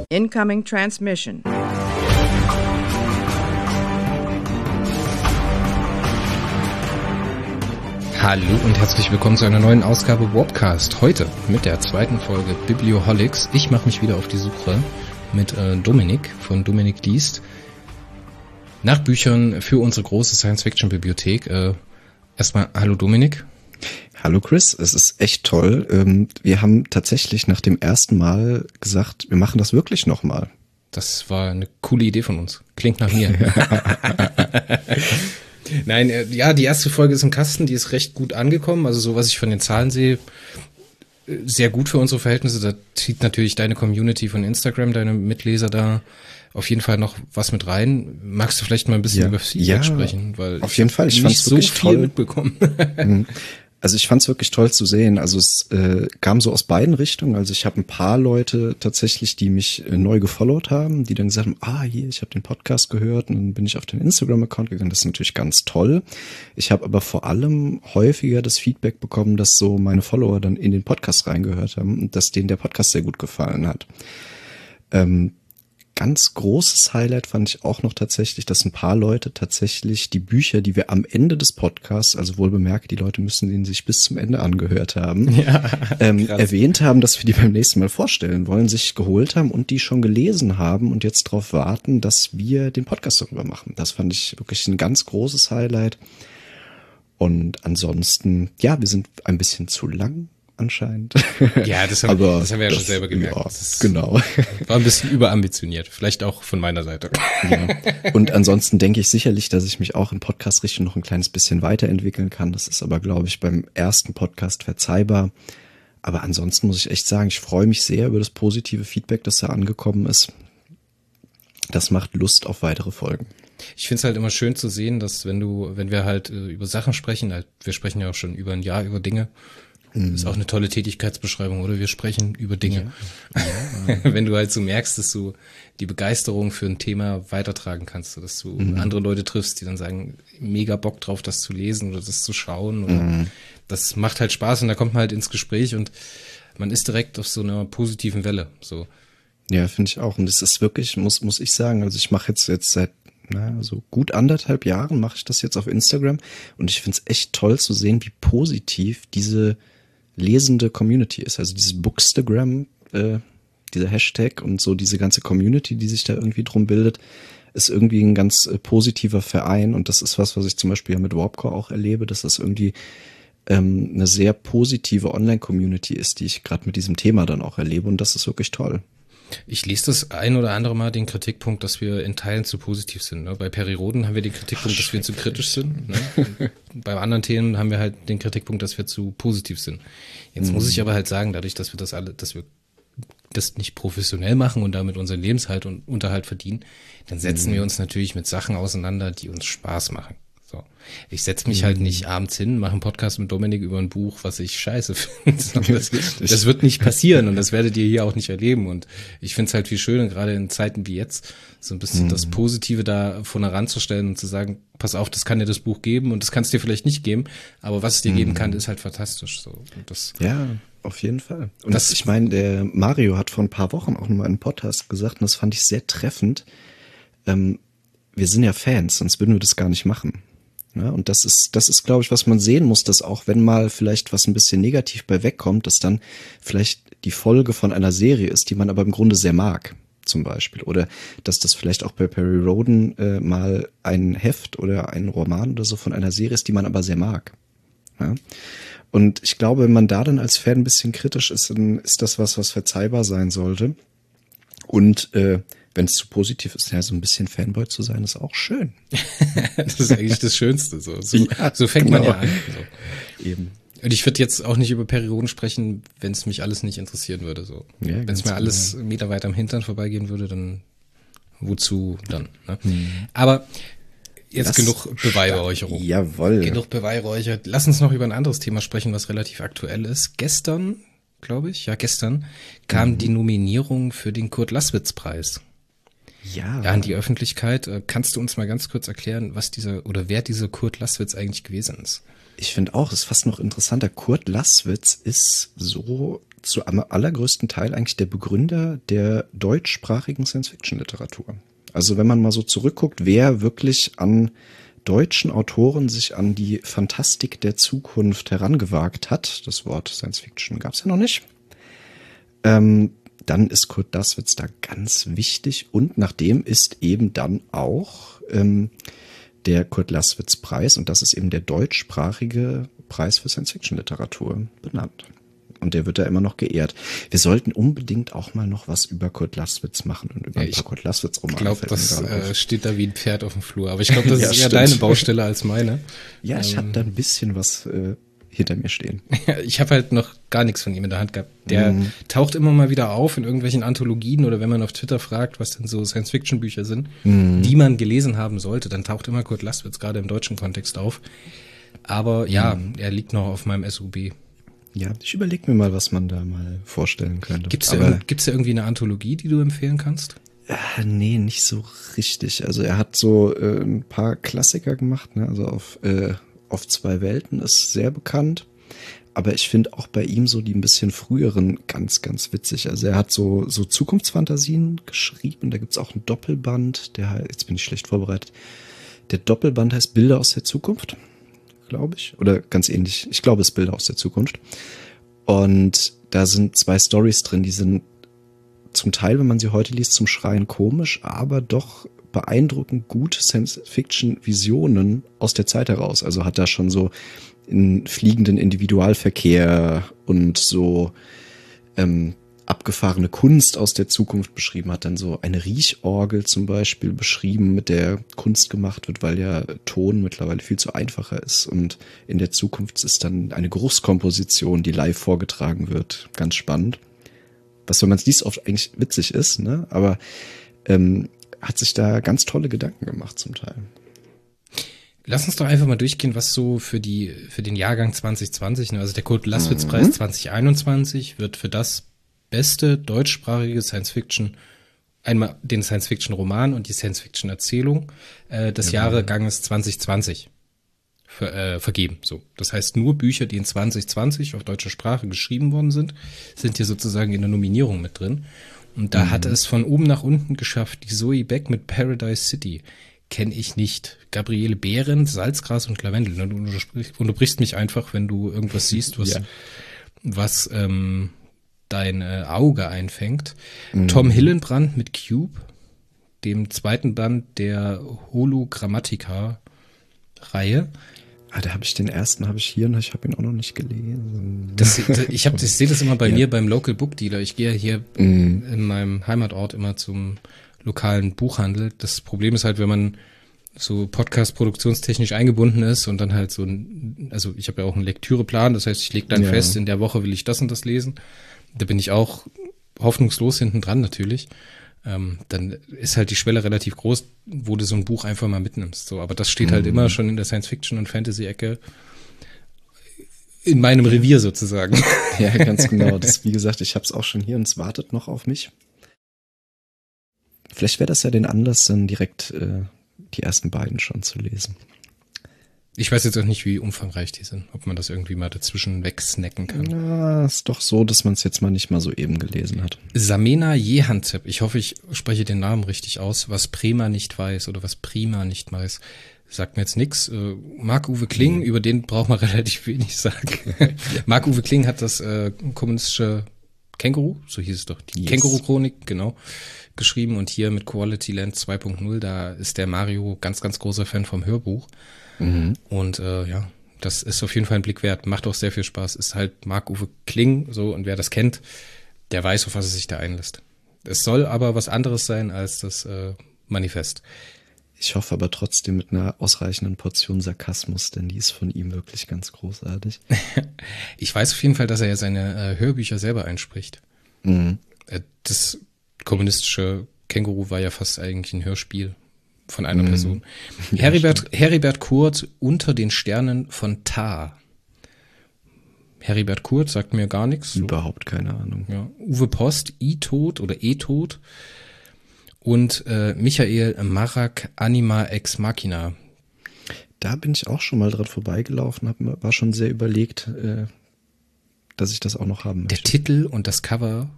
Incoming transmission. Hallo und herzlich willkommen zu einer neuen Ausgabe Warpcast. Heute mit der zweiten Folge Biblioholics. Ich mache mich wieder auf die Suche mit Dominik von Dominik liest nach Büchern für unsere große Science-Fiction-Bibliothek. Erstmal hallo Dominik. Hallo Chris, es ist echt toll. Wir haben tatsächlich nach dem ersten Mal gesagt, wir machen das wirklich nochmal. Das war eine coole Idee von uns. Klingt nach mir. Nein, ja, die erste Folge ist im Kasten, die ist recht gut angekommen. Also so, was ich von den Zahlen sehe, sehr gut für unsere Verhältnisse. Da zieht natürlich deine Community von Instagram, deine Mitleser da auf jeden Fall noch was mit rein. Magst du vielleicht mal ein bisschen über Feedback sprechen? Weil auf jeden Fall, ich fand es wirklich viel mitbekommen. Also ich fand es wirklich toll zu sehen. Also es kam so aus beiden Richtungen. Also ich habe ein paar Leute tatsächlich, die mich neu gefollowt haben, die dann gesagt haben, hier, ich habe den Podcast gehört und dann bin ich auf den Instagram-Account gegangen. Das ist natürlich ganz toll. Ich habe aber vor allem häufiger das Feedback bekommen, dass so meine Follower dann in den Podcast reingehört haben und dass denen der Podcast sehr gut gefallen hat. Ganz großes Highlight fand ich auch noch tatsächlich, dass ein paar Leute tatsächlich die Bücher, die wir am Ende des Podcasts, also wohl bemerkt, die Leute müssen den sich bis zum Ende angehört haben, erwähnt haben, dass wir die beim nächsten Mal vorstellen wollen, sich geholt haben und die schon gelesen haben und jetzt darauf warten, dass wir den Podcast darüber machen. Das fand ich wirklich ein ganz großes Highlight. Und ansonsten, ja, wir sind ein bisschen zu lang anscheinend. Ja, das haben wir ja schon selber gemerkt. Ja, genau. War ein bisschen überambitioniert, vielleicht auch von meiner Seite. Ja. Und ansonsten denke ich sicherlich, dass ich mich auch in Podcast-Richtung noch ein kleines bisschen weiterentwickeln kann. Das ist aber, glaube ich, beim ersten Podcast verzeihbar. Aber ansonsten muss ich echt sagen, ich freue mich sehr über das positive Feedback, das da angekommen ist. Das macht Lust auf weitere Folgen. Ich finde es halt immer schön zu sehen, dass wenn wir halt über Sachen sprechen, halt, wir sprechen ja auch schon über ein Jahr über Dinge. Ist auch eine tolle Tätigkeitsbeschreibung, oder? Wir sprechen über Dinge. Ja. Wenn du halt so merkst, dass du die Begeisterung für ein Thema weitertragen kannst, dass du andere Leute triffst, die dann sagen, mega Bock drauf, das zu lesen oder das zu schauen. Oder das macht halt Spaß und da kommt man halt ins Gespräch und man ist direkt auf so einer positiven Welle. So. Ja, finde ich auch. Und es ist wirklich, muss ich sagen, also ich mache jetzt seit so gut 1,5 Jahren mache ich das jetzt auf Instagram und ich finde es echt toll zu sehen, wie positiv diese lesende Community ist, also dieses Bookstagram, dieser Hashtag und so diese ganze Community, die sich da irgendwie drum bildet, ist irgendwie ein ganz positiver Verein und das ist was ich zum Beispiel ja mit Warpcore auch erlebe, dass das irgendwie eine sehr positive Online-Community ist, die ich gerade mit diesem Thema dann auch erlebe und das ist wirklich toll. Ich lese das ein oder andere Mal den Kritikpunkt, dass wir in Teilen zu positiv sind. Ne? Bei Perioden haben wir den Kritikpunkt, dass wir zu kritisch sind. Ne? Bei anderen Themen haben wir halt den Kritikpunkt, dass wir zu positiv sind. Jetzt muss ich aber halt sagen, dadurch, dass wir das nicht professionell machen und damit unseren Lebenshalt und Unterhalt verdienen, dann setzen wir uns natürlich mit Sachen auseinander, die uns Spaß machen. So. Ich setze mich halt nicht abends hin, mache einen Podcast mit Dominik über ein Buch, was ich scheiße finde. Das wird nicht passieren und das werdet ihr hier auch nicht erleben. Und ich finde es halt viel schöner, gerade in Zeiten wie jetzt, so ein bisschen das Positive da vorne ranzustellen und zu sagen, pass auf, das kann dir das Buch geben und das kann es dir vielleicht nicht geben, aber was es dir geben kann, ist halt fantastisch. So. Und das, ja, auf jeden Fall. Und ich meine, der Mario hat vor ein paar Wochen auch nochmal einen Podcast gesagt und das fand ich sehr treffend. Wir sind ja Fans, sonst würden wir das gar nicht machen. Ja, und das ist, glaube ich, was man sehen muss, dass auch wenn mal vielleicht was ein bisschen negativ bei wegkommt, dass dann vielleicht die Folge von einer Serie ist, die man aber im Grunde sehr mag, zum Beispiel. Oder dass das vielleicht auch bei Perry Rhodan mal ein Heft oder ein Roman oder so von einer Serie ist, die man aber sehr mag. Ja? Und ich glaube, wenn man da dann als Fan ein bisschen kritisch ist, dann ist das was verzeihbar sein sollte. Und wenn es zu positiv ist, ja, so ein bisschen Fanboy zu sein, ist auch schön. Das ist eigentlich das Schönste. So fängt man ja an. So. Eben. Und ich würde jetzt auch nicht über Perioden sprechen, wenn es mich alles nicht interessieren würde. So. Ja, wenn es mir alles Meter weit am Hintern vorbeigehen würde, dann wozu dann? Ne? Aber jetzt genug Beweihräucherung. Jawohl. Genug Beweihräucher. Lass uns noch über ein anderes Thema sprechen, was relativ aktuell ist. Gestern kam die Nominierung für den Kurd-Laßwitz-Preis. Ja, an die Öffentlichkeit. Kannst du uns mal ganz kurz erklären, wer dieser Kurd Laßwitz eigentlich gewesen ist? Ich finde auch, ist fast noch interessanter. Kurd Laßwitz ist so zu allergrößten Teil eigentlich der Begründer der deutschsprachigen Science-Fiction-Literatur. Also wenn man mal so zurückguckt, wer wirklich an deutschen Autoren sich an die Fantastik der Zukunft herangewagt hat, das Wort Science-Fiction gab es ja noch nicht, dann ist Kurt Laswitz da ganz wichtig und nach dem ist eben dann auch der Kurt-Laswitz-Preis und das ist eben der deutschsprachige Preis für Science-Fiction-Literatur benannt. Und der wird da immer noch geehrt. Wir sollten unbedingt auch mal noch was über Kurt Laswitz machen und über ein paar Kurt Laswitz-Romane. Ich glaube, das steht da wie ein Pferd auf dem Flur. Aber ich glaube, das ist eher deine Baustelle als meine. Ja, ich habe da ein bisschen was hinter mir stehen. Ich habe halt noch gar nichts von ihm in der Hand gehabt. Der taucht immer mal wieder auf in irgendwelchen Anthologien oder wenn man auf Twitter fragt, was denn so Science-Fiction-Bücher sind, die man gelesen haben sollte, dann taucht immer Kurt Laswitz gerade im deutschen Kontext auf. Aber ja, er liegt noch auf meinem SUB. Ja, ich überlege mir mal, was man da mal vorstellen könnte. Gibt's da irgendwie eine Anthologie, die du empfehlen kannst? Nee, nicht so richtig. Also er hat so ein paar Klassiker gemacht, ne? Also auf zwei Welten ist sehr bekannt. Aber ich finde auch bei ihm so die ein bisschen früheren ganz, ganz witzig. Also er hat so Zukunftsfantasien geschrieben. Da gibt's auch einen Doppelband, jetzt bin ich schlecht vorbereitet. Der Doppelband heißt Bilder aus der Zukunft, glaube ich. Oder ganz ähnlich. Ich glaube, es ist Bilder aus der Zukunft. Und da sind 2 Storys drin, die sind zum Teil, wenn man sie heute liest, zum Schreien komisch, aber doch beeindruckend gute Science-Fiction-Visionen aus der Zeit heraus. Also hat da schon so einen fliegenden Individualverkehr und so abgefahrene Kunst aus der Zukunft beschrieben, hat dann so eine Riechorgel zum Beispiel beschrieben, mit der Kunst gemacht wird, weil ja Ton mittlerweile viel zu einfacher ist und in der Zukunft ist dann eine Geruchskomposition, die live vorgetragen wird. Ganz spannend. Was, wenn man es liest, oft eigentlich witzig ist, ne? Aber hat sich da ganz tolle Gedanken gemacht zum Teil. Lass uns doch einfach mal durchgehen, was so für den Jahrgang 2020, ne? Also der Kurt-Laswitz-Preis 2021 wird für das beste deutschsprachige Science-Fiction, einmal den Science-Fiction-Roman und die Science-Fiction-Erzählung des Jahrganges 2020 vergeben. So, das heißt, nur Bücher, die in 2020 auf deutscher Sprache geschrieben worden sind hier sozusagen in der Nominierung mit drin. Und da hat es von oben nach unten geschafft, die Zoe Beck mit Paradise City. Kenne ich nicht. Gabriele Behrendt, Salzgras und Lavendel. Du unterbrichst mich einfach, wenn du irgendwas siehst, was dein Auge einfängt. Tom Hillenbrand mit Cube, dem 2. Band der Hologrammatica-Reihe. Da habe ich den ersten hier und ich habe ihn auch noch nicht gelesen. Ich sehe das immer bei mir beim Local Book Dealer. Ich gehe hier in meinem Heimatort immer zum lokalen Buchhandel. Das Problem ist halt, wenn man so Podcast-produktionstechnisch eingebunden ist und dann halt also ich habe ja auch einen Lektüreplan, das heißt, ich lege dann fest, in der Woche will ich das und das lesen. Da bin ich auch hoffnungslos hinten dran natürlich. Dann ist halt die Schwelle relativ groß, wo du so ein Buch einfach mal mitnimmst. So, aber das steht halt immer schon in der Science-Fiction- und Fantasy-Ecke in meinem Revier sozusagen. Ja, ganz genau. Wie gesagt, ich habe es auch schon hier und es wartet noch auf mich. Vielleicht wäre das ja den Anlass, dann direkt die ersten beiden schon zu lesen. Ich weiß jetzt auch nicht, wie umfangreich die sind, ob man das irgendwie mal dazwischen wegsnacken kann. Na, ist doch so, dass man es jetzt mal nicht mal so eben gelesen hat. Samena Jehantep, ich hoffe, ich spreche den Namen richtig aus, was Prima nicht weiß oder was Prima nicht weiß, sagt mir jetzt nix. Marc-Uwe Kling, über den braucht man relativ wenig sagen. Marc-Uwe Kling hat das kommunistische Känguru, so hieß es doch, die Känguru-Chronik, genau, geschrieben und hier mit Quality Land 2.0, da ist der Mario ganz, ganz großer Fan vom Hörbuch. Und das ist auf jeden Fall ein Blick wert. Macht auch sehr viel Spaß. Ist halt Marc-Uwe Kling so und wer das kennt, der weiß, auf was er sich da einlässt. Es soll aber was anderes sein als das Manifest. Ich hoffe aber trotzdem mit einer ausreichenden Portion Sarkasmus, denn die ist von ihm wirklich ganz großartig. Ich weiß auf jeden Fall, dass er ja seine Hörbücher selber einspricht. Das kommunistische Känguru war ja fast eigentlich ein Hörspiel von einer Person. Heribert Kurt, Unter den Sternen von Tar. Heribert Kurt sagt mir gar nichts. So. Überhaupt keine Ahnung. Ja. Uwe Post, I-Tod oder E-Tod. Und Michael Marak, Anima Ex Machina. Da bin ich auch schon mal dran vorbeigelaufen, war schon sehr überlegt, dass ich das auch noch haben möchte. Der Titel und das Cover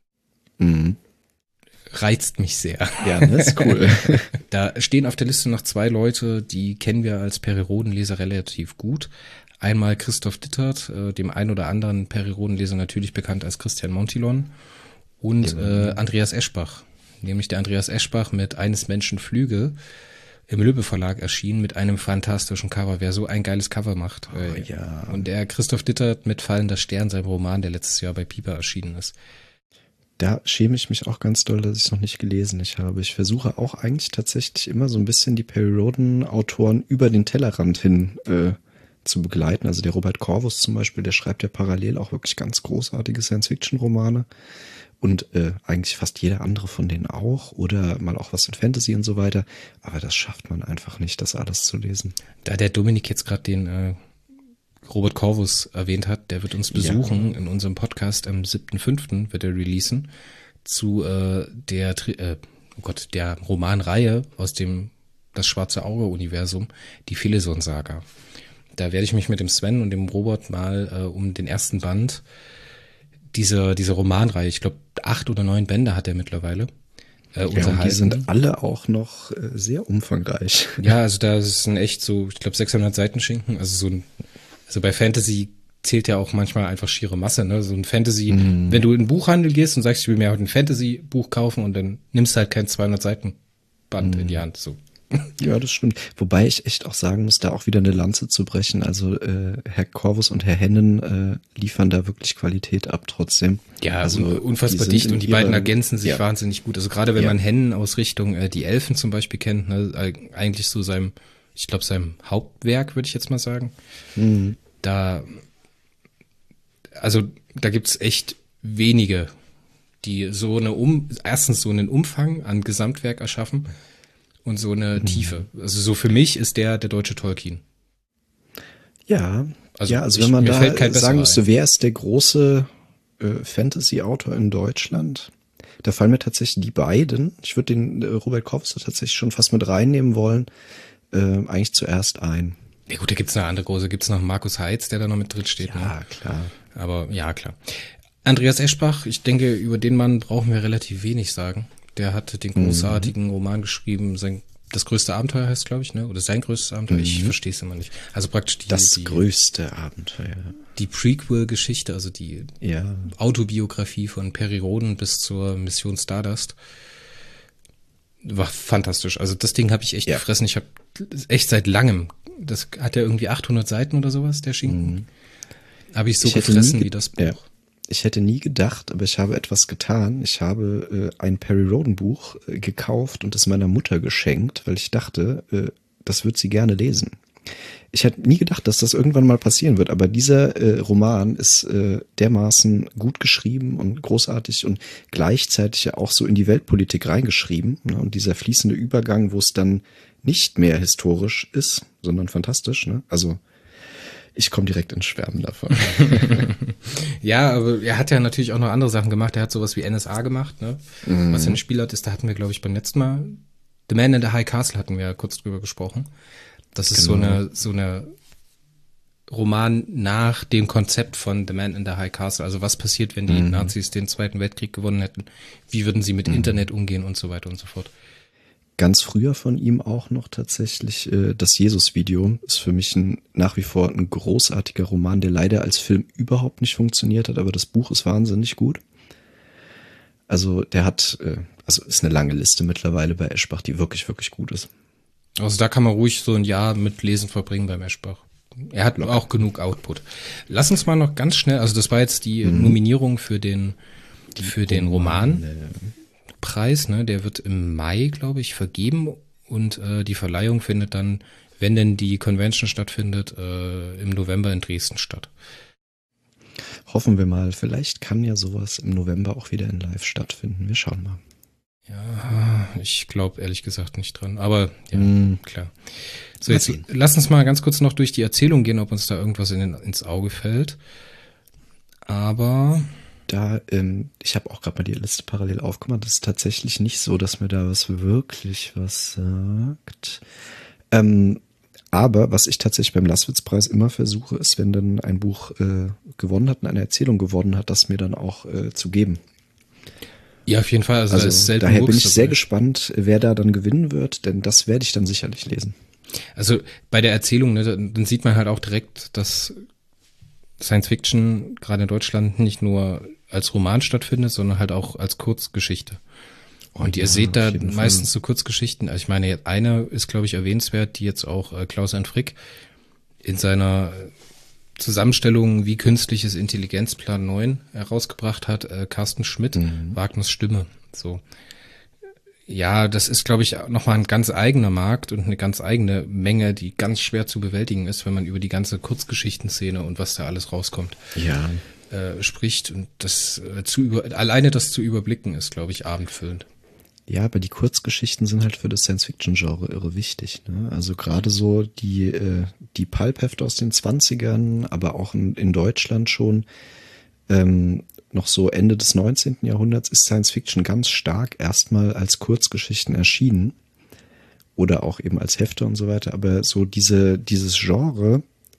reizt mich sehr. Ja, das ist cool. Da stehen auf der Liste noch 2 Leute, die kennen wir als Peri-Roden-Leser relativ gut. Einmal Christoph Dittert, dem ein oder anderen Peri-Roden-Leser natürlich bekannt als Christian Montilon, und Andreas Eschbach. Nämlich der Andreas Eschbach mit Eines Menschen Flüge im Löbe Verlag erschienen mit einem fantastischen Cover. Wer so ein geiles Cover macht. Ja. Und der Christoph Dittert mit Fallender Stern, seinem Roman, der letztes Jahr bei Piper erschienen ist. Da schäme ich mich auch ganz doll, dass ich es noch nicht gelesen habe. Ich versuche auch eigentlich tatsächlich immer so ein bisschen die Peri-Roden-Autoren über den Tellerrand hin zu begleiten. Also der Robert Corvus zum Beispiel, der schreibt ja parallel auch wirklich ganz großartige Science-Fiction-Romane. Und eigentlich fast jeder andere von denen auch. Oder mal auch was in Fantasy und so weiter. Aber das schafft man einfach nicht, das alles zu lesen. Da der Dominik jetzt gerade den Robert Corvus erwähnt hat, der wird uns besuchen in unserem Podcast am 7.5. wird er releasen zu der Romanreihe aus dem Das Schwarze Auge-Universum, die Phileson-Saga. Da werde ich mich mit dem Sven und dem Robert mal um den ersten Band diese Romanreihe, ich glaube 8 oder 9 Bände hat er mittlerweile, und die sind alle auch noch sehr umfangreich. Ja, also da sind echt so, ich glaube 600 Seiten Schinken, also bei Fantasy zählt ja auch manchmal einfach schiere Masse, ne? So ein Fantasy, wenn du in den Buchhandel gehst und sagst, ich will mir heute ein Fantasy-Buch kaufen und dann nimmst du halt kein 200 Seiten Band in die Hand, so. Ja, das stimmt. Wobei ich echt auch sagen muss, da auch wieder eine Lanze zu brechen. Also Herr Corvus und Herr Hennen liefern da wirklich Qualität ab trotzdem. Ja, also unfassbar dicht, und die beiden ergänzen sich wahnsinnig gut. Also gerade wenn man Hennen aus Richtung die Elfen zum Beispiel kennt, ne, eigentlich so seinem Hauptwerk, würde ich jetzt mal sagen. Da gibt's echt wenige, die erstens so einen Umfang an Gesamtwerk erschaffen und so eine Tiefe. Also so für mich ist der deutsche Tolkien. Ja, also wenn man da sagen müsste, wer ist der große Fantasy-Autor in Deutschland? Da fallen mir tatsächlich die beiden. Ich würde den Robert Corvus tatsächlich schon fast mit reinnehmen wollen. Eigentlich zuerst ein. Ja gut, da gibt's eine andere große. Gibt's noch Markus Heitz, der da noch mit drin steht. Ja, ne? Klar. Aber ja, klar. Andreas Eschbach, ich denke, über den Mann brauchen wir relativ wenig sagen. Der hat den großartigen Roman geschrieben, das größte Abenteuer heißt, glaube ich, ne? Oder sein größtes Abenteuer, ich verstehe es immer nicht. Also praktisch das größte Abenteuer. Die Prequel-Geschichte, also die Autobiografie von Peri-Roden bis zur Mission Stardust. War fantastisch. Also das Ding habe ich echt gefressen. Ich habe echt seit langem, das hat ja irgendwie 800 Seiten oder sowas, der Schinken. Habe ich so gefressen wie das Buch. Ja. Ich hätte nie gedacht, aber ich habe etwas getan. Ich habe ein Peri-Roden-Buch gekauft und es meiner Mutter geschenkt, weil ich dachte, das wird sie gerne lesen. Ich hätte nie gedacht, dass das irgendwann mal passieren wird, aber dieser Roman ist dermaßen gut geschrieben und großartig und gleichzeitig ja auch so in die Weltpolitik reingeschrieben. Ne? Und dieser fließende Übergang, wo es dann nicht mehr historisch ist, sondern fantastisch. Ne? Also ich komme direkt ins Schwärmen davon. Ja, aber er hat ja natürlich auch noch andere Sachen gemacht. Er hat sowas wie NSA gemacht, ne? Was ja ein Spiel hat, da hatten wir, glaube ich, beim letzten Mal The Man in the High Castle hatten wir ja kurz drüber gesprochen. Das ist so eine Roman nach dem Konzept von The Man in the High Castle. Also was passiert, wenn die Nazis den Zweiten Weltkrieg gewonnen hätten? Wie würden sie mit Internet umgehen und so weiter und so fort. Ganz früher von ihm auch noch tatsächlich das Jesus-Video ist für mich nach wie vor ein großartiger Roman, der leider als Film überhaupt nicht funktioniert hat, aber das Buch ist wahnsinnig gut. Also der hat, ist eine lange Liste mittlerweile bei Eschbach, die wirklich, wirklich gut ist. Also da kann man ruhig so ein Jahr mit Lesen verbringen beim Eschbach. Er hat auch genug Output. Lass uns mal noch ganz schnell, also das war jetzt die Nominierung für den Romanpreis, ne? Der wird im Mai, glaube ich, vergeben und die Verleihung findet dann, wenn denn die Convention stattfindet, im November in Dresden statt. Hoffen wir mal, vielleicht kann ja sowas im November auch wieder in Live stattfinden. Wir schauen mal. Ja, ich glaube ehrlich gesagt nicht dran, aber ja, klar. So, jetzt lass uns mal ganz kurz noch durch die Erzählung gehen, ob uns da irgendwas ins Auge fällt. Aber ich habe auch gerade mal die Liste parallel aufgemacht. Das ist tatsächlich nicht so, dass mir da was sagt. Aber was ich tatsächlich beim Laßwitz-Preis immer versuche, ist, wenn dann ein Buch gewonnen hat und eine Erzählung gewonnen hat, das mir dann auch zu geben. Ja, auf jeden Fall. Also da ist selten daher bin Wurst ich dabei. sehr gespannt, wer da dann gewinnen wird, denn das werde ich dann sicherlich lesen. Also bei der Erzählung, ne, dann sieht man halt auch direkt, dass Science Fiction gerade in Deutschland nicht nur als Roman stattfindet, sondern halt auch als Kurzgeschichte. Und ihr seht da meistens so Kurzgeschichten. Also ich meine, eine ist, glaube ich, erwähnenswert, die jetzt auch Klaus-Ein Frick in seiner Zusammenstellung wie künstliches Intelligenzplan 9 herausgebracht hat, Carsten Schmitt, Wagners Stimme. So. Ja, das ist, glaube ich, nochmal ein ganz eigener Markt und eine ganz eigene Menge, die ganz schwer zu bewältigen ist, wenn man über die ganze Kurzgeschichtenszene und was da alles rauskommt, spricht. Und das alleine das zu überblicken ist, glaube ich, abendfüllend. Ja, aber die Kurzgeschichten sind halt für das Science-Fiction-Genre irre wichtig. Ne? Also gerade so die Pulp-Hefte aus den 20ern, aber auch in Deutschland schon noch so Ende des 19. Jahrhunderts ist Science-Fiction ganz stark erstmal als Kurzgeschichten erschienen oder auch eben als Hefte und so weiter. Aber so dieses Genre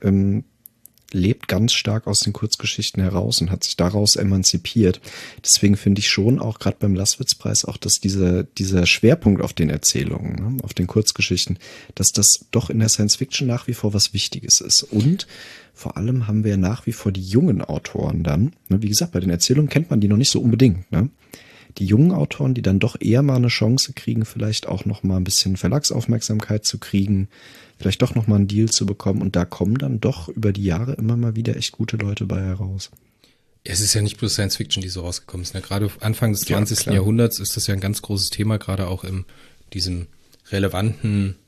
lebt ganz stark aus den Kurzgeschichten heraus und hat sich daraus emanzipiert. Deswegen finde ich schon auch gerade beim Laßwitz-Preis auch, dass dieser Schwerpunkt auf den Erzählungen, ne, auf den Kurzgeschichten, dass das doch in der Science-Fiction nach wie vor was Wichtiges ist. Und vor allem haben wir ja nach wie vor die jungen Autoren dann. Ne, wie gesagt, bei den Erzählungen kennt man die noch nicht so unbedingt. Ne? Die jungen Autoren, die dann doch eher mal eine Chance kriegen, vielleicht auch noch mal ein bisschen Verlagsaufmerksamkeit zu kriegen, vielleicht doch noch mal einen Deal zu bekommen. Und da kommen dann doch über die Jahre immer mal wieder echt gute Leute bei heraus. Es ist ja nicht bloß Science Fiction, die so rausgekommen ist. Ne? Gerade Anfang des 20. Jahrhunderts ist das ja ein ganz großes Thema, gerade auch in der relevanten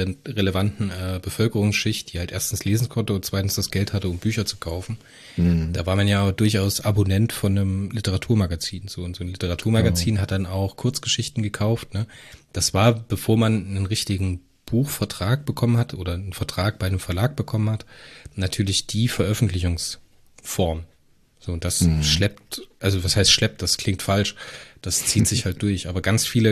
Bevölkerungsschicht, die halt erstens lesen konnte und zweitens das Geld hatte, um Bücher zu kaufen. Da war man ja durchaus Abonnent von einem Literaturmagazin. So, und so ein Literaturmagazin hat dann auch Kurzgeschichten gekauft. Ne? Das war, bevor man einen richtigen Buchvertrag bekommen hat oder einen Vertrag bei einem Verlag bekommen hat, natürlich die Veröffentlichungsform. So, und das schleppt, also was heißt schleppt, das klingt falsch, das zieht sich halt durch. Aber ganz viele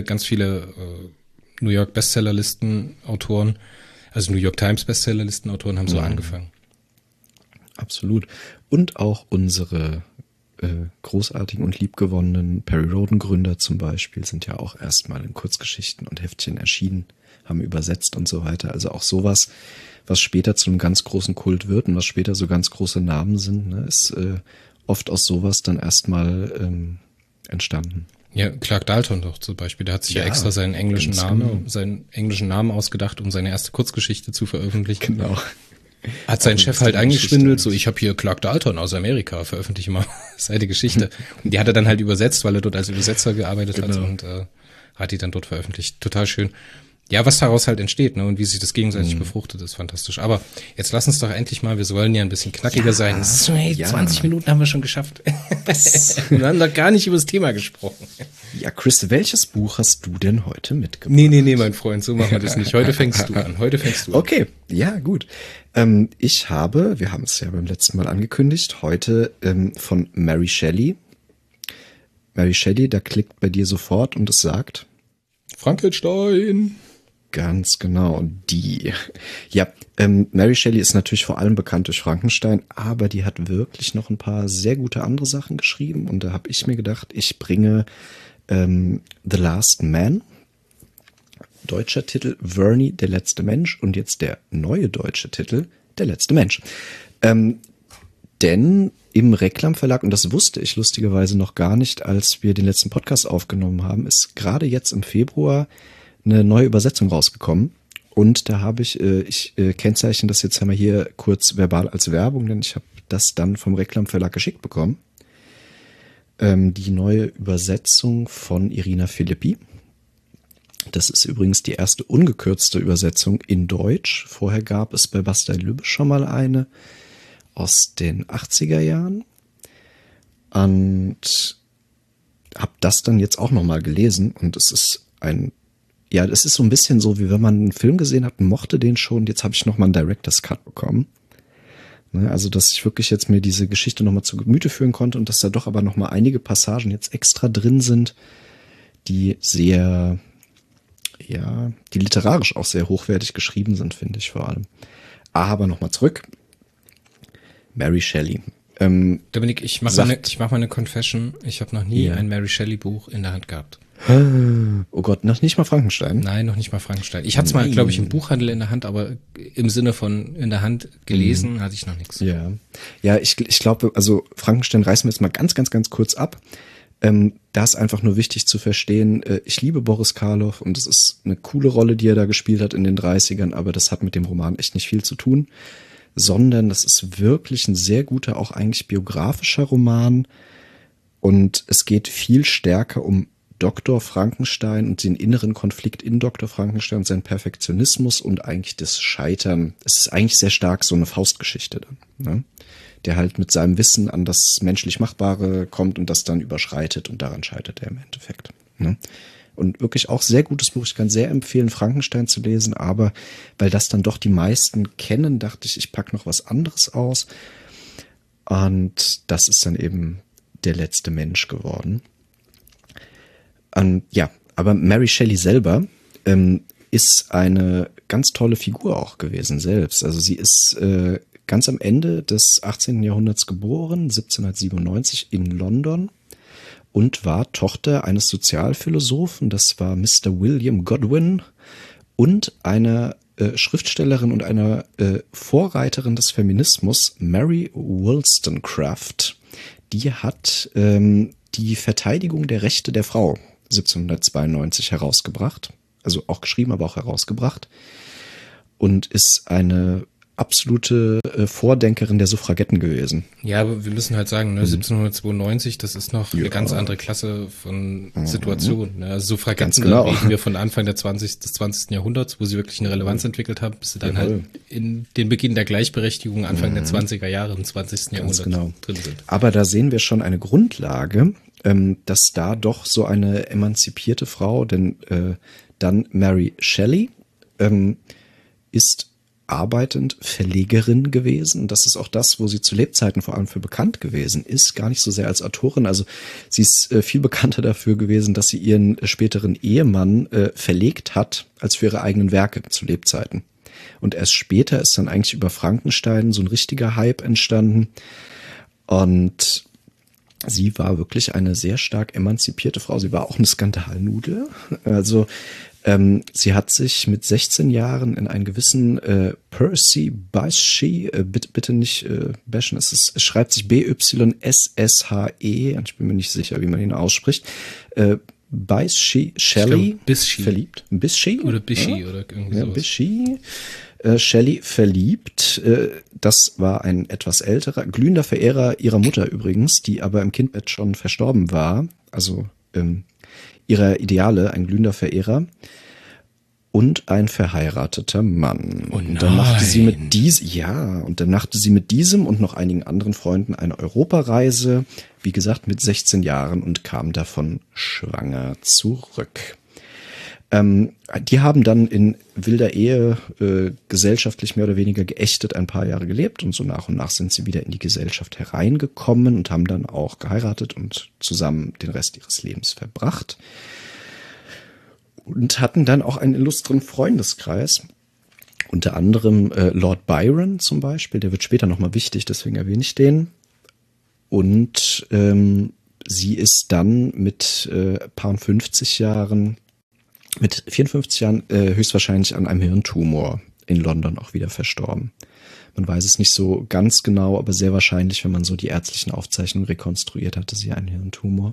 New York Bestsellerlisten-Autoren, also New York Times Bestsellerlisten-Autoren haben so angefangen. Absolut. Und auch unsere großartigen und liebgewonnenen Perry Rhodan-Gründer zum Beispiel sind ja auch erstmal in Kurzgeschichten und Heftchen erschienen, haben übersetzt und so weiter. Also auch sowas, was später zu einem ganz großen Kult wird und was später so ganz große Namen sind, ne, ist oft aus sowas dann erstmal entstanden. Ja, Clark Dalton doch zum Beispiel, der hat sich ja extra seinen englischen Namen ausgedacht, um seine erste Kurzgeschichte zu veröffentlichen. Genau. Hat sein Chef halt eingeschwindelt, so ich habe hier Clark Dalton aus Amerika, veröffentliche mal seine Geschichte. Und die hat er dann halt übersetzt, weil er dort als Übersetzer gearbeitet hat und hat die dann dort veröffentlicht. Total schön. Ja, was daraus halt entsteht, ne, und wie sich das gegenseitig befruchtet, ist fantastisch. Aber jetzt lass uns doch endlich mal, wir sollen ja ein bisschen knackiger sein. So, hey, 20 Minuten haben wir schon geschafft. Wir haben doch gar nicht über das Thema gesprochen. Ja, Chris, welches Buch hast du denn heute mitgebracht? Nee, mein Freund, so machen wir das nicht. Heute fängst du an. Okay, ja, gut. Ich habe, wir haben es ja beim letzten Mal angekündigt, heute von Mary Shelley. Mary Shelley, da klickt bei dir sofort und es sagt Frankenstein. Ganz genau, die. Ja, Mary Shelley ist natürlich vor allem bekannt durch Frankenstein, aber die hat wirklich noch ein paar sehr gute andere Sachen geschrieben und da habe ich mir gedacht, ich bringe The Last Man, deutscher Titel Verney, der letzte Mensch und jetzt der neue deutsche Titel, Der letzte Mensch. Denn im Reklam Verlag, und das wusste ich lustigerweise noch gar nicht, als wir den letzten Podcast aufgenommen haben, ist gerade jetzt im Februar eine neue Übersetzung rausgekommen. Und da habe ich kennzeichne das jetzt einmal hier kurz verbal als Werbung, denn ich habe das dann vom Reklam Verlag geschickt bekommen. Die neue Übersetzung von Irina Philippi. Das ist übrigens die erste ungekürzte Übersetzung in Deutsch. Vorher gab es bei Bastei Lübbe schon mal eine aus den 80er Jahren. Und habe das dann jetzt auch nochmal gelesen. Und es ist das ist so ein bisschen so, wie wenn man einen Film gesehen hat und mochte den schon. Jetzt habe ich nochmal einen Director's Cut bekommen. Also, dass ich wirklich jetzt mir diese Geschichte nochmal zu Gemüte führen konnte und dass da doch aber nochmal einige Passagen jetzt extra drin sind, die sehr, ja, die literarisch auch sehr hochwertig geschrieben sind, finde ich vor allem. Aber nochmal zurück. Mary Shelley. Dominik, ich mach mal eine Confession. Ich habe noch nie ein Mary Shelley Buch in der Hand gehabt. Oh Gott, noch nicht mal Frankenstein? Nein, noch nicht mal Frankenstein. Ich hatte es mal, glaube ich, im Buchhandel in der Hand, aber im Sinne von in der Hand gelesen hatte ich noch nichts. Ja, ja, ich glaube, also Frankenstein reißen wir jetzt mal ganz kurz ab. Da ist einfach nur wichtig zu verstehen, ich liebe Boris Karloff und es ist eine coole Rolle, die er da gespielt hat in den 30ern, aber das hat mit dem Roman echt nicht viel zu tun, sondern das ist wirklich ein sehr guter, auch eigentlich biografischer Roman und es geht viel stärker um Dr. Frankenstein und den inneren Konflikt in Dr. Frankenstein und seinen Perfektionismus und eigentlich das Scheitern. Es ist eigentlich sehr stark so eine Faustgeschichte dann, ne? Der halt mit seinem Wissen an das menschlich Machbare kommt und das dann überschreitet und daran scheitert er im Endeffekt, ne? Und wirklich auch sehr gutes Buch. Ich kann sehr empfehlen, Frankenstein zu lesen, aber weil das dann doch die meisten kennen, dachte ich packe noch was anderes aus. Und das ist dann eben Der letzte Mensch geworden. Ja, aber Mary Shelley selber ist eine ganz tolle Figur auch gewesen selbst. Also sie ist ganz am Ende des 18. Jahrhunderts geboren, 1797 in London und war Tochter eines Sozialphilosophen, das war Mr. William Godwin, und einer Schriftstellerin und einer Vorreiterin des Feminismus, Mary Wollstonecraft. Die hat die Verteidigung der Rechte der Frau 1792 herausgebracht, also auch geschrieben, aber auch herausgebracht, und ist eine absolute Vordenkerin der Suffragetten gewesen. Ja, aber wir müssen halt sagen, ne, 1792, das ist noch eine ganz andere Klasse von Situation. Ne? Also Suffragetten, da reden wir von Anfang des 20. Jahrhunderts, wo sie wirklich eine Relevanz entwickelt haben, bis sie dann halt in den Beginn der Gleichberechtigung Anfang der 20er Jahre im 20. Jahrhundert drin sind. Aber da sehen wir schon eine Grundlage, dass da doch so eine emanzipierte Frau, denn dann Mary Shelley ist arbeitend Verlegerin gewesen. Das ist auch das, wo sie zu Lebzeiten vor allem für bekannt gewesen ist. Gar nicht so sehr als Autorin. Also sie ist viel bekannter dafür gewesen, dass sie ihren späteren Ehemann verlegt hat, als für ihre eigenen Werke zu Lebzeiten. Und erst später ist dann eigentlich über Frankenstein so ein richtiger Hype entstanden. Und sie war wirklich eine sehr stark emanzipierte Frau. Sie war auch eine Skandalnudel. Also sie hat sich mit 16 Jahren in einen gewissen Percy Bysshe, bitte nicht bashen, es schreibt sich B-Y-S-S-H-E, ich bin mir nicht sicher, wie man ihn ausspricht, Bysshe Shelley verliebt. Bysshe? Oder Bysshe oder irgendwie sowas. Bysshe. Shelley verliebt. Das war ein etwas älterer, glühender Verehrer ihrer Mutter übrigens, die aber im Kindbett schon verstorben war. Also ihrer Ideale, ein glühender Verehrer und ein verheirateter Mann. Oh nein. Und dann machte sie mit diesem und noch einigen anderen Freunden eine Europareise, wie gesagt mit 16 Jahren, und kam davon schwanger zurück. Die haben dann in wilder Ehe gesellschaftlich mehr oder weniger geächtet ein paar Jahre gelebt und so nach und nach sind sie wieder in die Gesellschaft hereingekommen und haben dann auch geheiratet und zusammen den Rest ihres Lebens verbracht und hatten dann auch einen illustren Freundeskreis, unter anderem Lord Byron zum Beispiel, der wird später nochmal wichtig, deswegen erwähne ich den. Und sie ist dann mit paar 50 Jahren, mit 54 Jahren höchstwahrscheinlich an einem Hirntumor in London auch wieder verstorben. Man weiß es nicht so ganz genau, aber sehr wahrscheinlich, wenn man so die ärztlichen Aufzeichnungen rekonstruiert, hatte sie einen Hirntumor.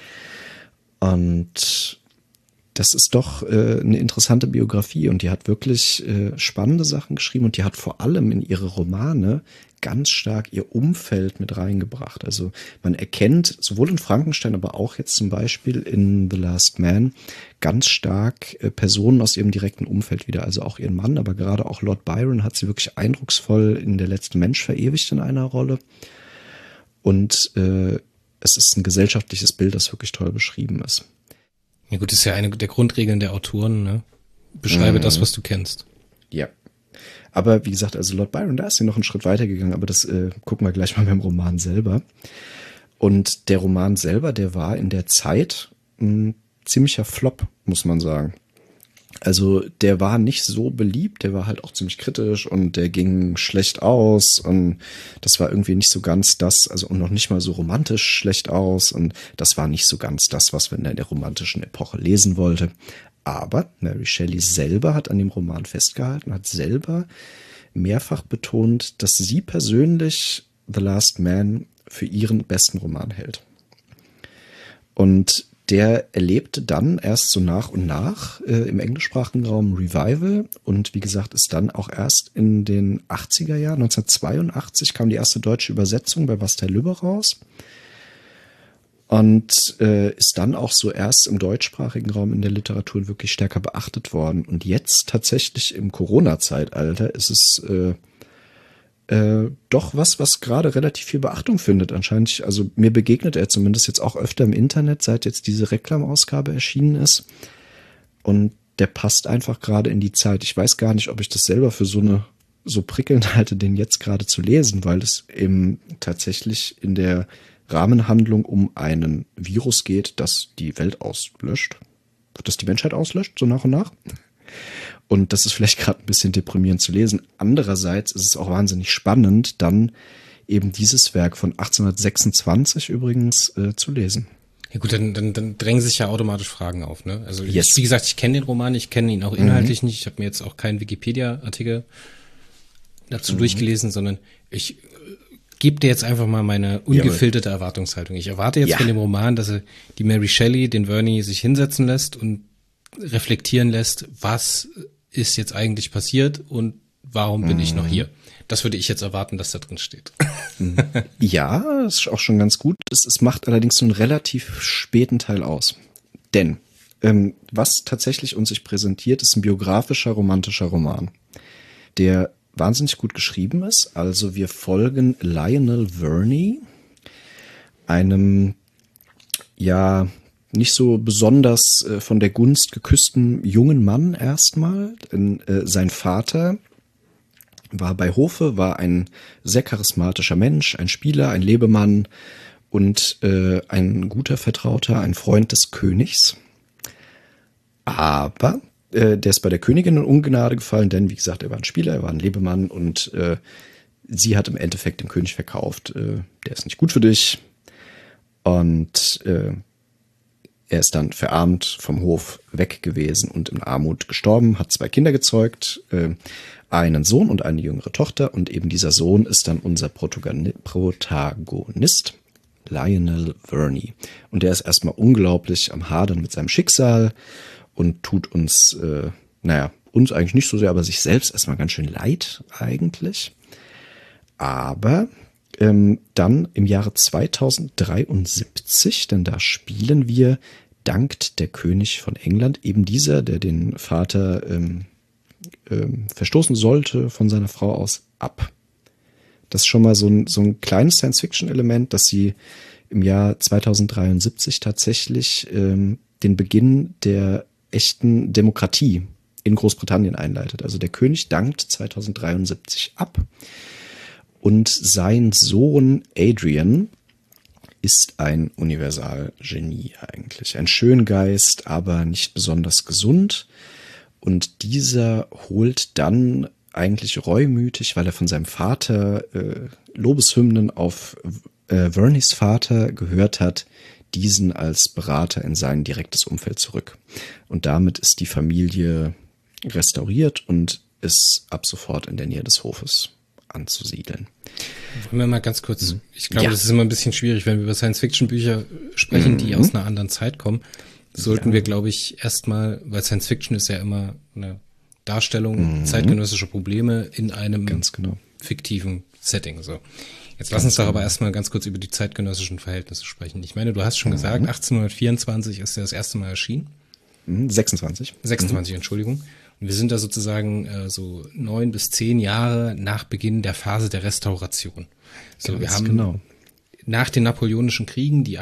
Und das ist doch eine interessante Biografie und die hat wirklich spannende Sachen geschrieben und die hat vor allem in ihre Romane ganz stark ihr Umfeld mit reingebracht. Also man erkennt sowohl in Frankenstein, aber auch jetzt zum Beispiel in The Last Man ganz stark Personen aus ihrem direkten Umfeld wieder, also auch ihren Mann, aber gerade auch Lord Byron hat sie wirklich eindrucksvoll in Der letzte Mensch verewigt in einer Rolle. Und es ist ein gesellschaftliches Bild, das wirklich toll beschrieben ist. Ja gut, das ist ja eine der Grundregeln der Autoren, ne? Beschreibe das, was du kennst. Ja. Aber wie gesagt, also Lord Byron, da ist sie noch einen Schritt weiter gegangen, aber das gucken wir gleich mal beim Roman selber. Und der Roman selber, der war in der Zeit ein ziemlicher Flop, muss man sagen. Also der war nicht so beliebt, der war halt auch ziemlich kritisch und der ging schlecht aus und das war irgendwie nicht so ganz das, also und noch nicht mal so romantisch schlecht aus und das war nicht so ganz das, was man in der romantischen Epoche lesen wollte. Aber Mary Shelley selber hat an dem Roman festgehalten, hat selber mehrfach betont, dass sie persönlich The Last Man für ihren besten Roman hält. Und der erlebte dann erst so nach und nach im englischsprachigen Raum Revival und wie gesagt ist dann auch erst in den 80er Jahren, 1982 kam die erste deutsche Übersetzung bei Bastei Lübbe raus und ist dann auch so erst im deutschsprachigen Raum in der Literatur wirklich stärker beachtet worden. Und jetzt tatsächlich im Corona-Zeitalter ist es doch was gerade relativ viel Beachtung findet anscheinend. Also mir begegnet er zumindest jetzt auch öfter im Internet, seit jetzt diese Reklamausgabe erschienen ist. Und der passt einfach gerade in die Zeit. Ich weiß gar nicht, ob ich das selber für so prickelnd halte, den jetzt gerade zu lesen, weil es eben tatsächlich in der Rahmenhandlung um einen Virus geht, das die Welt auslöscht. Das die Menschheit auslöscht, so nach und nach. Und das ist vielleicht gerade ein bisschen deprimierend zu lesen. Andererseits ist es auch wahnsinnig spannend, dann eben dieses Werk von 1826 übrigens zu lesen. Ja gut, dann drängen sich ja automatisch Fragen auf, ne? Also wie gesagt, ich kenne den Roman, ich kenne ihn auch inhaltlich nicht. Ich habe mir jetzt auch keinen Wikipedia-Artikel dazu durchgelesen, sondern ich gebe dir jetzt einfach mal meine ungefilterte Erwartungshaltung. Ich erwarte jetzt von dem Roman, dass er die Mary Shelley, den Verney, sich hinsetzen lässt und reflektieren lässt, was ist jetzt eigentlich passiert und warum bin ich noch hier? Das würde ich jetzt erwarten, dass da drin steht. Ja, ist auch schon ganz gut. Es macht allerdings einen relativ späten Teil aus. Denn was tatsächlich uns sich präsentiert, ist ein biografischer, romantischer Roman, der wahnsinnig gut geschrieben ist. Also wir folgen Lionel Verney, einem nicht so besonders von der Gunst geküssten jungen Mann erstmal. Sein Vater war bei Hofe, war ein sehr charismatischer Mensch, ein Spieler, ein Lebemann und ein guter Vertrauter, ein Freund des Königs. Aber der ist bei der Königin in Ungnade gefallen, denn wie gesagt, er war ein Spieler, er war ein Lebemann und sie hat im Endeffekt dem König verkauft, der ist nicht gut für dich. Und er ist dann verarmt vom Hof weg gewesen und in Armut gestorben, hat 2 Kinder gezeugt, einen Sohn und eine jüngere Tochter. Und eben dieser Sohn ist dann unser Protagonist, Lionel Verney. Und der ist erstmal unglaublich am Hadern mit seinem Schicksal und tut uns, uns eigentlich nicht so sehr, aber sich selbst erstmal ganz schön leid eigentlich. Aber dann im Jahre 2073, denn da spielen wir, dankt der König von England, eben dieser, der den Vater verstoßen sollte von seiner Frau aus, ab. Das ist schon mal so ein kleines Science-Fiction-Element, dass sie im Jahr 2073 tatsächlich den Beginn der echten Demokratie in Großbritannien einleitet. Also der König dankt 2073 ab. Und sein Sohn Adrian ist ein Universalgenie eigentlich. Ein Schöngeist, aber nicht besonders gesund. Und dieser holt dann eigentlich reumütig, weil er von seinem Vater Lobeshymnen auf Verneys Vater gehört hat, diesen als Berater in sein direktes Umfeld zurück. Und damit ist die Familie restauriert und ist ab sofort in der Nähe des Hofes anzusiedeln. Wollen wir mal ganz kurz, ich glaube, das ist immer ein bisschen schwierig, wenn wir über Science-Fiction-Bücher sprechen, die aus einer anderen Zeit kommen, sollten wir, glaube ich, erstmal, weil Science-Fiction ist ja immer eine Darstellung zeitgenössischer Probleme in einem fiktiven Setting. So. Jetzt lass uns doch aber erstmal ganz kurz über die zeitgenössischen Verhältnisse sprechen. Ich meine, du hast schon gesagt, 1824 ist er das erste Mal erschienen. 26. 26, Entschuldigung. Und wir sind da sozusagen so 9 bis 10 Jahre nach Beginn der Phase der Restauration. So, wir haben nach den Napoleonischen Kriegen, die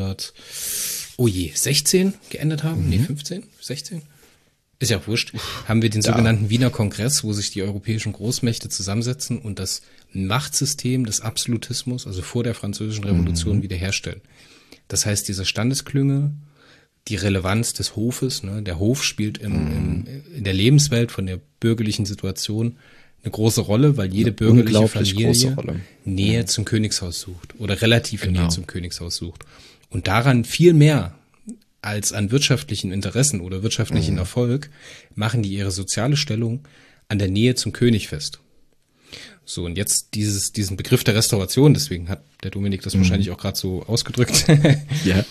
16 geendet haben, 15, 16? Ist ja auch wurscht, haben wir den sogenannten Wiener Kongress, wo sich die europäischen Großmächte zusammensetzen und das Machtsystem des Absolutismus, also vor der Französischen Revolution, wiederherstellen. Das heißt, diese Standesklünge die Relevanz des Hofes. Ne? Der Hof spielt in der Lebenswelt von der bürgerlichen Situation eine große Rolle, weil jede bürgerliche Familie Nähe zum Königshaus sucht oder relative Nähe zum Königshaus sucht. Und daran viel mehr als an wirtschaftlichen Interessen oder wirtschaftlichen Erfolg machen die ihre soziale Stellung an der Nähe zum König fest. So, und jetzt diesen Begriff der Restauration, deswegen hat der Dominik das wahrscheinlich auch gerade so ausgedrückt, Ja.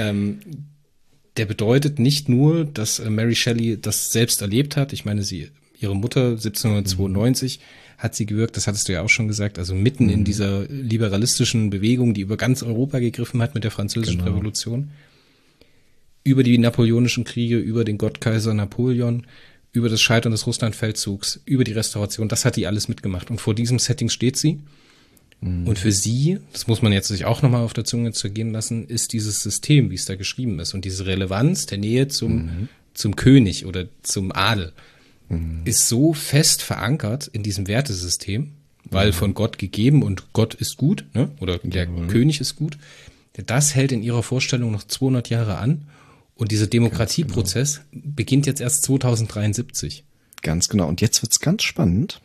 Der bedeutet nicht nur, dass Mary Shelley das selbst erlebt hat. Ich meine, ihre Mutter 1792 hat sie gewirkt, das hattest du ja auch schon gesagt, also mitten in dieser liberalistischen Bewegung, die über ganz Europa gegriffen hat mit der Französischen Revolution. Über die napoleonischen Kriege, über den Gottkaiser Napoleon, über das Scheitern des Russlandfeldzugs, über die Restauration, das hat die alles mitgemacht. Und vor diesem Setting steht sie. Und für sie, das muss man jetzt sich auch nochmal auf der Zunge zergehen lassen, ist dieses System, wie es da geschrieben ist, und diese Relevanz der Nähe zum König oder zum Adel, ist so fest verankert in diesem Wertesystem, weil von Gott gegeben und Gott ist gut, ne? Oder der König ist gut. Das hält in ihrer Vorstellung noch 200 Jahre an. Und dieser Demokratieprozess beginnt jetzt erst 2073. Ganz genau. Und jetzt wird's ganz spannend.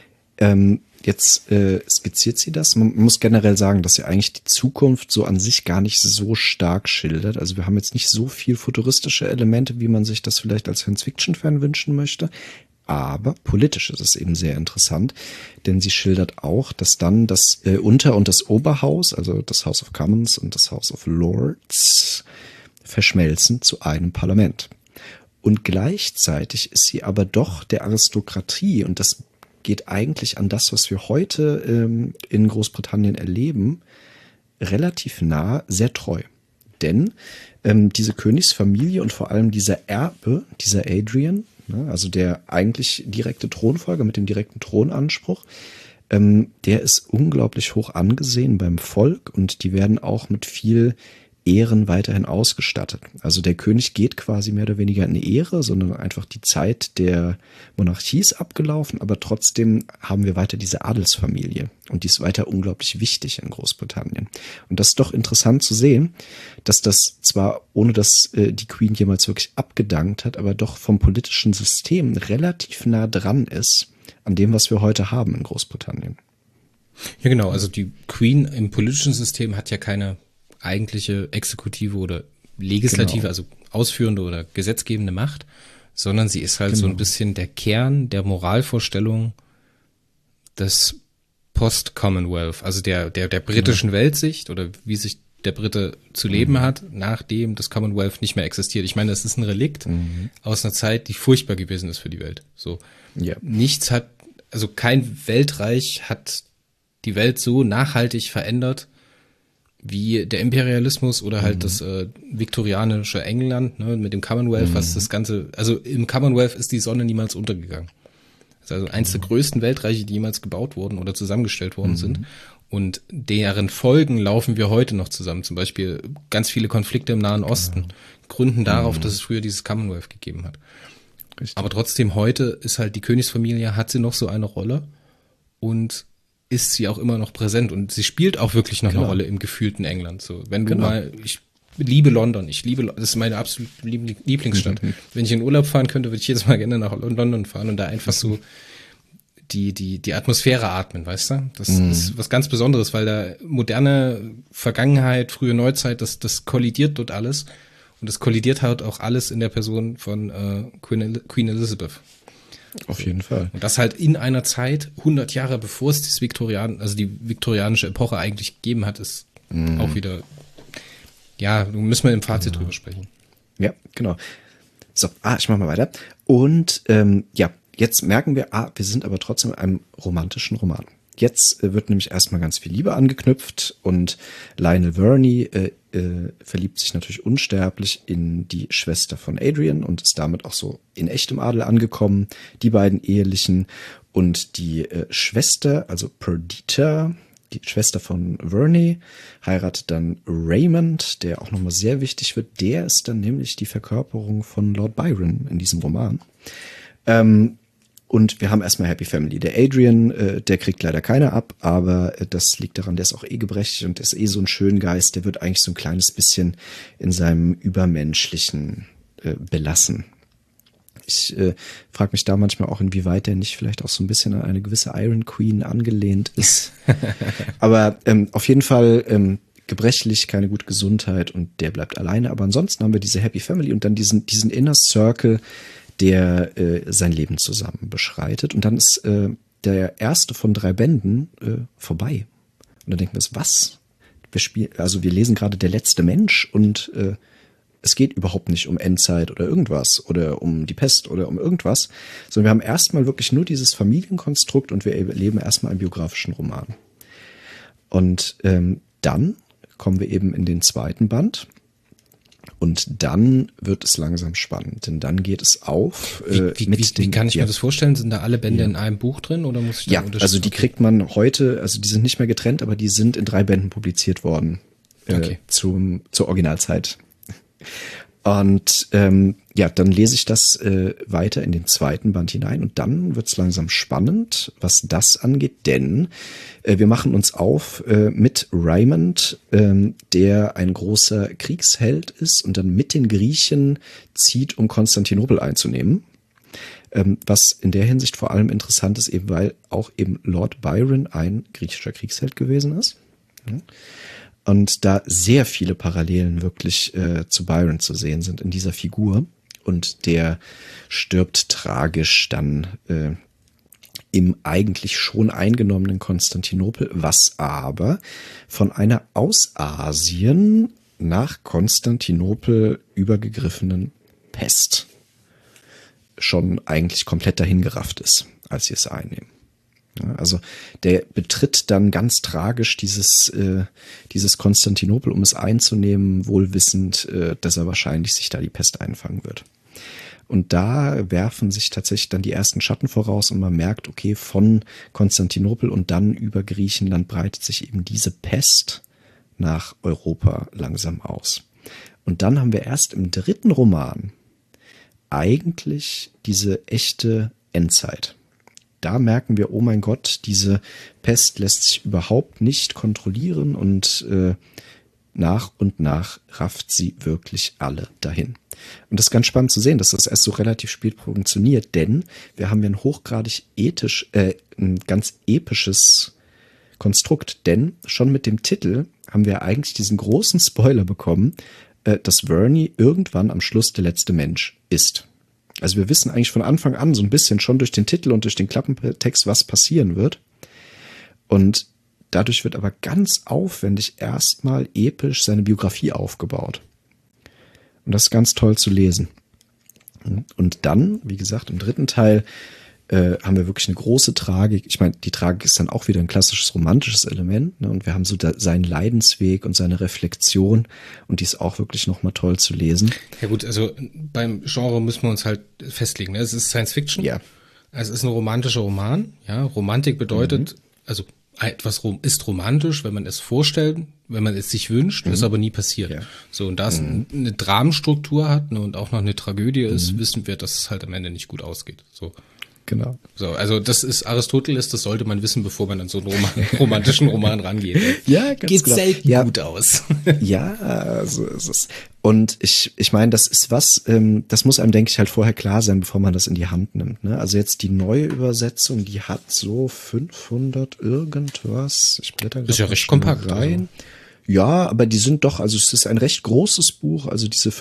Jetzt skizziert sie das. Man muss generell sagen, dass sie eigentlich die Zukunft so an sich gar nicht so stark schildert. Also wir haben jetzt nicht so viel futuristische Elemente, wie man sich das vielleicht als Science-Fiction-Fan wünschen möchte. Aber politisch ist es eben sehr interessant, denn sie schildert auch, dass dann das Unter- und das Oberhaus, also das House of Commons und das House of Lords, verschmelzen zu einem Parlament. Und gleichzeitig ist sie aber doch der Aristokratie, und das geht eigentlich an das, was wir heute in Großbritannien erleben, relativ nah, sehr treu. Denn diese Königsfamilie und vor allem dieser Erbe, dieser Adrian, ne, also der eigentlich direkte Thronfolger mit dem direkten Thronanspruch, der ist unglaublich hoch angesehen beim Volk, und die werden auch mit viel Ehren weiterhin ausgestattet. Also der König geht quasi mehr oder weniger in die Ehre, sondern einfach die Zeit der Monarchie ist abgelaufen, aber trotzdem haben wir weiter diese Adelsfamilie, und die ist weiter unglaublich wichtig in Großbritannien. Und das ist doch interessant zu sehen, dass das zwar, ohne dass die Queen jemals wirklich abgedankt hat, aber doch vom politischen System relativ nah dran ist an dem, was wir heute haben in Großbritannien. Ja, genau. Also die Queen im politischen System hat ja keine eigentliche Exekutive oder Legislative, also ausführende oder gesetzgebende Macht, sondern sie ist halt so ein bisschen der Kern der Moralvorstellung des Post-Commonwealth, also der britischen Weltsicht oder wie sich der Brite zu leben hat, nachdem das Commonwealth nicht mehr existiert. Ich meine, das ist ein Relikt aus einer Zeit, die furchtbar gewesen ist für die Welt. So, nichts hat, also kein Weltreich hat die Welt so nachhaltig verändert wie der Imperialismus oder halt das viktorianische England, ne, mit dem Commonwealth, was das Ganze, also im Commonwealth ist die Sonne niemals untergegangen. Das ist also eins der größten Weltreiche, die jemals gebaut wurden oder zusammengestellt worden sind. Und deren Folgen laufen wir heute noch zusammen. Zum Beispiel ganz viele Konflikte im Nahen Osten gründen darauf, dass es früher dieses Commonwealth gegeben hat. Richtig. Aber trotzdem heute ist halt die Königsfamilie, hat sie noch so eine Rolle und ist sie auch immer noch präsent, und sie spielt auch wirklich noch eine Rolle im gefühlten England. So, wenn du mal, ich liebe London, das ist meine absolute Lieblingsstadt. Wenn ich in Urlaub fahren könnte, würde ich jedes Mal gerne nach London fahren und da einfach so die Atmosphäre atmen, weißt du? Das ist was ganz Besonderes, weil da moderne Vergangenheit, frühe Neuzeit, das kollidiert dort alles, und das kollidiert halt auch alles in der Person von Queen Elizabeth. Auf jeden Fall. Und das halt in einer Zeit, 100 Jahre bevor es die viktorianische Epoche eigentlich gegeben hat, ist auch wieder, ja, müssen wir im Fazit drüber sprechen. Ja, genau. So, ich mach mal weiter. Und jetzt merken wir, wir sind aber trotzdem in einem romantischen Roman. Jetzt wird nämlich erstmal ganz viel Liebe angeknüpft, und Lionel Verney verliebt sich natürlich unsterblich in die Schwester von Adrian und ist damit auch so in echtem Adel angekommen. Die beiden Ehelichen, und die Schwester, also Perdita, die Schwester von Verney, heiratet dann Raymond, der auch nochmal sehr wichtig wird. Der ist dann nämlich die Verkörperung von Lord Byron in diesem Roman. Und wir haben erstmal Happy Family. Der Adrian, der kriegt leider keine ab, aber das liegt daran, der ist auch gebrechlich und ist so ein Schöngeist. Der wird eigentlich so ein kleines bisschen in seinem Übermenschlichen belassen. Ich frage mich da manchmal auch, inwieweit der nicht vielleicht auch so ein bisschen an eine gewisse Iron Queen angelehnt ist. Aber auf jeden Fall gebrechlich, keine gute Gesundheit und der bleibt alleine. Aber ansonsten haben wir diese Happy Family und dann diesen Inner Circle, der sein Leben zusammen beschreitet. Und dann ist der erste von 3 Bänden vorbei. Und dann denken wir, was? Wir lesen gerade Der letzte Mensch und es geht überhaupt nicht um Endzeit oder irgendwas oder um die Pest oder um irgendwas, sondern wir haben erstmal wirklich nur dieses Familienkonstrukt und wir erleben erstmal einen biografischen Roman. Und dann kommen wir eben in den 2. Band und dann wird es langsam spannend, denn dann geht es auf. Wie kann ich mir das vorstellen? Sind da alle Bände in einem Buch drin oder muss ich da unterscheiden? Also die kriegt man heute, also die sind nicht mehr getrennt, aber die sind in 3 Bänden publiziert worden zur Originalzeit. Und dann lese ich das weiter in den 2. Band hinein und dann wird es langsam spannend, was das angeht, denn wir machen uns auf mit Raymond, der ein großer Kriegsheld ist und dann mit den Griechen zieht, um Konstantinopel einzunehmen. Was in der Hinsicht vor allem interessant ist, eben weil auch eben Lord Byron ein griechischer Kriegsheld gewesen ist. Und da sehr viele Parallelen wirklich zu Byron zu sehen sind in dieser Figur. Und der stirbt tragisch dann im eigentlich schon eingenommenen Konstantinopel, was aber von einer aus Asien nach Konstantinopel übergegriffenen Pest schon eigentlich komplett dahingerafft ist, als sie es einnehmen. Ja, also der betritt dann ganz tragisch dieses Konstantinopel, um es einzunehmen, wohlwissend, dass er wahrscheinlich sich da die Pest einfangen wird. Und da werfen sich tatsächlich dann die ersten Schatten voraus und man merkt, okay, von Konstantinopel und dann über Griechenland breitet sich eben diese Pest nach Europa langsam aus. Und dann haben wir erst im 3. Roman eigentlich diese echte Endzeit. Da merken wir, oh mein Gott, diese Pest lässt sich überhaupt nicht kontrollieren und nach und nach rafft sie wirklich alle dahin. Und das ist ganz spannend zu sehen, dass das erst so relativ spät funktioniert, denn wir haben ja ein hochgradig ein ganz episches Konstrukt, denn schon mit dem Titel haben wir eigentlich diesen großen Spoiler bekommen, dass Verney irgendwann am Schluss der letzte Mensch ist. Also wir wissen eigentlich von Anfang an so ein bisschen schon durch den Titel und durch den Klappentext, was passieren wird. Und dadurch wird aber ganz aufwendig erstmal episch seine Biografie aufgebaut. Und das ist ganz toll zu lesen. Und dann, wie gesagt, im 3. Teil haben wir wirklich eine große Tragik. Ich meine, die Tragik ist dann auch wieder ein klassisches romantisches Element. Ne? Und wir haben so seinen Leidensweg und seine Reflexion. Und die ist auch wirklich nochmal toll zu lesen. Ja gut, also beim Genre müssen wir uns halt festlegen. Ne? Es ist Science Fiction. Ja. Es ist ein romantischer Roman. Ja, Romantik bedeutet, also etwas ist romantisch, wenn man es vorstellt, wenn man es sich wünscht, ist aber nie passiert. Ja. So, und da es eine Dramenstruktur hat, ne, und auch noch eine Tragödie ist, wissen wir, dass es halt am Ende nicht gut ausgeht. So. Genau. So, also das ist Aristoteles, das sollte man wissen, bevor man an so einen romantischen Roman rangeht. Ja, ganz geht klar. Selten gut aus. Ja, so ist es. Und ich meine, das ist was, das muss einem, denke ich, halt vorher klar sein, bevor man das in die Hand nimmt. Ne? Also jetzt die neue Übersetzung, die hat so 500 irgendwas. Ich blätter gerade ist ja recht kompakt rein. Also. Ja, aber die sind doch, also es ist ein recht großes Buch, also diese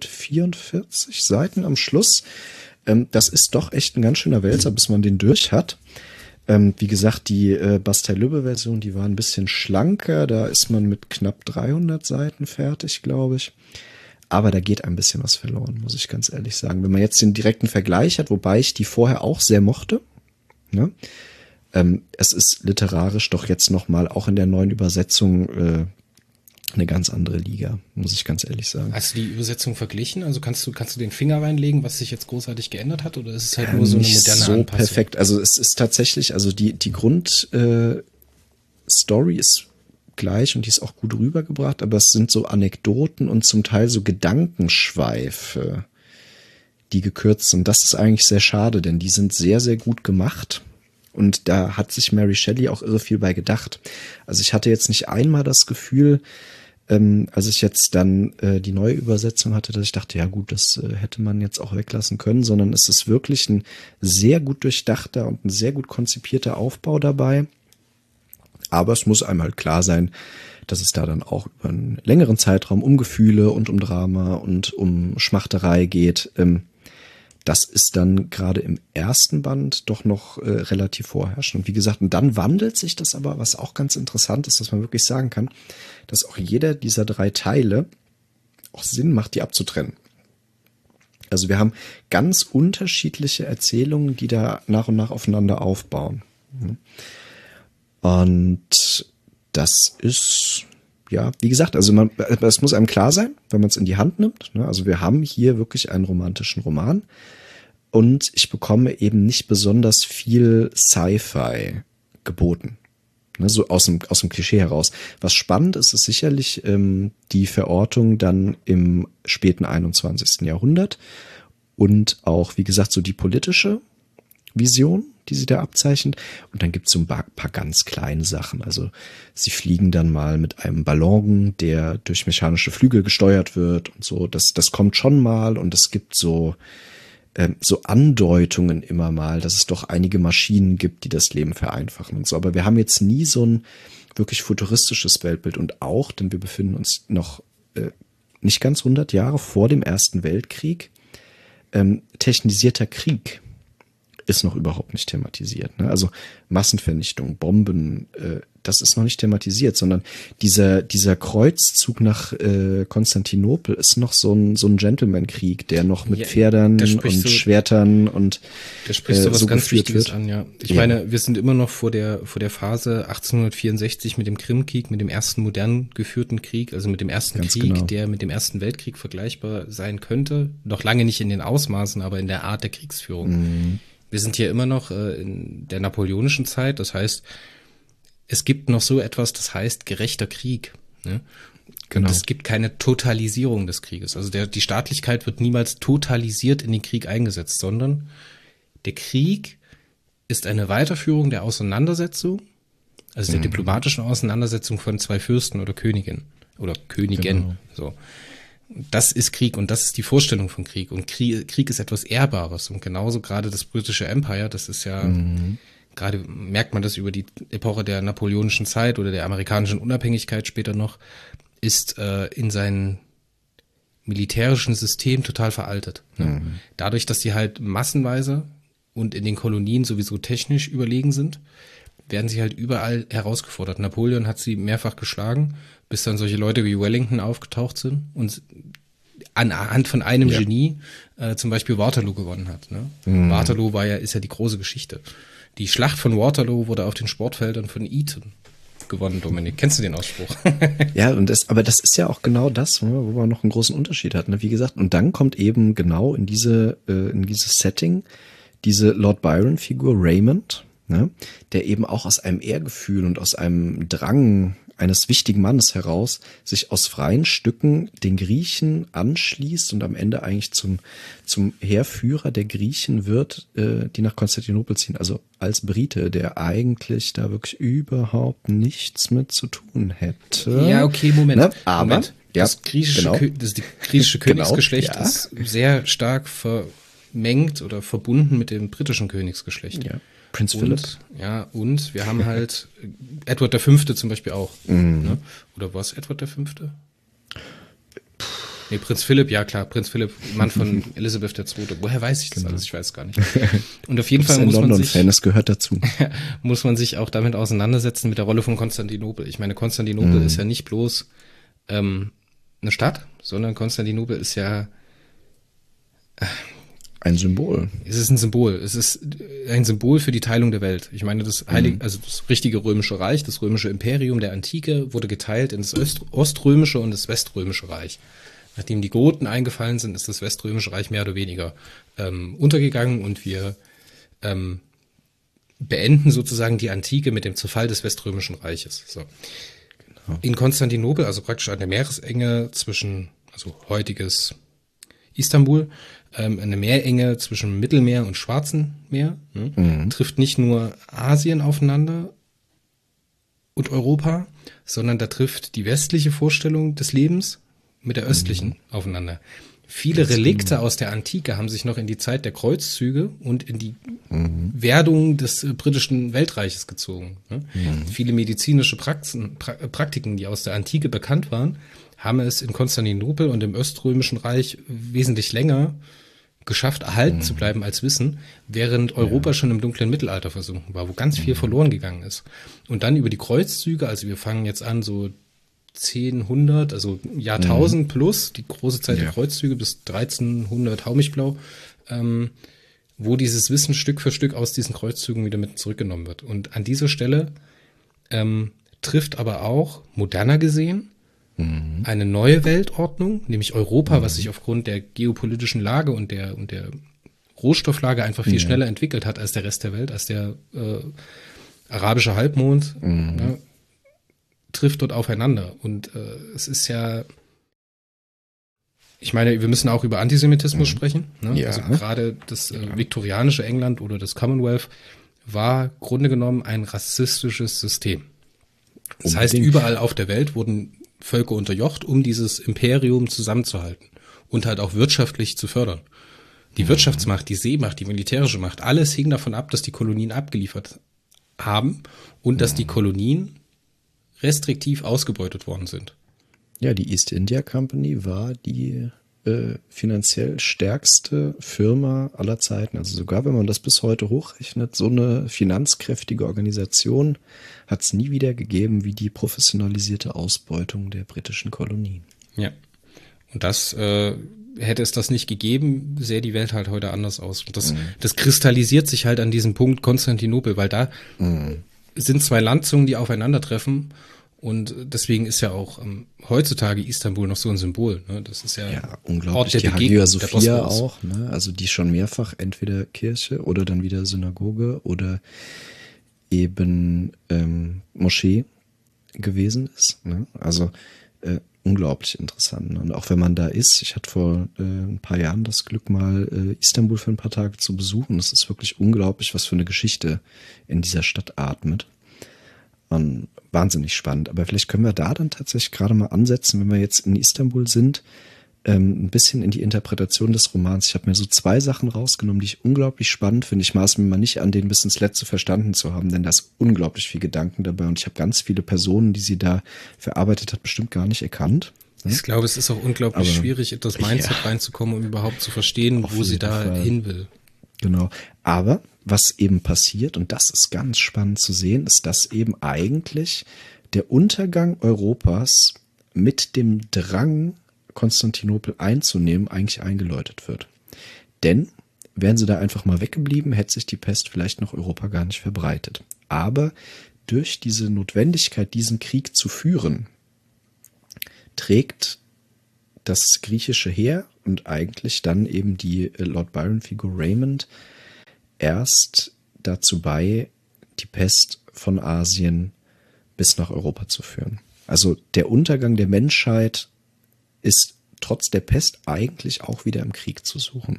544 Seiten am Schluss. Das ist doch echt ein ganz schöner Wälzer, bis man den durch hat. Wie gesagt, die Bastei-Lübbe-Version, die war ein bisschen schlanker. Da ist man mit knapp 300 Seiten fertig, glaube ich. Aber da geht ein bisschen was verloren, muss ich ganz ehrlich sagen. Wenn man jetzt den direkten Vergleich hat, wobei ich die vorher auch sehr mochte. Ne? Es ist literarisch doch jetzt nochmal, auch in der neuen Übersetzung, eine ganz andere Liga, muss ich ganz ehrlich sagen. Hast du die Übersetzung verglichen? Also kannst du den Finger reinlegen, was sich jetzt großartig geändert hat, oder ist es halt nur so eine moderne so Anpassung? Perfekt. Also es ist tatsächlich, also die Grundstory ist gleich und die ist auch gut rübergebracht, aber es sind so Anekdoten und zum Teil so Gedankenschweife, die gekürzt sind. Das ist eigentlich sehr schade, denn die sind sehr, sehr gut gemacht. Und da hat sich Mary Shelley auch irre viel bei gedacht. Also ich hatte jetzt nicht einmal das Gefühl, als ich jetzt dann die neue Übersetzung hatte, dass ich dachte, ja gut, das hätte man jetzt auch weglassen können, sondern es ist wirklich ein sehr gut durchdachter und ein sehr gut konzipierter Aufbau dabei. Aber es muss einem halt klar sein, dass es da dann auch über einen längeren Zeitraum um Gefühle und um Drama und um Schmachterei geht. Das ist dann gerade im ersten Band doch noch relativ vorherrschend. Und wie gesagt, und dann wandelt sich das aber, was auch ganz interessant ist, dass man wirklich sagen kann, dass auch jeder dieser 3 Teile auch Sinn macht, die abzutrennen. Also wir haben ganz unterschiedliche Erzählungen, die da nach und nach aufeinander aufbauen. Und das ist, ja, wie gesagt, also es muss einem klar sein, wenn man es in die Hand nimmt. Ne? Also wir haben hier wirklich einen romantischen Roman und ich bekomme eben nicht besonders viel Sci-Fi geboten. Ne? So aus dem Klischee heraus. Was spannend ist, ist sicherlich die Verortung dann im späten 21. Jahrhundert und auch, wie gesagt, so die politische Vision, die sie da abzeichnet. Und dann gibt es so ein paar ganz kleine Sachen. Also sie fliegen dann mal mit einem Ballon, der durch mechanische Flügel gesteuert wird und so. Das kommt schon mal und es gibt so Andeutungen immer mal, dass es doch einige Maschinen gibt, die das Leben vereinfachen und so. Aber wir haben jetzt nie so ein wirklich futuristisches Weltbild und auch, denn wir befinden uns noch nicht ganz 100 Jahre vor dem Ersten Weltkrieg, technisierter Krieg ist noch überhaupt nicht thematisiert. Ne? Also Massenvernichtung, Bomben, das ist noch nicht thematisiert, sondern dieser Kreuzzug nach Konstantinopel ist noch so ein Gentleman-Krieg, der noch mit Pferdern und Schwertern und da sprichst du was so ganz Wichtiges wird. an, ja. Ich meine, wir sind immer noch vor der Phase 1864 mit dem Krimkrieg, mit dem ersten modern geführten Krieg, also mit dem ersten Ganz Krieg, genau. der mit dem Ersten Weltkrieg vergleichbar sein könnte. Noch lange nicht in den Ausmaßen, aber in der Art der Kriegsführung. Wir sind hier immer noch in der napoleonischen Zeit, das heißt, es gibt noch so etwas, das heißt gerechter Krieg. Ne? Genau. Und es gibt keine Totalisierung des Krieges. Also die Staatlichkeit wird niemals totalisiert in den Krieg eingesetzt, sondern der Krieg ist eine Weiterführung der Auseinandersetzung, also der diplomatischen Auseinandersetzung von 2 Fürsten oder Königen oder Königen. Genau. So. Das ist Krieg und das ist die Vorstellung von Krieg. Und Krieg ist etwas Ehrbares. Und genauso gerade das britische Empire, das ist ja, gerade merkt man das über die Epoche der napoleonischen Zeit oder der amerikanischen Unabhängigkeit später noch, ist in seinem militärischen System total veraltet. Ne? Dadurch, dass die halt massenweise und in den Kolonien sowieso technisch überlegen sind, werden sie halt überall herausgefordert. Napoleon hat sie mehrfach geschlagen, bis dann solche Leute wie Wellington aufgetaucht sind und anhand von einem Genie zum Beispiel Waterloo gewonnen hat. Ne? Waterloo ist ja die große Geschichte. Die Schlacht von Waterloo wurde auf den Sportfeldern von Eton gewonnen, Dominik. Kennst du den Ausspruch? Ja, aber das ist ja auch genau das, wo man noch einen großen Unterschied hat. Ne? Wie gesagt, und dann kommt eben genau in dieses Setting diese Lord Byron-Figur Raymond, ne? Der eben auch aus einem Ehrgefühl und aus einem Drang eines wichtigen Mannes heraus sich aus freien Stücken den Griechen anschließt und am Ende eigentlich zum Heerführer der Griechen wird, die nach Konstantinopel ziehen. Also als Brite, der eigentlich da wirklich überhaupt nichts mit zu tun hätte. Ja, okay, Moment. Ne? Aber Moment. Das ja, griechische, genau. das griechische Königsgeschlecht ja. ist sehr stark vermengt oder verbunden mit dem britischen Königsgeschlecht. Ja. Prinz Philipp. Ja, und wir haben halt Edward V. zum Beispiel auch. Ne? Oder was, Edward V.? Nee, Prinz Philipp, ja klar, Prinz Philipp, Mann von Elisabeth II. Woher weiß ich das alles? Ich weiß es gar nicht. Und auf jeden Fall muss man sich, das gehört dazu. muss man sich auch damit auseinandersetzen mit der Rolle von Konstantinopel. Ich meine, Konstantinopel ist ja nicht bloß eine Stadt, sondern Konstantinopel ist ja ein Symbol. Es ist ein Symbol. Es ist ein Symbol für die Teilung der Welt. Ich meine, das richtige römische Reich, das römische Imperium der Antike wurde geteilt in das oströmische und das weströmische Reich. Nachdem die Goten eingefallen sind, ist das weströmische Reich mehr oder weniger untergegangen und wir beenden sozusagen die Antike mit dem Zerfall des weströmischen Reiches. So. Genau. In Konstantinopel, also praktisch an der Meeresenge zwischen, also heutiges Istanbul, eine Meerenge zwischen Mittelmeer und Schwarzen Meer, ne? Trifft nicht nur Asien aufeinander und Europa, sondern da trifft die westliche Vorstellung des Lebens mit der östlichen aufeinander. Viele Relikte aus der Antike haben sich noch in die Zeit der Kreuzzüge und in die Werdung des britischen Weltreiches gezogen. Ne? Viele medizinische Praktiken, die aus der Antike bekannt waren, haben es in Konstantinopel und im Öströmischen Reich wesentlich länger geschafft, erhalten zu bleiben als Wissen, während Europa schon im dunklen Mittelalter versunken war, wo ganz viel verloren gegangen ist. Und dann über die Kreuzzüge, also wir fangen jetzt an so 1000, also Jahrtausend plus, die große Zeit der Kreuzzüge bis 1300 Haumichblau, wo dieses Wissen Stück für Stück aus diesen Kreuzzügen wieder mit zurückgenommen wird. Und an dieser Stelle trifft aber auch, moderner gesehen, eine neue Weltordnung, nämlich Europa, was sich aufgrund der geopolitischen Lage und der Rohstofflage einfach viel schneller entwickelt hat als der Rest der Welt, als der arabische Halbmond, ja, trifft dort aufeinander. Und es ist ja, ich meine, wir müssen auch über Antisemitismus sprechen. Ne? Ja. Also gerade das viktorianische England oder das Commonwealth war im Grunde genommen ein rassistisches System. Das heißt, überall auf der Welt wurden Völker unterjocht, um dieses Imperium zusammenzuhalten und halt auch wirtschaftlich zu fördern. Die Wirtschaftsmacht, die Seemacht, die militärische Macht, alles hing davon ab, dass die Kolonien abgeliefert haben und dass die Kolonien restriktiv ausgebeutet worden sind. Ja, die East India Company war die finanziell stärkste Firma aller Zeiten. Also sogar wenn man das bis heute hochrechnet, so eine finanzkräftige Organisation hat es nie wieder gegeben wie die professionalisierte Ausbeutung der britischen Kolonien. Ja, und das hätte es das nicht gegeben, sähe die Welt halt heute anders aus. Und das kristallisiert sich halt an diesem Punkt Konstantinopel, weil da sind zwei Landzungen, die aufeinandertreffen. Und deswegen ist ja auch heutzutage Istanbul noch so ein Symbol. Ne? Das ist ja unglaublich. Ort der die Begegnung, Hagia Sophia auch, ne? Also die schon mehrfach entweder Kirche oder dann wieder Synagoge oder eben Moschee gewesen ist. Ne? Also unglaublich interessant. Und auch wenn man da ist, ich hatte vor ein paar Jahren das Glück, mal Istanbul für ein paar Tage zu besuchen. Es ist wirklich unglaublich, was für eine Geschichte in dieser Stadt atmet. Und wahnsinnig spannend. Aber vielleicht können wir da dann tatsächlich gerade mal ansetzen, wenn wir jetzt in Istanbul sind, ein bisschen in die Interpretation des Romans. Ich habe mir so zwei Sachen rausgenommen, die ich unglaublich spannend finde. Ich maß mir mal nicht an, den bis ins Letzte verstanden zu haben, denn da ist unglaublich viel Gedanken dabei und ich habe ganz viele Personen, die sie da verarbeitet hat, bestimmt gar nicht erkannt. Ich glaube, es ist auch unglaublich schwierig, in das Mindset reinzukommen, um überhaupt zu verstehen, wo sie da hin will. Genau. Aber was eben passiert, und das ist ganz spannend zu sehen, ist, dass eben eigentlich der Untergang Europas mit dem Drang, Konstantinopel einzunehmen, eigentlich eingeläutet wird. Denn wären sie da einfach mal weggeblieben, hätte sich die Pest vielleicht nach Europa gar nicht verbreitet. Aber durch diese Notwendigkeit, diesen Krieg zu führen, trägt das griechische Heer und eigentlich dann eben die Lord Byron-Figur Raymond erst dazu bei, die Pest von Asien bis nach Europa zu führen. Also der Untergang der Menschheit ist trotz der Pest eigentlich auch wieder im Krieg zu suchen.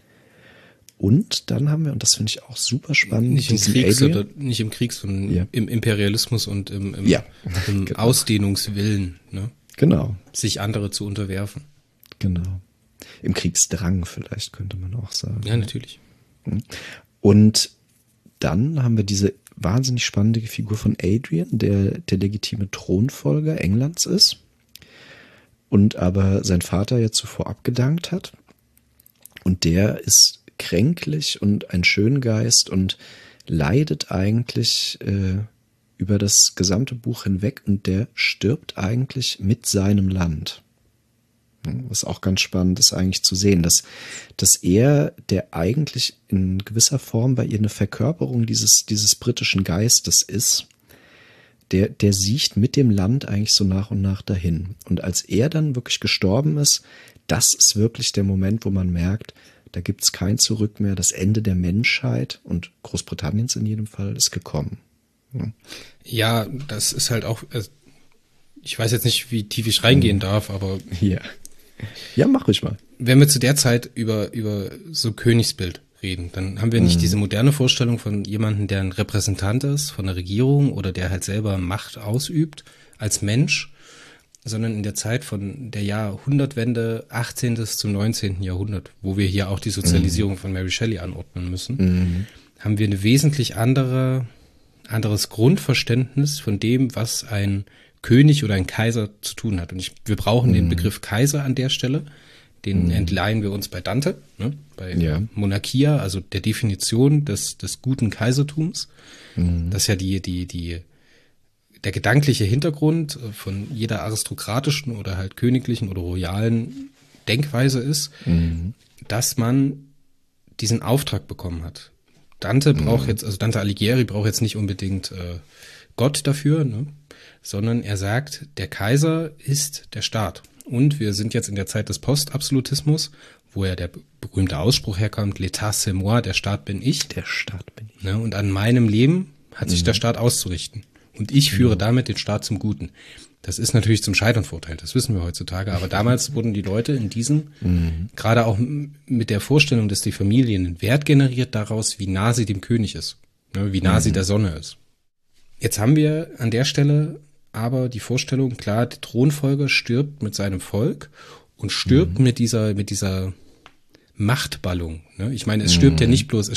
Und dann haben wir, und das finde ich auch super spannend, nicht im Krieg, sondern im Imperialismus und im genau. Ausdehnungswillen, ne? Genau. Sich andere zu unterwerfen. Genau. Im Kriegsdrang vielleicht, könnte man auch sagen. Ja, natürlich. Und dann haben wir diese wahnsinnig spannende Figur von Adrian, der legitime Thronfolger Englands ist und aber sein Vater ja zuvor abgedankt hat. Und der ist kränklich und ein Schöngeist und leidet eigentlich über das gesamte Buch hinweg und der stirbt eigentlich mit seinem Land. Was auch ganz spannend ist eigentlich zu sehen, dass er, der eigentlich in gewisser Form bei ihr eine Verkörperung dieses britischen Geistes ist, der siecht mit dem Land eigentlich so nach und nach dahin. Und als er dann wirklich gestorben ist, das ist wirklich der Moment, wo man merkt, da gibt's kein Zurück mehr, das Ende der Menschheit und Großbritanniens in jedem Fall ist gekommen. Ja, das ist halt auch, ich weiß jetzt nicht, wie tief ich reingehen darf, aber ja, mach ruhig mal. wenn wir zu der Zeit über so Königsbild reden, dann haben wir nicht diese moderne Vorstellung von jemandem, der ein Repräsentant ist von der Regierung oder der halt selber Macht ausübt als Mensch, sondern in der Zeit von der Jahrhundertwende 18. zum 19. Jahrhundert, wo wir hier auch die Sozialisierung von Mary Shelley anordnen müssen, haben wir eine wesentlich anderes Grundverständnis von dem, was ein König oder ein Kaiser zu tun hat. Und wir brauchen den Begriff Kaiser an der Stelle. Den entleihen wir uns bei Dante, ne? Bei Monarchia, also der Definition des guten Kaisertums. Das ist ja der gedankliche Hintergrund von jeder aristokratischen oder halt königlichen oder royalen Denkweise ist, dass man diesen Auftrag bekommen hat. Dante Alighieri braucht jetzt nicht unbedingt Gott dafür, ne? Sondern er sagt, der Kaiser ist der Staat. Und wir sind jetzt in der Zeit des Postabsolutismus, wo ja der berühmte Ausspruch herkommt, L'état c'est moi, der Staat bin ich. Der Staat bin ich. Ne? Und an meinem Leben hat sich der Staat auszurichten. Und ich führe damit den Staat zum Guten. Das ist natürlich zum Scheitern verurteilt, das wissen wir heutzutage. Aber damals wurden die Leute in diesem, gerade auch mit der Vorstellung, dass die Familie einen Wert generiert daraus, wie nah sie dem König ist, ne? Wie nah sie der Sonne ist. Jetzt haben wir an der Stelle aber die Vorstellung, klar, der Thronfolger stirbt mit seinem Volk und stirbt mit dieser Machtballung. Ne? Ich meine, es stirbt ja nicht bloß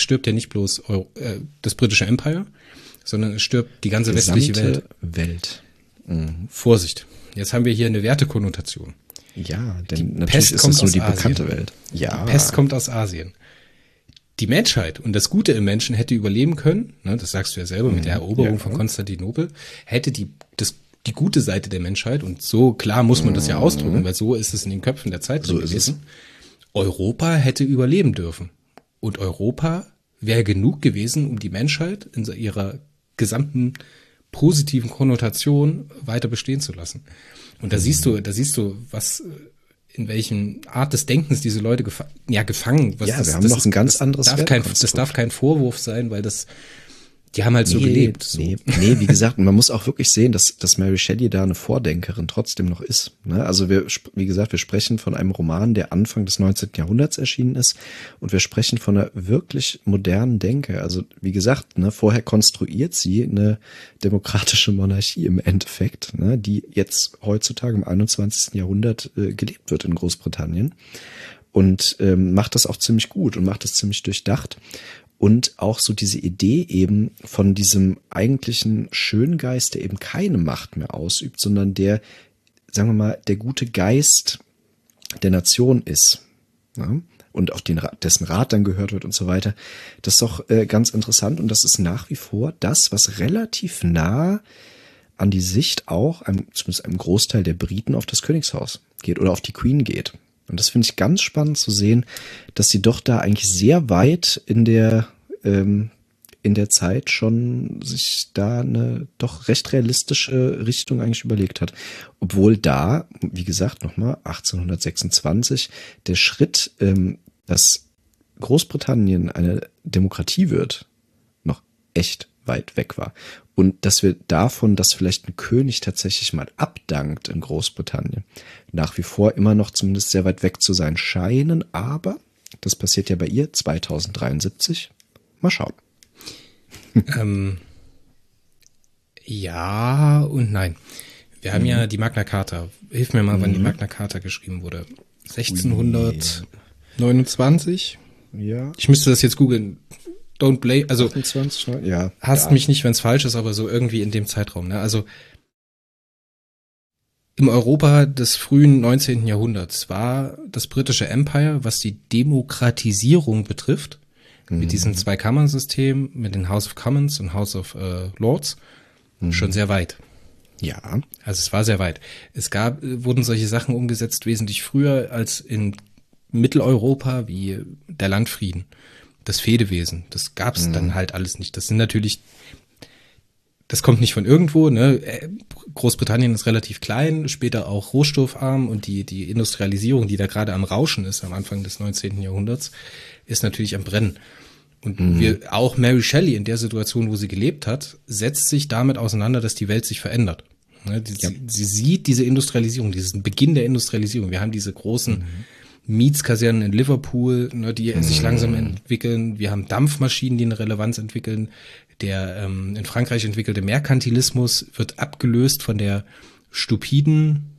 das britische Empire, sondern es stirbt die ganze westliche Welt. Vorsicht, jetzt haben wir hier eine Wertekonnotation. Ja, denn natürlich ist es so die bekannte Welt. Ja. Die Pest kommt aus Asien. Die Menschheit und das Gute im Menschen hätte überleben können, ne, das sagst du ja selber mit der Eroberung von Konstantinopel, hätte die gute Seite der Menschheit, und so klar muss man das ja ausdrücken, weil so ist es in den Köpfen der Zeit so gewesen, Europa hätte überleben dürfen. Und Europa wäre genug gewesen, um die Menschheit in ihrer gesamten positiven Konnotation weiter bestehen zu lassen. Und da siehst du, was in welchen Art des Denkens diese Leute gefangen. Wir haben noch ein ganz anderes Wertekonstrukt. Das darf kein Vorwurf sein, weil die haben halt so gelebt. So. Nee, wie gesagt, man muss auch wirklich sehen, dass Mary Shelley da eine Vordenkerin trotzdem noch ist. Ne? Also wie gesagt, wir sprechen von einem Roman, der Anfang des 19. Jahrhunderts erschienen ist, und wir sprechen von einer wirklich modernen Denke. Also wie gesagt, ne, vorher konstruiert sie eine demokratische Monarchie im Endeffekt, ne, die jetzt heutzutage im 21. Jahrhundert gelebt wird in Großbritannien, und macht das auch ziemlich gut und macht das ziemlich durchdacht. Und auch so diese Idee eben von diesem eigentlichen Schöngeist, der eben keine Macht mehr ausübt, sondern der, sagen wir mal, der gute Geist der Nation ist. Ja? Und auf dessen Rat dann gehört wird und so weiter. Das ist doch ganz interessant, und das ist nach wie vor das, was relativ nah an die Sicht auch, zumindest einem Großteil der Briten, auf das Königshaus geht oder auf die Queen geht. Und das finde ich ganz spannend zu sehen, dass sie doch da eigentlich sehr weit in der Zeit schon sich da eine doch recht realistische Richtung eigentlich überlegt hat. Obwohl da, wie gesagt, nochmal 1826 der Schritt, dass Großbritannien eine Demokratie wird, noch echt weit weg war. Und dass wir davon, dass vielleicht ein König tatsächlich mal abdankt in Großbritannien, nach wie vor immer noch zumindest sehr weit weg zu sein scheinen. Aber das passiert ja bei ihr 2073. Mal schauen. Ja und nein. Wir haben ja die Magna Carta. Hilf mir mal, wann die Magna Carta geschrieben wurde. 1629? Ja. Ich müsste das jetzt googeln. Don't blame, also 28, ja. Hasst mich nicht, wenn es falsch ist, aber so irgendwie in dem Zeitraum. Ne? Also im Europa des frühen 19. Jahrhunderts war das britische Empire, was die Demokratisierung betrifft, mit diesem Zwei-Kammern-System, mit den House of Commons und House of Lords, schon sehr weit. Ja. Also es war sehr weit. Wurden solche Sachen umgesetzt wesentlich früher als in Mitteleuropa, wie der Landfrieden. Das Fehdewesen, das gab's dann halt alles nicht. Das kommt nicht von irgendwo, ne? Großbritannien ist relativ klein, später auch rohstoffarm, und die Industrialisierung, die da gerade am Rauschen ist am Anfang des 19. Jahrhunderts, ist natürlich am Brennen. Und auch Mary Shelley in der Situation, wo sie gelebt hat, setzt sich damit auseinander, dass die Welt sich verändert. Ne? Sie sieht diese Industrialisierung, diesen Beginn der Industrialisierung. Wir haben diese großen Mietskasernen in Liverpool, ne, die sich langsam entwickeln. Wir haben Dampfmaschinen, die eine Relevanz entwickeln. Der in Frankreich entwickelte Merkantilismus wird abgelöst von der stupiden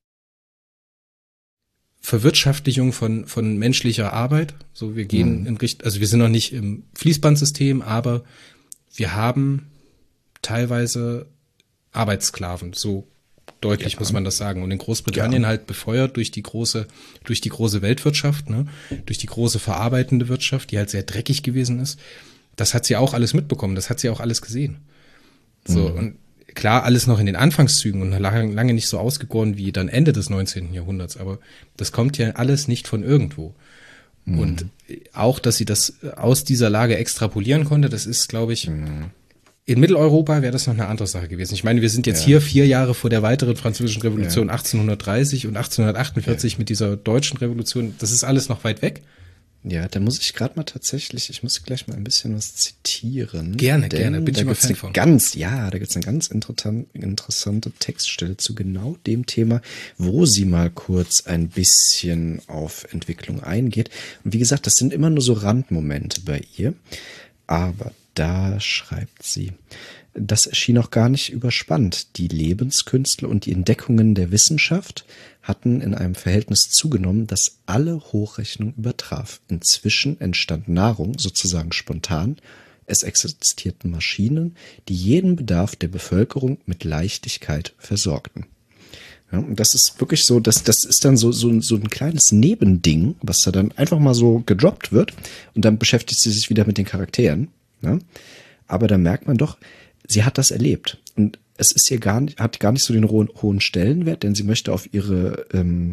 Verwirtschaftlichung von menschlicher Arbeit. So, wir gehen in Richtung, also wir sind noch nicht im Fließbandsystem, aber wir haben teilweise Arbeitssklaven. So deutlich muss man das sagen. Und in Großbritannien halt befeuert durch die große Weltwirtschaft, ne, durch die große verarbeitende Wirtschaft, die halt sehr dreckig gewesen ist. Das hat sie auch alles mitbekommen. Das hat sie auch alles gesehen. So, und klar, alles noch in den Anfangszügen und lange nicht so ausgegoren wie dann Ende des 19. Jahrhunderts, aber das kommt ja alles nicht von irgendwo. Und auch, dass sie das aus dieser Lage extrapolieren konnte, das ist, glaube ich, in Mitteleuropa wäre das noch eine andere Sache gewesen. Ich meine, wir sind jetzt hier 4 Jahre vor der weiteren französischen Revolution 1830 und 1848 mit dieser deutschen Revolution. Das ist alles noch weit weg. Ja, da muss ich gerade mal tatsächlich, ich muss gleich mal ein bisschen was zitieren. Gerne, bin ich immer Fan von. Da gibt's eine ganz interessante Textstelle zu genau dem Thema, wo sie mal kurz ein bisschen auf Entwicklung eingeht. Und wie gesagt, das sind immer nur so Randmomente bei ihr. Aber da schreibt sie: Das erschien auch gar nicht überspannt. Die Lebenskünste und die Entdeckungen der Wissenschaft hatten in einem Verhältnis zugenommen, das alle Hochrechnung übertraf. Inzwischen entstand Nahrung, sozusagen spontan. Es existierten Maschinen, die jeden Bedarf der Bevölkerung mit Leichtigkeit versorgten. Ja, und das ist wirklich so, das ist dann so ein kleines Nebending, was da dann einfach mal so gedroppt wird. Und dann beschäftigt sie sich wieder mit den Charakteren. Ja? Aber da merkt man doch, sie hat das erlebt. Und es ist ihr hat gar nicht so den hohen Stellenwert, denn sie möchte auf ihre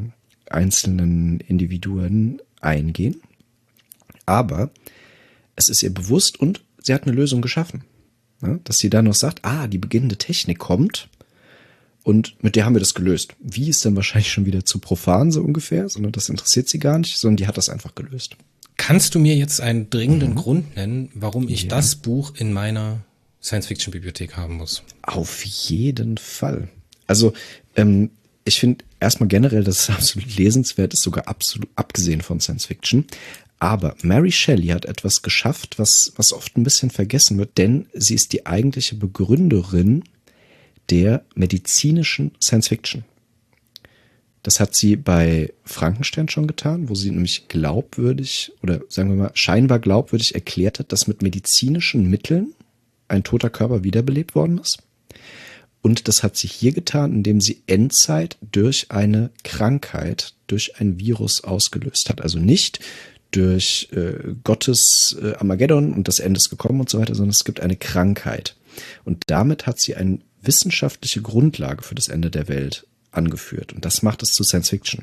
einzelnen Individuen eingehen. Aber es ist ihr bewusst und sie hat eine Lösung geschaffen. Ja, dass sie dann noch sagt, die beginnende Technik kommt und mit der haben wir das gelöst. Wie ist dann wahrscheinlich schon wieder zu profan so ungefähr, sondern das interessiert sie gar nicht, sondern die hat das einfach gelöst. Kannst du mir jetzt einen dringenden Grund nennen, warum ich das Buch in meiner Science-Fiction-Bibliothek haben muss? Auf jeden Fall. Also ich finde erstmal generell, dass es absolut lesenswert ist, sogar absolut abgesehen von Science-Fiction. Aber Mary Shelley hat etwas geschafft, was oft ein bisschen vergessen wird, denn sie ist die eigentliche Begründerin der medizinischen Science-Fiction. Das hat sie bei Frankenstein schon getan, wo sie nämlich glaubwürdig oder sagen wir mal scheinbar glaubwürdig erklärt hat, dass mit medizinischen Mitteln ein toter Körper wiederbelebt worden ist. Und das hat sie hier getan, indem sie Endzeit durch eine Krankheit, durch ein Virus ausgelöst hat. Also nicht durch Gottes Armageddon und das Ende ist gekommen und so weiter, sondern es gibt eine Krankheit. Und damit hat sie eine wissenschaftliche Grundlage für das Ende der Welt angeführt. Und das macht es zu Science Fiction.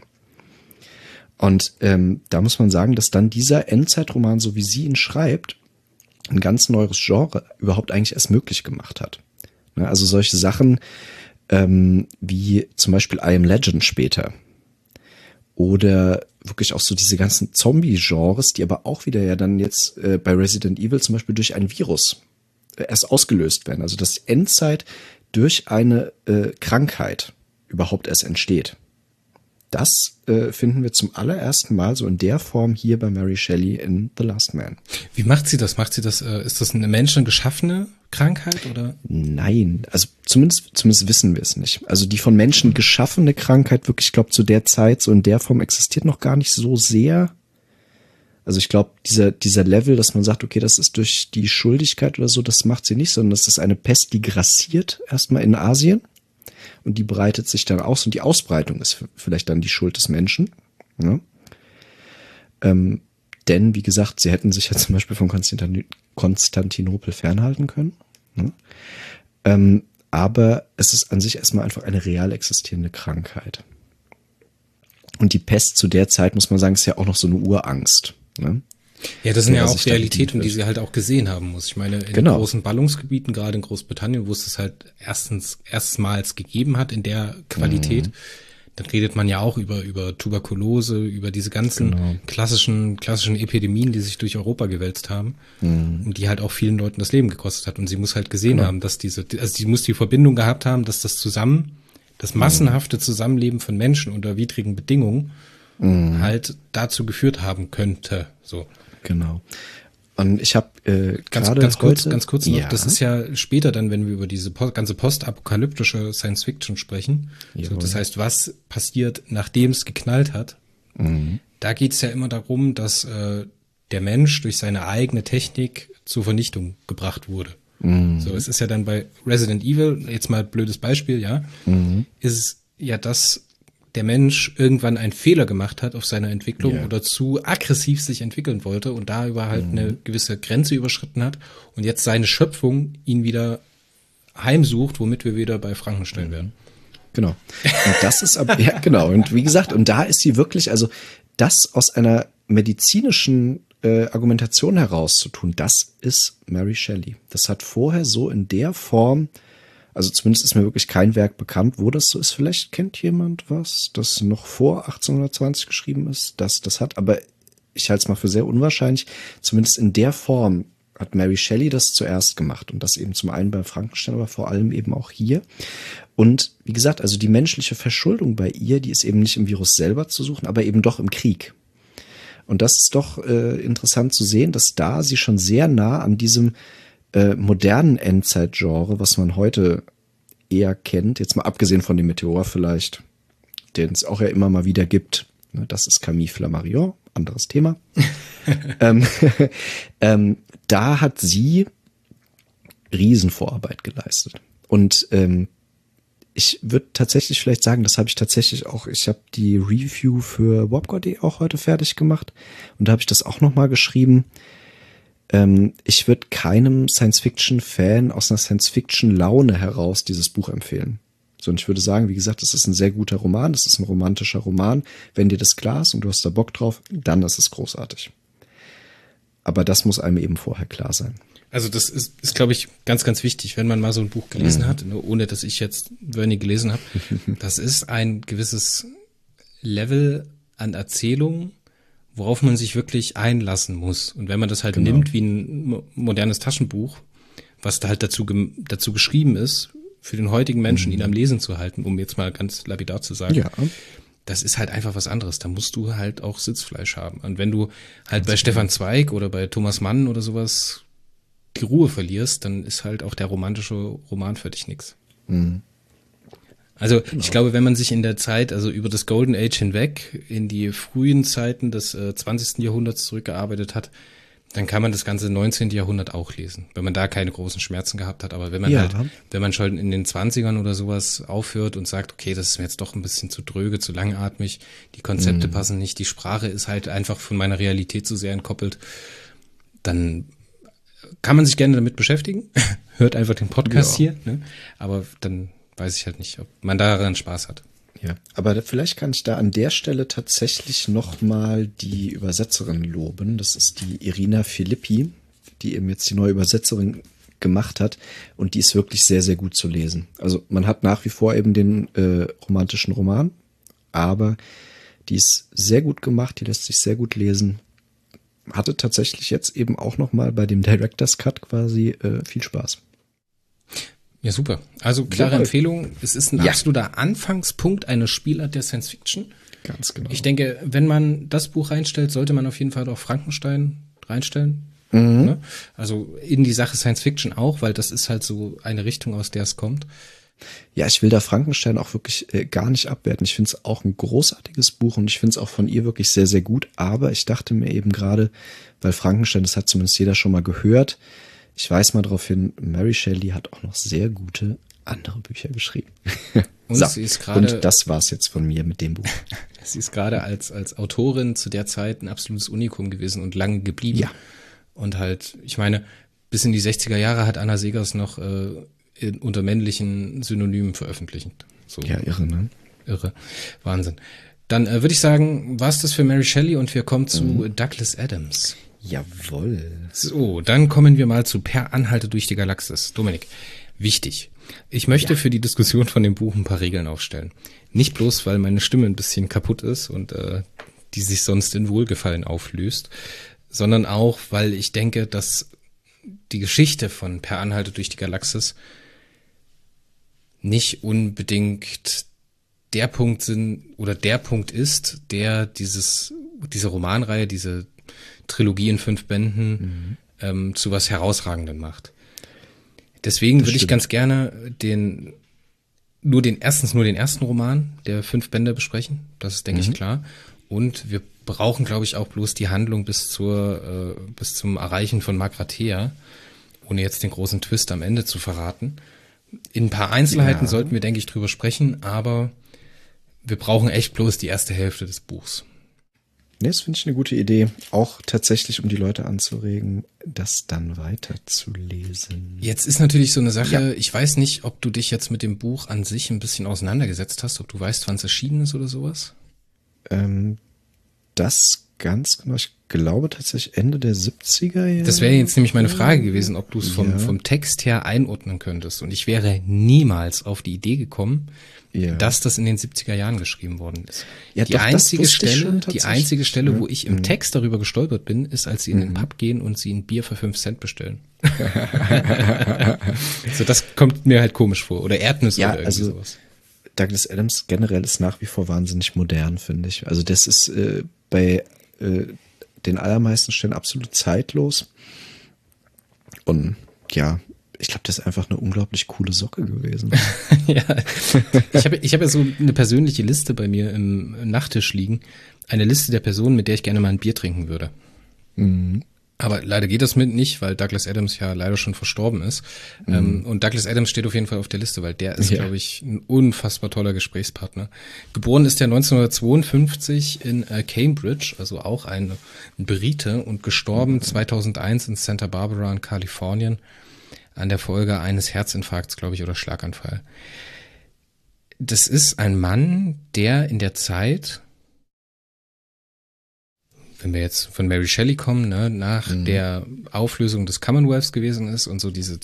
Und da muss man sagen, dass dann dieser Endzeitroman, so wie sie ihn schreibt, ein ganz neues Genre überhaupt eigentlich erst möglich gemacht hat. Also solche Sachen wie zum Beispiel I Am Legend später. Oder wirklich auch so diese ganzen Zombie-Genres, die aber auch wieder ja dann jetzt bei Resident Evil zum Beispiel durch ein Virus erst ausgelöst werden. Also dass Endzeit durch eine Krankheit überhaupt erst entsteht. Das finden wir zum allerersten Mal so in der Form hier bei Mary Shelley in The Last Man. Wie macht sie das? Ist das eine menschengeschaffene Krankheit oder? Nein, also zumindest wissen wir es nicht. Also die von Menschen geschaffene Krankheit wirklich, ich glaube, zu der Zeit so in der Form existiert noch gar nicht so sehr. Also ich glaube, dieser Level, dass man sagt, okay, das ist durch die Schuldigkeit oder so, das macht sie nicht, sondern das ist eine Pest, die grassiert erstmal in Asien. Und die breitet sich dann aus und die Ausbreitung ist vielleicht dann die Schuld des Menschen. Ja? Denn, wie gesagt, sie hätten sich ja zum Beispiel von Konstantinopel fernhalten können. Ja? Aber es ist an sich erstmal einfach eine real existierende Krankheit. Und die Pest zu der Zeit, muss man sagen, ist ja auch noch so eine Urangst. Ne? Ja, das sind ja auch Realitäten, die sie halt auch gesehen haben muss. Ich meine, in den großen Ballungsgebieten, gerade in Großbritannien, wo es das halt erstmals gegeben hat in der Qualität, dann redet man ja auch über Tuberkulose, über diese ganzen klassischen Epidemien, die sich durch Europa gewälzt haben und die halt auch vielen Leuten das Leben gekostet hat. Und sie muss halt gesehen haben, dass sie muss die Verbindung gehabt haben, dass das massenhafte Zusammenleben von Menschen unter widrigen Bedingungen halt dazu geführt haben könnte. So. Genau. Und ich habe ganz kurz noch, das ist ja später dann, wenn wir über diese ganze postapokalyptische Science-Fiction sprechen. So, das heißt, was passiert, nachdem es geknallt hat? Da geht es ja immer darum, dass der Mensch durch seine eigene Technik zur Vernichtung gebracht wurde. So, es ist ja dann bei Resident Evil, jetzt mal blödes Beispiel, ja, ist es ja, dass der Mensch irgendwann einen Fehler gemacht hat auf seiner Entwicklung oder zu aggressiv sich entwickeln wollte und darüber halt eine gewisse Grenze überschritten hat und jetzt seine Schöpfung ihn wieder heimsucht, womit wir wieder bei Frankenstein werden. Genau. Und das ist aber, ja, genau. Und wie gesagt, und da ist sie wirklich, also das aus einer medizinischen Argumentation herauszutun, das ist Mary Shelley. Das hat vorher so in der Form, also zumindest ist mir wirklich kein Werk bekannt, wo das so ist. Vielleicht kennt jemand was, das noch vor 1820 geschrieben ist, das hat, aber ich halte es mal für sehr unwahrscheinlich. Zumindest in der Form hat Mary Shelley das zuerst gemacht und das eben zum einen bei Frankenstein, aber vor allem eben auch hier. Und wie gesagt, also die menschliche Verschuldung bei ihr, die ist eben nicht im Virus selber zu suchen, aber eben doch im Krieg. Und das ist doch interessant zu sehen, dass da sie schon sehr nah an diesem modernen Endzeit-Genre, was man heute eher kennt, jetzt mal abgesehen von dem Meteor vielleicht, den es auch ja immer mal wieder gibt. Das ist Camille Flammarion, anderes Thema. Da hat sie Riesenvorarbeit geleistet. Und ich würde tatsächlich vielleicht sagen, das habe ich tatsächlich auch, ich habe die Review für Wobgod.de auch heute fertig gemacht und da habe ich das auch nochmal geschrieben. Ich würde keinem Science-Fiction-Fan aus einer Science-Fiction-Laune heraus dieses Buch empfehlen. Sondern ich würde sagen, wie gesagt, das ist ein sehr guter Roman, das ist ein romantischer Roman. Wenn dir das klar ist und du hast da Bock drauf, dann ist es großartig. Aber das muss einem eben vorher klar sein. Also das ist glaube ich, ganz, ganz wichtig, wenn man mal so ein Buch gelesen hat, ohne dass ich jetzt Verney gelesen habe. Das ist ein gewisses Level an Erzählung, worauf man sich wirklich einlassen muss. Und wenn man das halt nimmt wie ein modernes Taschenbuch, was da halt dazu geschrieben ist, für den heutigen Menschen, ihn am Lesen zu halten, um jetzt mal ganz lapidar zu sagen, das ist halt einfach was anderes. Da musst du halt auch Sitzfleisch haben. Und wenn du halt bei Stefan Zweig oder bei Thomas Mann oder sowas die Ruhe verlierst, dann ist halt auch der romantische Roman für dich nix. Also ich glaube, wenn man sich in der Zeit, also über das Golden Age hinweg, in die frühen Zeiten des 20. Jahrhunderts zurückgearbeitet hat, dann kann man das ganze 19. Jahrhundert auch lesen, wenn man da keine großen Schmerzen gehabt hat. Aber wenn man wenn man schon in den 20ern oder sowas aufhört und sagt, okay, das ist mir jetzt doch ein bisschen zu dröge, zu langatmig, die Konzepte passen nicht, die Sprache ist halt einfach von meiner Realität zu sehr entkoppelt, dann kann man sich gerne damit beschäftigen. Hört einfach den Podcast hier, ne? Aber dann weiß ich halt nicht, ob man daran Spaß hat. Ja, aber vielleicht kann ich da an der Stelle tatsächlich nochmal die Übersetzerin loben. Das ist die Irina Filippi, die eben jetzt die neue Übersetzerin gemacht hat. Und die ist wirklich sehr, sehr gut zu lesen. Also man hat nach wie vor eben den romantischen Roman, aber die ist sehr gut gemacht, die lässt sich sehr gut lesen. Hatte tatsächlich jetzt eben auch nochmal bei dem Director's Cut quasi viel Spaß. Ja, super. Also klare Empfehlung. Es ist ein absoluter Anfangspunkt eines Spielart der Science Fiction. Ganz genau. Ich denke, wenn man das Buch reinstellt, sollte man auf jeden Fall auch Frankenstein reinstellen. Ne? Also in die Sache Science Fiction auch, weil das ist halt so eine Richtung, aus der es kommt. Ja, ich will da Frankenstein auch wirklich gar nicht abwerten. Ich finde es auch ein großartiges Buch und ich finde es auch von ihr wirklich sehr, sehr gut. Aber ich dachte mir eben gerade, weil Frankenstein, das hat zumindest jeder schon mal gehört, ich weise mal darauf hin, Mary Shelley hat auch noch sehr gute andere Bücher geschrieben. Und, und das war's jetzt von mir mit dem Buch. Sie ist gerade als Autorin zu der Zeit ein absolutes Unikum gewesen und lange geblieben. Ja. Und halt, ich meine, bis in die 60er Jahre hat Anna Segers noch unter männlichen Synonymen veröffentlicht. So. Ja, irre, ne? Irre. Wahnsinn. Dann würde ich sagen, war's das für Mary Shelley und wir kommen zu Douglas Adams. Jawohl. So, dann kommen wir mal zu Per Anhalter durch die Galaxis. Dominik, wichtig. Ich möchte für die Diskussion von dem Buch ein paar Regeln aufstellen. Nicht bloß, weil meine Stimme ein bisschen kaputt ist und die sich sonst in Wohlgefallen auflöst, sondern auch, weil ich denke, dass die Geschichte von Per Anhalter durch die Galaxis nicht unbedingt der Punkt ist, der diese Romanreihe, diese Trilogie in 5 Bänden zu was Herausragendem macht. Deswegen würde ich ganz gerne nur den ersten Roman der 5 Bände besprechen. Das ist, denke ich, klar. Und wir brauchen, glaube ich, auch bloß die Handlung bis zum Erreichen von Magrathea, ohne jetzt den großen Twist am Ende zu verraten. In ein paar Einzelheiten sollten wir, denke ich, drüber sprechen, aber wir brauchen echt bloß die erste Hälfte des Buchs. Nee, das finde ich eine gute Idee. Auch tatsächlich, um die Leute anzuregen, das dann weiterzulesen. Jetzt ist natürlich so eine Sache, ich weiß nicht, ob du dich jetzt mit dem Buch an sich ein bisschen auseinandergesetzt hast, ob du weißt, wann es erschienen ist oder sowas? Das ganz genau, ich glaube tatsächlich Ende der 70er Jahre. Das wäre jetzt nämlich meine Frage gewesen, ob du es vom Text her einordnen könntest. Und ich wäre niemals auf die Idee gekommen, dass das in den 70er Jahren geschrieben worden ist. Ja, die einzige Stelle, wo ich im Text darüber gestolpert bin, ist, als sie in den Pub gehen und sie ein Bier für 5 Cent bestellen. So, das kommt mir halt komisch vor. Oder Erdnüsse oder irgendwie sowas. Douglas Adams generell ist nach wie vor wahnsinnig modern, finde ich. Also das ist bei den allermeisten Stellen absolut zeitlos. Und ja, ich glaube, das ist einfach eine unglaublich coole Socke gewesen. Ja, ich hab ja so eine persönliche Liste bei mir im Nachttisch liegen. Eine Liste der Personen, mit der ich gerne mal ein Bier trinken würde. Aber leider geht das mit nicht, weil Douglas Adams ja leider schon verstorben ist. Und Douglas Adams steht auf jeden Fall auf der Liste, weil der ist, glaube ich, ein unfassbar toller Gesprächspartner. Geboren ist er 1952 in Cambridge, also auch ein Brite, und gestorben 2001 in Santa Barbara in Kalifornien an der Folge eines Herzinfarkts, glaube ich, oder Schlaganfall. Das ist ein Mann, der in der Zeit, wenn wir jetzt von Mary Shelley kommen, ne, nach der Auflösung des Commonwealths gewesen ist und so diese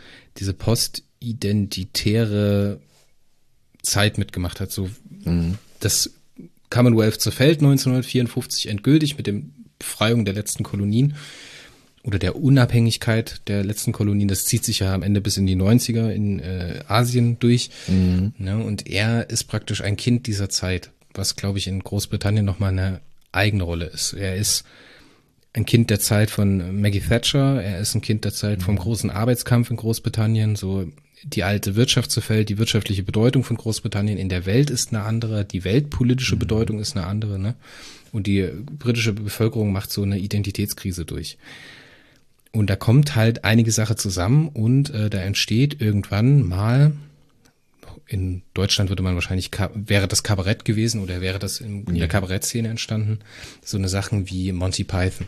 postidentitäre Zeit mitgemacht hat. So das Commonwealth zerfällt 1954 endgültig mit der Befreiung der letzten Kolonien oder der Unabhängigkeit der letzten Kolonien. Das zieht sich ja am Ende bis in die 90er in Asien durch. Ne, und er ist praktisch ein Kind dieser Zeit, was, glaube ich, in Großbritannien nochmal eine eigene Rolle ist. Er ist ein Kind der Zeit von Maggie Thatcher, er ist ein Kind der Zeit vom großen Arbeitskampf in Großbritannien, so die alte Wirtschaft zerfällt, die wirtschaftliche Bedeutung von Großbritannien in der Welt ist eine andere, die weltpolitische Bedeutung ist eine andere, ne? Und die britische Bevölkerung macht so eine Identitätskrise durch. Und da kommt halt einige Sachen zusammen und da entsteht irgendwann mal, in Deutschland würde man wahrscheinlich, wäre das Kabarett gewesen oder wäre das in der Kabarettszene entstanden, so eine Sachen wie Monty Python.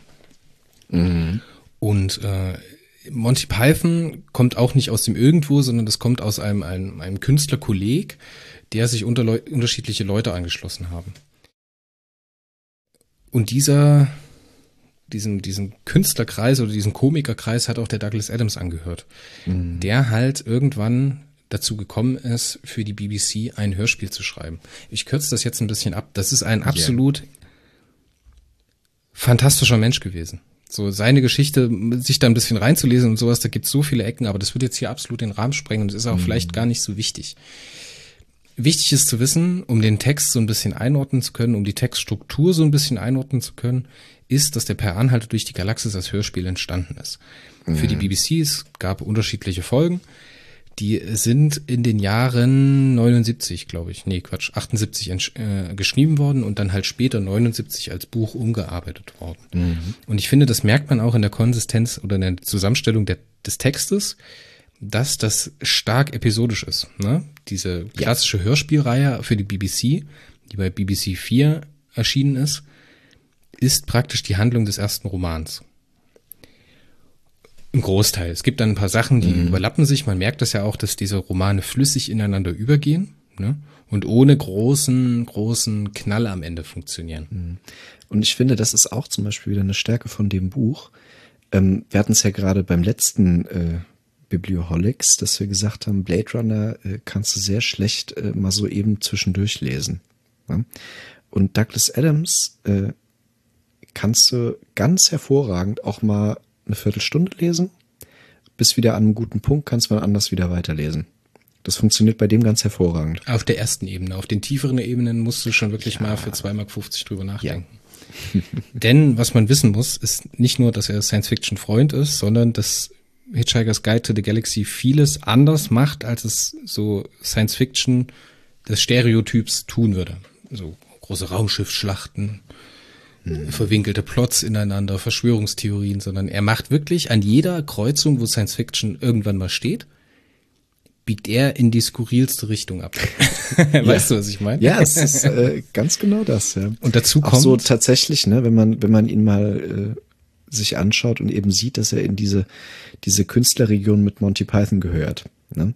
Und Monty Python kommt auch nicht aus dem Irgendwo, sondern das kommt aus einem Künstlerkolleg, der sich unterschiedliche Leute angeschlossen haben. Und diesen Künstlerkreis oder diesen Komikerkreis hat auch der Douglas Adams angehört, der halt irgendwann dazu gekommen ist, für die BBC ein Hörspiel zu schreiben. Ich kürze das jetzt ein bisschen ab. Das ist ein absolut fantastischer Mensch gewesen. So seine Geschichte, sich da ein bisschen reinzulesen und sowas, da gibt es so viele Ecken, aber das wird jetzt hier absolut den Rahmen sprengen und ist auch vielleicht gar nicht so wichtig. Wichtig ist zu wissen, um den Text so ein bisschen einordnen zu können, um die Textstruktur so ein bisschen einordnen zu können, ist, dass der Per Anhalter durch die Galaxis als Hörspiel entstanden ist. Für die BBC, es gab unterschiedliche Folgen. Die sind in den Jahren 79, glaube ich, 78 geschrieben worden und dann halt später 79 als Buch umgearbeitet worden. Und ich finde, das merkt man auch in der Konsistenz oder in der Zusammenstellung des Textes, dass das stark episodisch ist. Ne? Diese klassische Hörspielreihe für die BBC, die bei BBC 4 erschienen ist praktisch die Handlung des ersten Romans. Im Großteil. Es gibt dann ein paar Sachen, die überlappen sich. Man merkt das ja auch, dass diese Romane flüssig ineinander übergehen, ne? Und ohne großen Knall am Ende funktionieren. Und ich finde, das ist auch zum Beispiel wieder eine Stärke von dem Buch. Wir hatten es ja gerade beim letzten Biblioholics, dass wir gesagt haben, Blade Runner kannst du sehr schlecht mal so eben zwischendurch lesen. Ne? Und Douglas Adams kannst du ganz hervorragend auch mal eine Viertelstunde lesen, bis wieder an einem guten Punkt kannst du mal anders wieder weiterlesen. Das funktioniert bei dem ganz hervorragend. Auf der ersten Ebene. Auf den tieferen Ebenen musst du schon wirklich mal für 2,50 Mark drüber nachdenken. Ja. Denn was man wissen muss, ist nicht nur, dass er Science-Fiction-Freund ist, sondern dass Hitchhiker's Guide to the Galaxy vieles anders macht, als es so Science-Fiction des Stereotyps tun würde. So große Raumschiffsschlachten, verwinkelte Plots ineinander, Verschwörungstheorien, sondern er macht wirklich an jeder Kreuzung, wo Science-Fiction irgendwann mal steht, biegt er in die skurrilste Richtung ab. Weißt du, was ich meine? Ja, es ist ganz genau das. Ja. Und dazu kommt auch so tatsächlich, ne, wenn man ihn mal sich anschaut und eben sieht, dass er in diese Künstlerregion mit Monty Python gehört. Ne?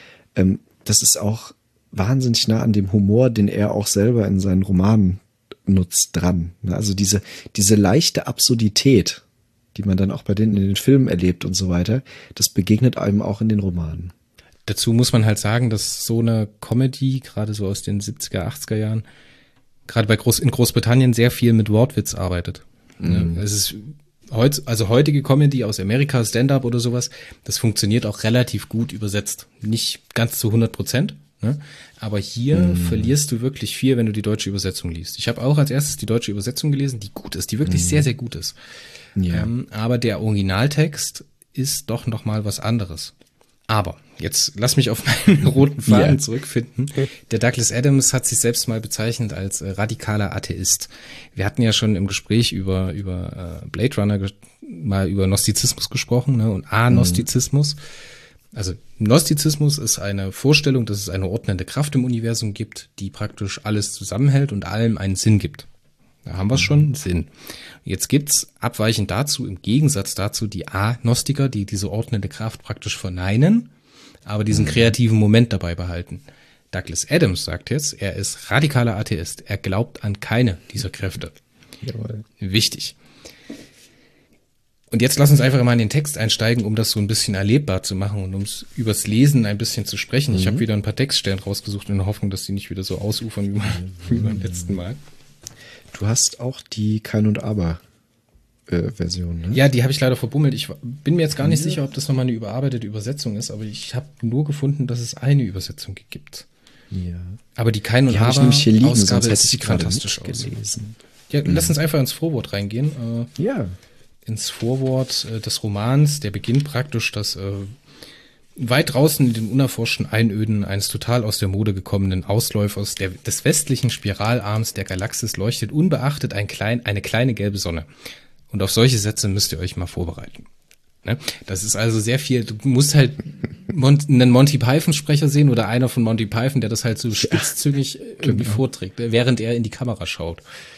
Das ist auch wahnsinnig nah an dem Humor, den er auch selber in seinen Romanen nutzt, dran. Ne? Also diese leichte Absurdität, die man dann auch bei denen in den Filmen erlebt und so weiter, das begegnet einem auch in den Romanen. Dazu muss man halt sagen, dass so eine Comedy, gerade so aus den 70er, 80er Jahren, gerade in Großbritannien sehr viel mit Wortwitz arbeitet. Mhm. Es ist heutige Comedy aus Amerika, Stand-up oder sowas, das funktioniert auch relativ gut übersetzt. Nicht ganz zu 100%, ne? Aber hier verlierst du wirklich viel, wenn du die deutsche Übersetzung liest. Ich habe auch als erstes die deutsche Übersetzung gelesen, die gut ist, die wirklich sehr, sehr gut ist. Ja. Aber der Originaltext ist doch noch mal was anderes. Aber jetzt lass mich auf meinen roten Faden zurückfinden. Der Douglas Adams hat sich selbst mal bezeichnet als radikaler Atheist. Wir hatten ja schon im Gespräch über Blade Runner mal über Gnostizismus gesprochen, ne, und Agnostizismus. Also Gnostizismus ist eine Vorstellung, dass es eine ordnende Kraft im Universum gibt, die praktisch alles zusammenhält und allem einen Sinn gibt. Da haben wir schon Sinn. Jetzt gibt's abweichend dazu, im Gegensatz dazu, die Agnostiker, die diese ordnende Kraft praktisch verneinen, aber diesen kreativen Moment dabei behalten. Douglas Adams sagt jetzt, er ist radikaler Atheist. Er glaubt an keine dieser Kräfte. Jawohl. Wichtig. Und jetzt lass uns einfach mal in den Text einsteigen, um das so ein bisschen erlebbar zu machen und übers Lesen ein bisschen zu sprechen. Ich habe wieder ein paar Textstellen rausgesucht in der Hoffnung, dass die nicht wieder so ausufern wie beim letzten Mal. Du hast auch die Kein und Aber Version, ne? Ja, die habe ich leider verbummelt. Ich bin mir jetzt gar nicht sicher, ob das nochmal eine überarbeitete Übersetzung ist, aber ich habe nur gefunden, dass es eine Übersetzung gibt. Ja. Aber die Kein und Aber Ausgabe sieht fantastisch aus. Ja, lass uns einfach ins Vorwort reingehen. Ja. Ins Vorwort des Romans, der beginnt praktisch, dass weit draußen in den unerforschten Einöden eines total aus der Mode gekommenen Ausläufers des westlichen Spiralarms der Galaxis leuchtet unbeachtet eine kleine gelbe Sonne. Und auf solche Sätze müsst ihr euch mal vorbereiten. Ne? Das ist also sehr viel, du musst halt einen Monty Python-Sprecher sehen oder einer von Monty Python, der das halt so spitzzüngig irgendwie vorträgt, während er in die Kamera schaut.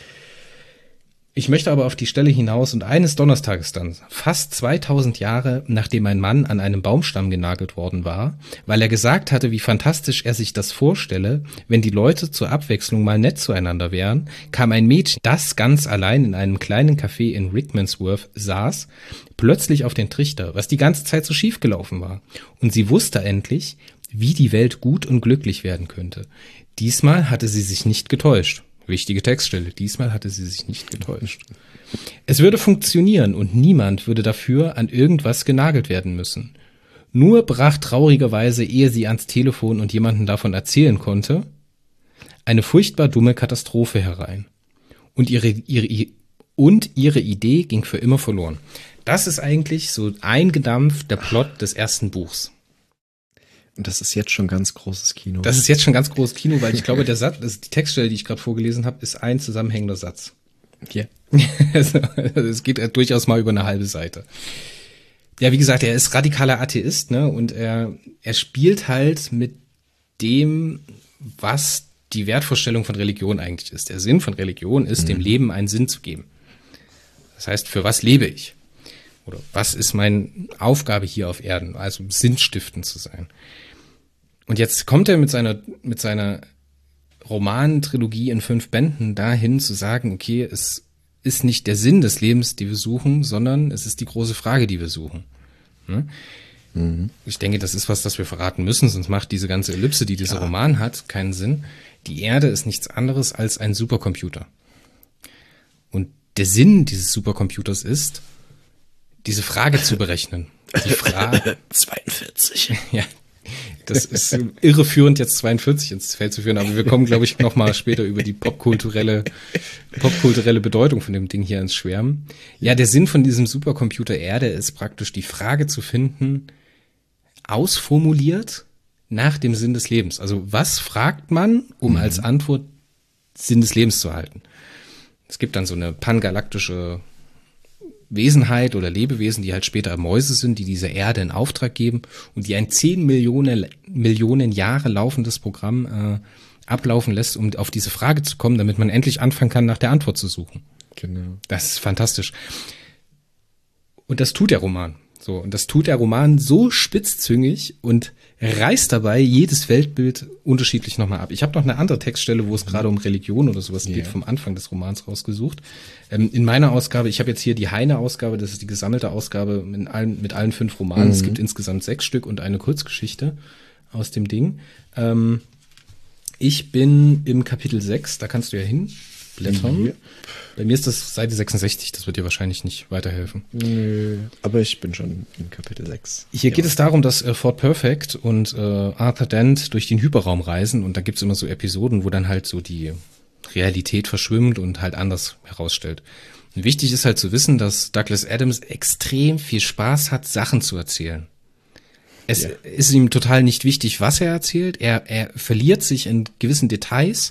Ich möchte aber auf die Stelle hinaus und eines Donnerstages dann, fast 2000 Jahre nachdem ein Mann an einem Baumstamm genagelt worden war, weil er gesagt hatte, wie fantastisch er sich das vorstelle, wenn die Leute zur Abwechslung mal nett zueinander wären, kam ein Mädchen, das ganz allein in einem kleinen Café in Rickmansworth saß, plötzlich auf den Trichter, was die ganze Zeit so schief gelaufen war. Und sie wusste endlich, wie die Welt gut und glücklich werden könnte. Diesmal hatte sie sich nicht getäuscht. Wichtige Textstelle. Diesmal hatte sie sich nicht getäuscht. Es würde funktionieren und niemand würde dafür an irgendwas genagelt werden müssen. Nur brach traurigerweise, ehe sie ans Telefon und jemanden davon erzählen konnte, eine furchtbar dumme Katastrophe herein. Und ihre Idee ging für immer verloren. Das ist eigentlich so eingedampft der Plot des ersten Buchs. Und das ist jetzt schon ganz großes Kino. Das ist jetzt schon ganz großes Kino, weil ich glaube, der Satz, also die Textstelle, die ich gerade vorgelesen habe, ist ein zusammenhängender Satz. Ja. Also, es geht durchaus mal über eine halbe Seite. Ja, wie gesagt, er ist radikaler Atheist, ne? Und er spielt halt mit dem, was die Wertvorstellung von Religion eigentlich ist. Der Sinn von Religion ist, dem Leben einen Sinn zu geben. Das heißt, für was lebe ich? Oder was ist meine Aufgabe hier auf Erden? Also sinnstiftend zu sein. Und jetzt kommt er mit seiner Romantrilogie in 5 Bänden dahin zu sagen, okay, es ist nicht der Sinn des Lebens, die wir suchen, sondern es ist die große Frage, die wir suchen. Ne? Mhm. Ich denke, das ist was, das wir verraten müssen, sonst macht diese ganze Ellipse, die dieser Roman hat, keinen Sinn. Die Erde ist nichts anderes als ein Supercomputer. Und der Sinn dieses Supercomputers ist, diese Frage zu berechnen. Die Frage 42. Ja. Das ist irreführend, jetzt 42 ins Feld zu führen, aber wir kommen, glaube ich, noch mal später über die popkulturelle Bedeutung von dem Ding hier ins Schwärmen. Ja, der Sinn von diesem Supercomputer Erde ist praktisch die Frage zu finden, ausformuliert nach dem Sinn des Lebens. Also was fragt man, um als Antwort Sinn des Lebens zu erhalten? Es gibt dann so eine pangalaktische Wesenheit oder Lebewesen, die halt später Mäuse sind, die dieser Erde in Auftrag geben und die ein 10 Millionen Jahre laufendes Programm ablaufen lässt, um auf diese Frage zu kommen, damit man endlich anfangen kann, nach der Antwort zu suchen. Genau. Das ist fantastisch. Und das tut der Roman. So, und das tut der Roman so spitzzüngig und reißt dabei jedes Weltbild unterschiedlich nochmal ab. Ich habe noch eine andere Textstelle, wo es gerade um Religion oder sowas geht, vom Anfang des Romans rausgesucht. In meiner Ausgabe, ich habe jetzt hier die Heine-Ausgabe, das ist die gesammelte Ausgabe mit allen 5 Romanen. Es gibt insgesamt 6 Stück und eine Kurzgeschichte aus dem Ding. Ich bin im Kapitel 6, da kannst du ja hinblättern. Bei mir ist das Seite 66, das wird dir wahrscheinlich nicht weiterhelfen. Nö, aber ich bin schon in Kapitel 6. Hier geht es darum, dass Ford Perfect und Arthur Dent durch den Hyperraum reisen und da gibt's immer so Episoden, wo dann halt so die Realität verschwimmt und halt anders herausstellt. Und wichtig ist halt zu wissen, dass Douglas Adams extrem viel Spaß hat, Sachen zu erzählen. Es ist ihm total nicht wichtig, was er erzählt. Er verliert sich in gewissen Details,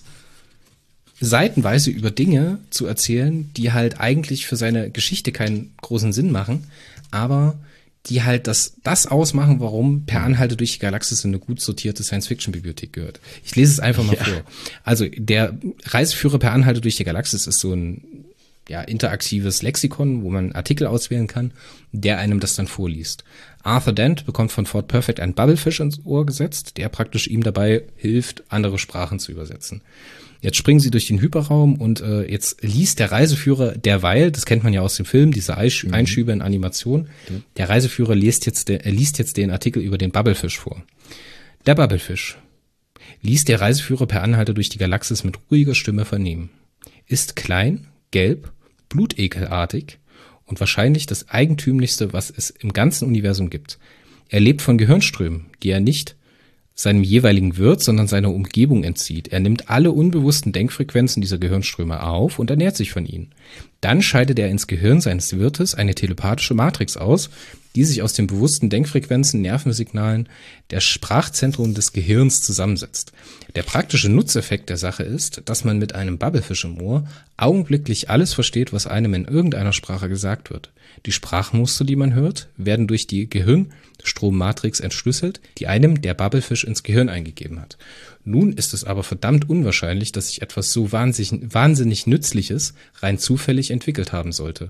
seitenweise über Dinge zu erzählen, die halt eigentlich für seine Geschichte keinen großen Sinn machen, aber die halt das ausmachen, warum Per Anhalter durch die Galaxis in eine gut sortierte Science-Fiction-Bibliothek gehört. Ich lese es einfach mal vor. Also der Reiseführer Per Anhalter durch die Galaxis ist so ein interaktives Lexikon, wo man Artikel auswählen kann, der einem das dann vorliest. Arthur Dent bekommt von Ford Perfect ein Bubblefish ins Ohr gesetzt, der praktisch ihm dabei hilft, andere Sprachen zu übersetzen. Jetzt springen sie durch den Hyperraum und jetzt liest der Reiseführer derweil, das kennt man ja aus dem Film, diese Einschübe in Animation, der Reiseführer liest jetzt den Artikel über den Bubblefish vor. Der Bubblefish liest der Reiseführer Per Anhalter durch die Galaxis mit ruhiger Stimme vernehmen. Ist klein, gelb, blutekelartig und wahrscheinlich das eigentümlichste, was es im ganzen Universum gibt. Er lebt von Gehirnströmen, die er nicht seinem jeweiligen Wirt, sondern seiner Umgebung entzieht. Er nimmt alle unbewussten Denkfrequenzen dieser Gehirnströme auf und ernährt sich von ihnen. Dann scheidet er ins Gehirn seines Wirtes eine telepathische Matrix aus, die sich aus den bewussten Denkfrequenzen, Nervensignalen der Sprachzentren des Gehirns zusammensetzt. Der praktische Nutzeffekt der Sache ist, dass man mit einem Bubblefish im Ohr augenblicklich alles versteht, was einem in irgendeiner Sprache gesagt wird. Die Sprachmuster, die man hört, werden durch die Gehirnstrommatrix entschlüsselt, die einem der Bubblefish ins Gehirn eingegeben hat. Nun ist es aber verdammt unwahrscheinlich, dass sich etwas so wahnsinnig Nützliches rein zufällig entwickelt haben sollte.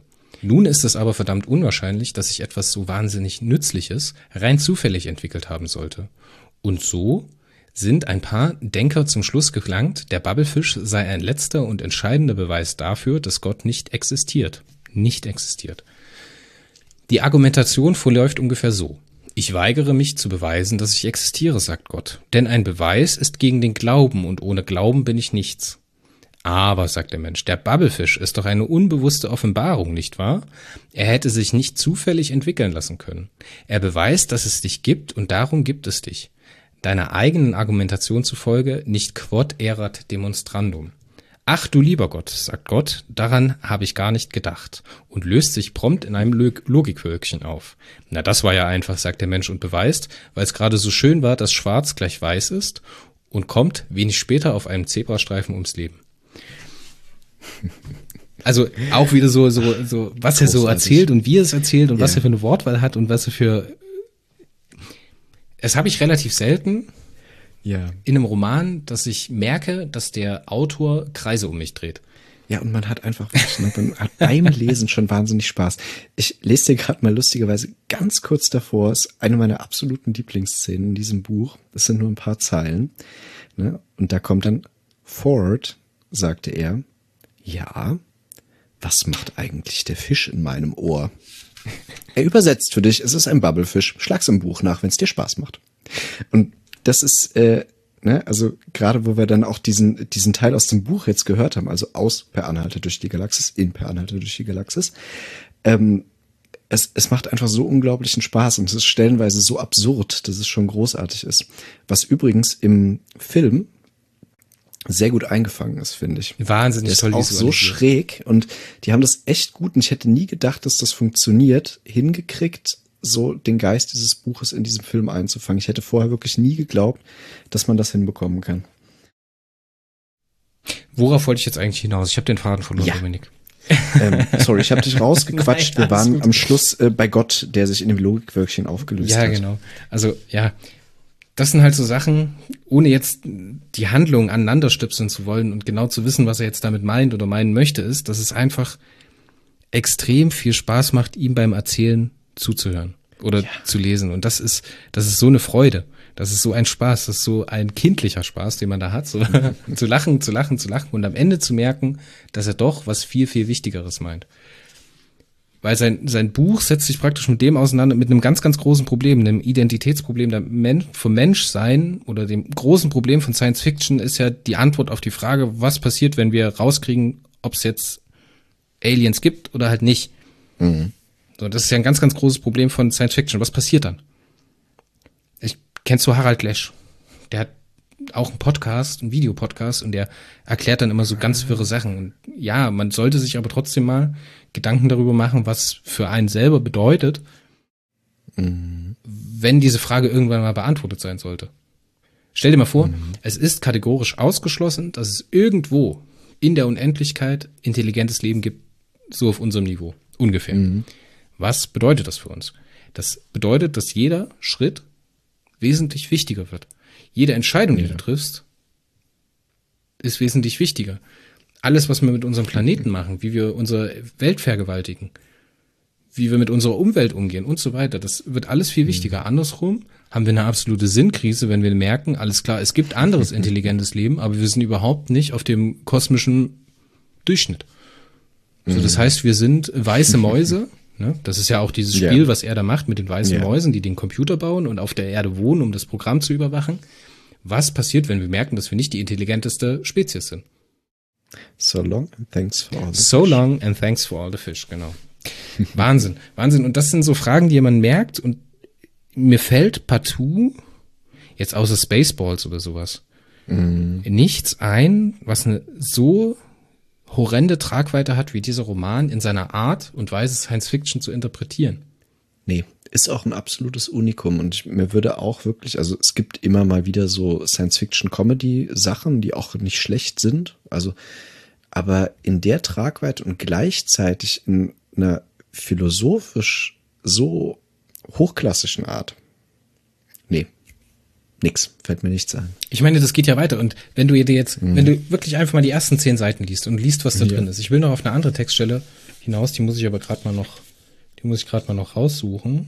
Und so sind ein paar Denker zum Schluss gelangt, der Bubblefish sei ein letzter und entscheidender Beweis dafür, dass Gott nicht existiert. Die Argumentation verläuft ungefähr so. Ich weigere mich zu beweisen, dass ich existiere, sagt Gott. Denn ein Beweis ist gegen den Glauben und ohne Glauben bin ich nichts. Aber, sagt der Mensch, der Bubblefish ist doch eine unbewusste Offenbarung, nicht wahr? Er hätte sich nicht zufällig entwickeln lassen können. Er beweist, dass es dich gibt und darum gibt es dich. Deiner eigenen Argumentation zufolge nicht quod erat demonstrandum. Ach du lieber Gott, sagt Gott, daran habe ich gar nicht gedacht und löst sich prompt in einem Logikwölkchen auf. Na, das war ja einfach, sagt der Mensch und beweist, weil es gerade so schön war, dass schwarz gleich weiß ist und kommt wenig später auf einem Zebrastreifen ums Leben. Also auch wieder so was er so erzählt und wie er es erzählt und was er für eine Wortwahl hat und was er für... Es habe ich relativ selten in einem Roman, dass ich merke, dass der Autor Kreise um mich dreht. Ja, und man hat einfach, man hat beim Lesen schon wahnsinnig Spaß. Ich lese dir gerade mal lustigerweise ganz kurz davor, ist eine meiner absoluten Lieblingsszenen in diesem Buch. Das sind nur ein paar Zeilen. Ne? Und da kommt dann Ford, sagte er, ja, was macht eigentlich der Fisch in meinem Ohr? Er übersetzt für dich, es ist ein Bubblefish. Schlag's im Buch nach, wenn es dir Spaß macht. Und das ist, also gerade wo wir dann auch diesen Teil aus dem Buch jetzt gehört haben, also aus Per Anhalter durch die Galaxis, in Per Anhalter durch die Galaxis, es macht einfach so unglaublichen Spaß und es ist stellenweise so absurd, dass es schon großartig ist. Was übrigens im Film sehr gut eingefangen ist, finde ich. Wahnsinnig toll. Der ist auch so schräg und die haben das echt gut, und ich hätte nie gedacht, dass das funktioniert, hingekriegt, so den Geist dieses Buches in diesem Film einzufangen. Ich hätte vorher wirklich nie geglaubt, dass man das hinbekommen kann. Worauf wollte ich jetzt eigentlich hinaus? Ich habe den Faden verloren, Dominik. Sorry, ich habe dich rausgequatscht. Nein, wir waren am Schluss bei Gott, der sich in dem Logikwölkchen aufgelöst hat. Ja, genau. Also, ja, das sind halt so Sachen, ohne jetzt die Handlung aneinander stüpseln zu wollen und genau zu wissen, was er jetzt damit meint oder meinen möchte, ist, dass es einfach extrem viel Spaß macht, ihm beim Erzählen zuzuhören oder zu lesen. Und das ist so eine Freude. Das ist so ein Spaß, das ist so ein kindlicher Spaß, den man da hat, so zu lachen und am Ende zu merken, dass er doch was viel, viel Wichtigeres meint. Weil sein Buch setzt sich praktisch mit dem auseinander, mit einem ganz, ganz großen Problem, einem Identitätsproblem vom Menschsein oder dem großen Problem von Science Fiction ist ja die Antwort auf die Frage, was passiert, wenn wir rauskriegen, ob es jetzt Aliens gibt oder halt nicht. Mhm. So, das ist ja ein ganz, ganz großes Problem von Science Fiction. Was passiert dann? Kennst du Harald Lesch? Der hat auch einen Podcast, einen Videopodcast, und der erklärt dann immer so ganz wirre Sachen. Und ja, man sollte sich aber trotzdem mal Gedanken darüber machen, was für einen selber bedeutet, wenn diese Frage irgendwann mal beantwortet sein sollte. Stell dir mal vor, es ist kategorisch ausgeschlossen, dass es irgendwo in der Unendlichkeit intelligentes Leben gibt, so auf unserem Niveau, ungefähr. Was bedeutet das für uns? Das bedeutet, dass jeder Schritt wesentlich wichtiger wird. Jede Entscheidung, die du triffst, ist wesentlich wichtiger. Alles, was wir mit unserem Planeten machen, wie wir unsere Welt vergewaltigen, wie wir mit unserer Umwelt umgehen und so weiter, das wird alles viel wichtiger. Andersrum haben wir eine absolute Sinnkrise, wenn wir merken, alles klar, es gibt anderes intelligentes Leben, aber wir sind überhaupt nicht auf dem kosmischen Durchschnitt. So, das heißt, wir sind weiße Mäuse. Ne? Das ist ja auch dieses Spiel, was er da macht mit den weißen Mäusen, die den Computer bauen und auf der Erde wohnen, um das Programm zu überwachen. Was passiert, wenn wir merken, dass wir nicht die intelligenteste Spezies sind? So long and thanks for all the fish. So long and thanks for all the fish, genau. Wahnsinn. Und das sind so Fragen, die man merkt, und mir fällt partout, jetzt außer Spaceballs oder sowas, nichts ein, was eine so horrende Tragweite hat wie dieser Roman in seiner Art und Weise, Science Fiction zu interpretieren. Nee, ist auch ein absolutes Unikum, und mir würde auch wirklich, also es gibt immer mal wieder so Science-Fiction-Comedy-Sachen, die auch nicht schlecht sind, also, aber in der Tragweite und gleichzeitig in einer philosophisch so hochklassischen Art. Nee. Nix, fällt mir nichts ein. Ich meine, das geht ja weiter, und wenn du dir jetzt, wenn du wirklich einfach mal die ersten 10 Seiten liest und liest, was da drin ist. Ich will noch auf eine andere Textstelle hinaus, die muss ich gerade mal noch raussuchen.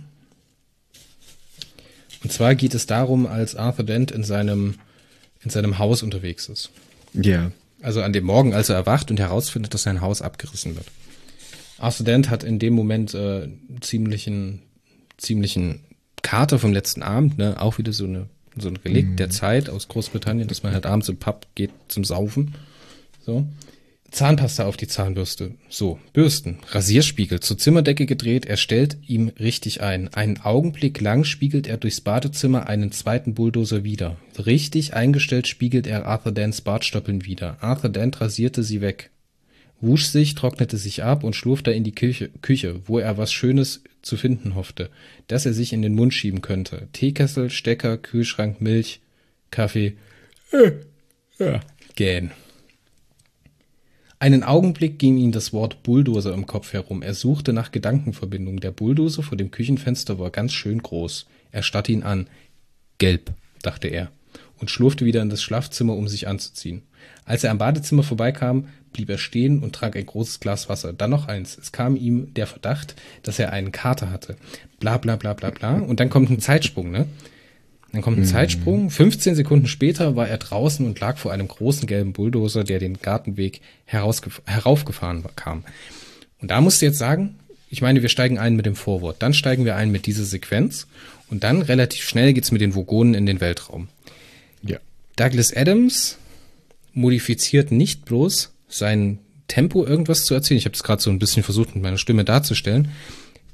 Und zwar geht es darum, als Arthur Dent in seinem Haus unterwegs ist. Ja. Also an dem Morgen, als er erwacht und herausfindet, dass sein Haus abgerissen wird. Arthur Dent hat in dem Moment ziemlichen Kater vom letzten Abend, ne, auch wieder so ein Relikt der Zeit aus Großbritannien, dass man halt abends im Pub geht zum Saufen. So. Zahnpasta auf die Zahnbürste. So, Bürsten. Rasierspiegel zur Zimmerdecke gedreht. Er stellt ihm richtig ein. Einen Augenblick lang spiegelt er durchs Badezimmer einen zweiten Bulldozer wider. Richtig eingestellt spiegelt er Arthur Dents Bartstoppeln wider. Arthur Dent rasierte sie weg, wusch sich, trocknete sich ab und schlurfte in die Küche, wo er was Schönes zu finden hoffte, das er sich in den Mund schieben könnte. Teekessel, Stecker, Kühlschrank, Milch, Kaffee. Gähn. Einen Augenblick ging ihm das Wort Bulldozer im Kopf herum. Er suchte nach Gedankenverbindungen. Der Bulldozer vor dem Küchenfenster war ganz schön groß. Er starrte ihn an. Gelb, dachte er, und schlurfte wieder in das Schlafzimmer, um sich anzuziehen. Als er am Badezimmer vorbeikam, blieb er stehen und trank ein großes Glas Wasser. Dann noch eins. Es kam ihm der Verdacht, dass er einen Kater hatte. Bla bla bla bla bla. Und dann kommt ein Zeitsprung, ne? Dann kommt ein Zeitsprung. 15 Sekunden später war er draußen und lag vor einem großen gelben Bulldozer, der den Gartenweg heraufgefahren kam. Und da musst du jetzt sagen, ich meine, wir steigen ein mit dem Vorwort. Dann steigen wir ein mit dieser Sequenz. Und dann relativ schnell geht's mit den Vogonen in den Weltraum. Ja. Douglas Adams modifiziert nicht bloß sein Tempo, irgendwas zu erzählen. Ich habe es gerade so ein bisschen versucht, mit meiner Stimme darzustellen.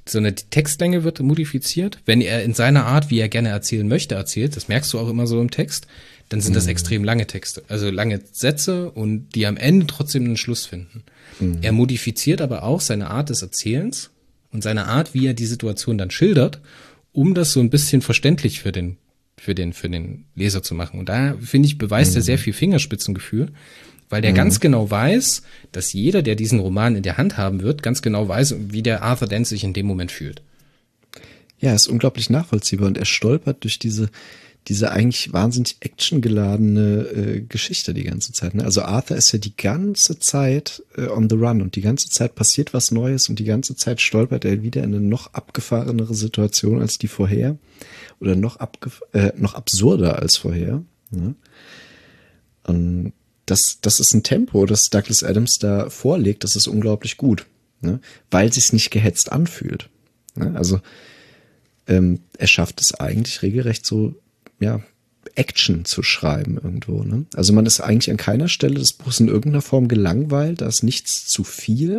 sondern die Textlänge wird modifiziert. Wenn er in seiner Art, wie er gerne erzählen möchte, erzählt, das merkst du auch immer so im Text, dann sind das extrem lange Texte, also lange Sätze und die am Ende trotzdem einen Schluss finden. Er modifiziert aber auch seine Art des Erzählens und seine Art, wie er die Situation dann schildert, um das so ein bisschen verständlich für den Leser zu machen. Und da, finde ich, beweist er sehr viel Fingerspitzengefühl, weil der ganz genau weiß, dass jeder, der diesen Roman in der Hand haben wird, ganz genau weiß, wie der Arthur Dent sich in dem Moment fühlt. Ja, ist unglaublich nachvollziehbar und er stolpert durch diese eigentlich wahnsinnig actiongeladene Geschichte die ganze Zeit. Ne? Also Arthur ist ja die ganze Zeit on the run und die ganze Zeit passiert was Neues und die ganze Zeit stolpert er wieder in eine noch abgefahrenere Situation als die vorher oder noch absurder als vorher. Ne? Und das ist ein Tempo, das Douglas Adams da vorlegt, das ist unglaublich gut, ne? Weil es sich nicht gehetzt anfühlt. Ne? Also er schafft es eigentlich regelrecht so, ja, Action zu schreiben irgendwo. Ne? Also man ist eigentlich an keiner Stelle des Buchs in irgendeiner Form gelangweilt, da ist nichts zu viel.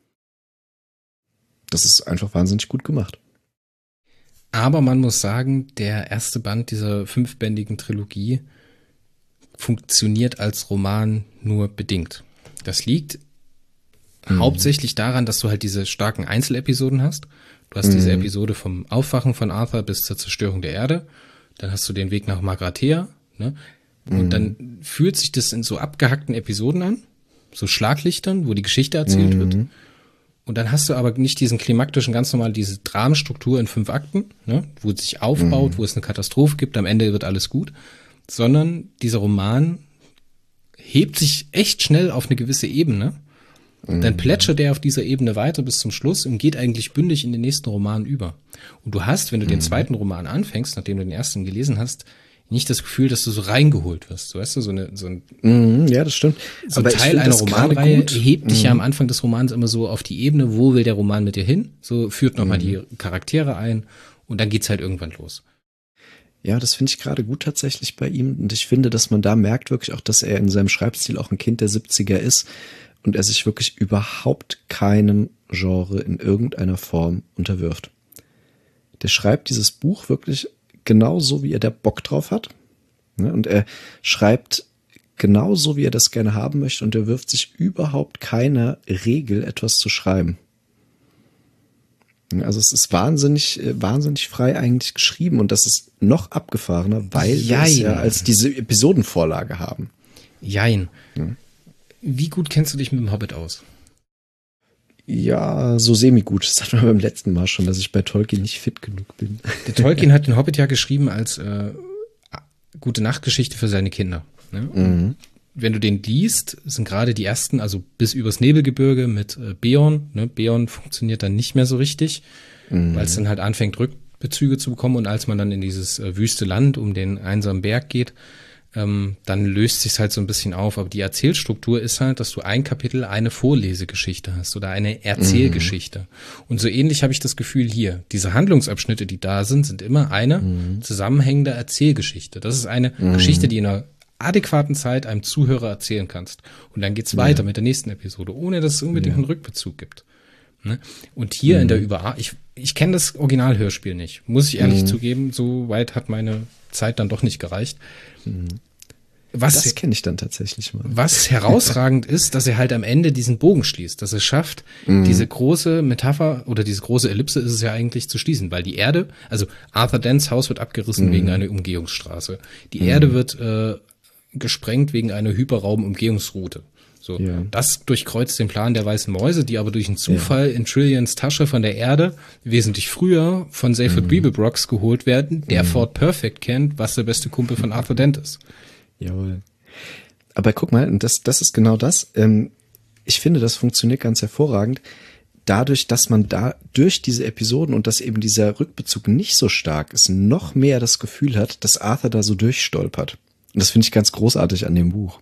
Das ist einfach wahnsinnig gut gemacht. Aber man muss sagen, der erste Band dieser 5-bändigen Trilogie funktioniert als Roman nur bedingt. Das liegt hauptsächlich daran, dass du halt diese starken Einzelepisoden hast. Du hast diese Episode vom Aufwachen von Arthur bis zur Zerstörung der Erde. Dann hast du den Weg nach Magrathea, ne? Und dann fühlt sich das in so abgehackten Episoden an, so Schlaglichtern, wo die Geschichte erzählt wird. Und dann hast du aber nicht diesen klimaktischen, ganz normal diese Dramenstruktur in 5 Akten, ne? Wo es sich aufbaut, wo es eine Katastrophe gibt, am Ende wird alles gut, sondern dieser Roman hebt sich echt schnell auf eine gewisse Ebene. Dann plätschert der auf dieser Ebene weiter bis zum Schluss und geht eigentlich bündig in den nächsten Roman über. Und du hast, wenn du den zweiten Roman anfängst, nachdem du den ersten gelesen hast, nicht das Gefühl, dass du so reingeholt wirst. So, weißt du, so ein ja, das stimmt. So ein Teil einer Romanreihe hebt dich ja am Anfang des Romans immer so auf die Ebene, wo will der Roman mit dir hin? So führt nochmal die Charaktere ein und dann geht's halt irgendwann los. Ja, das finde ich gerade gut tatsächlich bei ihm. Und ich finde, dass man da merkt wirklich auch, dass er in seinem Schreibstil auch ein Kind der 70er ist. Und er sich wirklich überhaupt keinem Genre in irgendeiner Form unterwirft. Der schreibt dieses Buch wirklich genauso, wie er da Bock drauf hat. Und er schreibt genauso, wie er das gerne haben möchte. Und er wirft sich überhaupt keiner Regel, etwas zu schreiben. Also es ist wahnsinnig frei eigentlich geschrieben. Und das ist noch abgefahrener, weil wir es ja als diese Episodenvorlage haben. Jein. Wie gut kennst du dich mit dem Hobbit aus? Ja, so semi-gut. Das hatten wir beim letzten Mal schon, dass ich bei Tolkien nicht fit genug bin. Der Tolkien hat den Hobbit ja geschrieben als gute Nachtgeschichte für seine Kinder. Ne? Wenn du den liest, sind gerade die ersten, also bis übers Nebelgebirge mit Beorn. Ne? Beorn funktioniert dann nicht mehr so richtig, weil es dann halt anfängt, Rückbezüge zu bekommen. Und als man dann in dieses wüste Land um den einsamen Berg geht, dann löst sich's halt so ein bisschen auf. Aber die Erzählstruktur ist halt, dass du ein Kapitel eine Vorlesegeschichte hast oder eine Erzählgeschichte. Und so ähnlich habe ich das Gefühl hier. Diese Handlungsabschnitte, die da sind immer eine zusammenhängende Erzählgeschichte. Das ist eine Geschichte, die in einer adäquaten Zeit einem Zuhörer erzählen kannst. Und dann geht's weiter mit der nächsten Episode, ohne dass es unbedingt einen Rückbezug gibt. Ne? Und hier in der ich kenne das Originalhörspiel nicht, muss ich ehrlich zugeben. So weit hat meine Zeit dann doch nicht gereicht. Das kenne ich dann tatsächlich mal. Was herausragend ist, dass er halt am Ende diesen Bogen schließt, dass er schafft, diese große Metapher oder diese große Ellipse ist es ja eigentlich zu schließen, weil die Erde, also Arthur Dents Haus wird abgerissen wegen einer Umgehungsstraße. Die Erde wird gesprengt wegen einer Hyperraum-Umgehungsroute. So, das durchkreuzt den Plan der weißen Mäuse, die aber durch einen Zufall in Trillians Tasche von der Erde wesentlich früher von Seyfried Beeblebrox geholt werden, der Ford Perfect kennt, was der beste Kumpel von Arthur Dent ist. Jawohl. Aber guck mal, und das ist genau das. Ich finde, das funktioniert ganz hervorragend. Dadurch, dass man da durch diese Episoden und dass eben dieser Rückbezug nicht so stark ist, noch mehr das Gefühl hat, dass Arthur da so durchstolpert. Und das finde ich ganz großartig an dem Buch.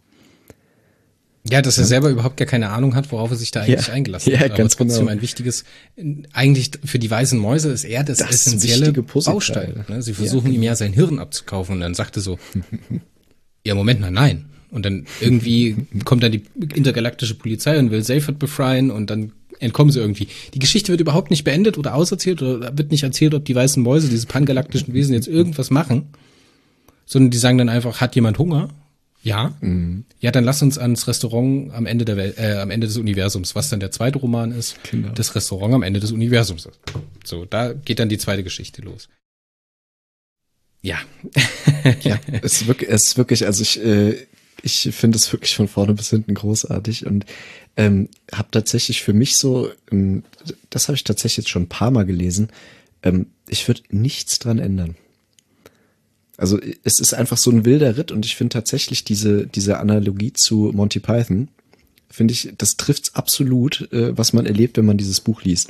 Ja, dass er selber überhaupt gar keine Ahnung hat, worauf er sich da eigentlich eingelassen hat. Aber ganz trotzdem ein wichtiges, eigentlich für die weißen Mäuse ist er das essentielle Baustein. Ne? Sie versuchen ihm ja sein Hirn abzukaufen und dann sagt er so, ja, Moment mal, nein. Und dann irgendwie kommt dann die intergalaktische Polizei und will Seyfried befreien und dann entkommen sie irgendwie. Die Geschichte wird überhaupt nicht beendet oder auserzählt oder wird nicht erzählt, ob die weißen Mäuse, diese pangalaktischen Wesen jetzt irgendwas machen, sondern die sagen dann einfach, hat jemand Hunger? Ja. Ja, dann lass uns ans Restaurant am Ende der Welt, am Ende des Universums, was dann der zweite Roman ist, Genau. das Restaurant am Ende des Universums ist. So, da geht dann die zweite Geschichte los. Ja. Ja, es ist wirklich, also ich finde es wirklich von vorne bis hinten großartig und habe tatsächlich für mich so, das habe ich tatsächlich jetzt schon ein paar Mal gelesen, ich würde nichts dran ändern. Also es ist einfach so ein wilder Ritt und ich finde tatsächlich diese Analogie zu Monty Python, finde ich, das trifft's absolut, was man erlebt, wenn man dieses Buch liest.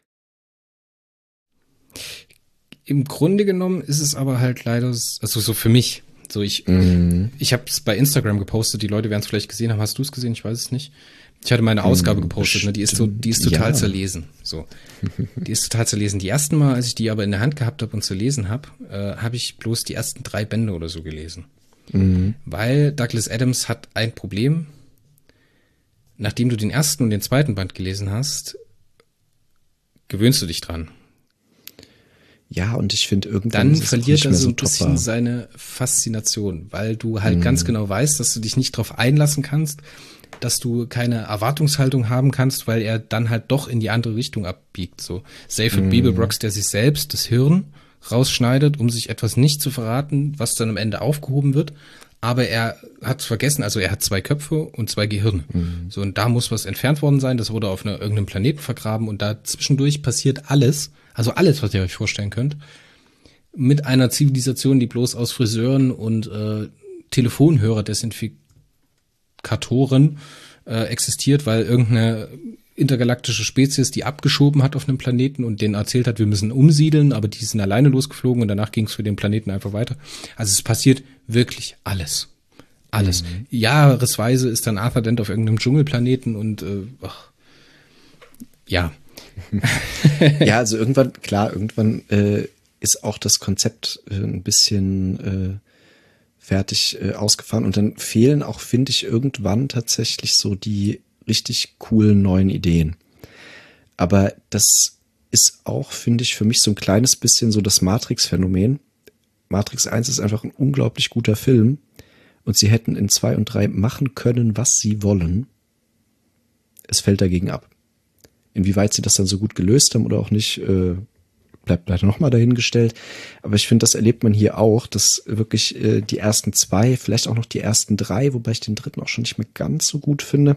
Im Grunde genommen ist es aber halt leider, also so für mich, so ich habe es bei Instagram gepostet, die Leute werden es vielleicht gesehen haben, hast du es gesehen? Ich weiß es nicht. Ich hatte meine Ausgabe gepostet, ne? Die ist total zerlesen. So, die ist total zerlesen. Die ersten Mal, als ich die aber in der Hand gehabt habe und zerlesen habe, habe ich bloß die ersten 3 Bände oder so gelesen. Weil Douglas Adams hat ein Problem. Nachdem du den ersten und den zweiten Band gelesen hast, gewöhnst du dich dran. Ja, und ich finde irgendwann dann verliert er so ein bisschen seine Faszination, weil du halt ganz genau weißt, dass du dich nicht drauf einlassen kannst, dass du keine Erwartungshaltung haben kannst, weil er dann halt doch in die andere Richtung abbiegt. So Seyfried Beeblebrox, der sich selbst das Hirn rausschneidet, um sich etwas nicht zu verraten, was dann am Ende aufgehoben wird. Aber er hat vergessen, also er hat 2 Köpfe und 2 Gehirne. So, und da muss was entfernt worden sein. Das wurde auf irgendeinem Planeten vergraben und da zwischendurch passiert alles, also alles, was ihr euch vorstellen könnt, mit einer Zivilisation, die bloß aus Friseuren und Telefonhörer-Desinfikatoren existiert, weil irgendeine intergalaktische Spezies die abgeschoben hat auf einem Planeten und denen erzählt hat, wir müssen umsiedeln, aber die sind alleine losgeflogen und danach ging es für den Planeten einfach weiter. Also es passiert wirklich alles. Alles. Jahresweise ist dann Arthur Dent auf irgendeinem Dschungelplaneten und ja. Ja, also irgendwann ist auch das Konzept ein bisschen fertig ausgefahren und dann fehlen auch, finde ich, irgendwann tatsächlich so die richtig coolen neuen Ideen. Aber das ist auch, finde ich, für mich so ein kleines bisschen so das Matrix-Phänomen. Matrix 1 ist einfach ein unglaublich guter Film und sie hätten in 2 und 3 machen können, was sie wollen. Es fällt dagegen ab. Inwieweit sie das dann so gut gelöst haben oder auch nicht, bleibt leider nochmal dahingestellt. Aber ich finde, das erlebt man hier auch, dass wirklich die ersten 2, vielleicht auch noch die ersten 3, wobei ich den dritten auch schon nicht mehr ganz so gut finde,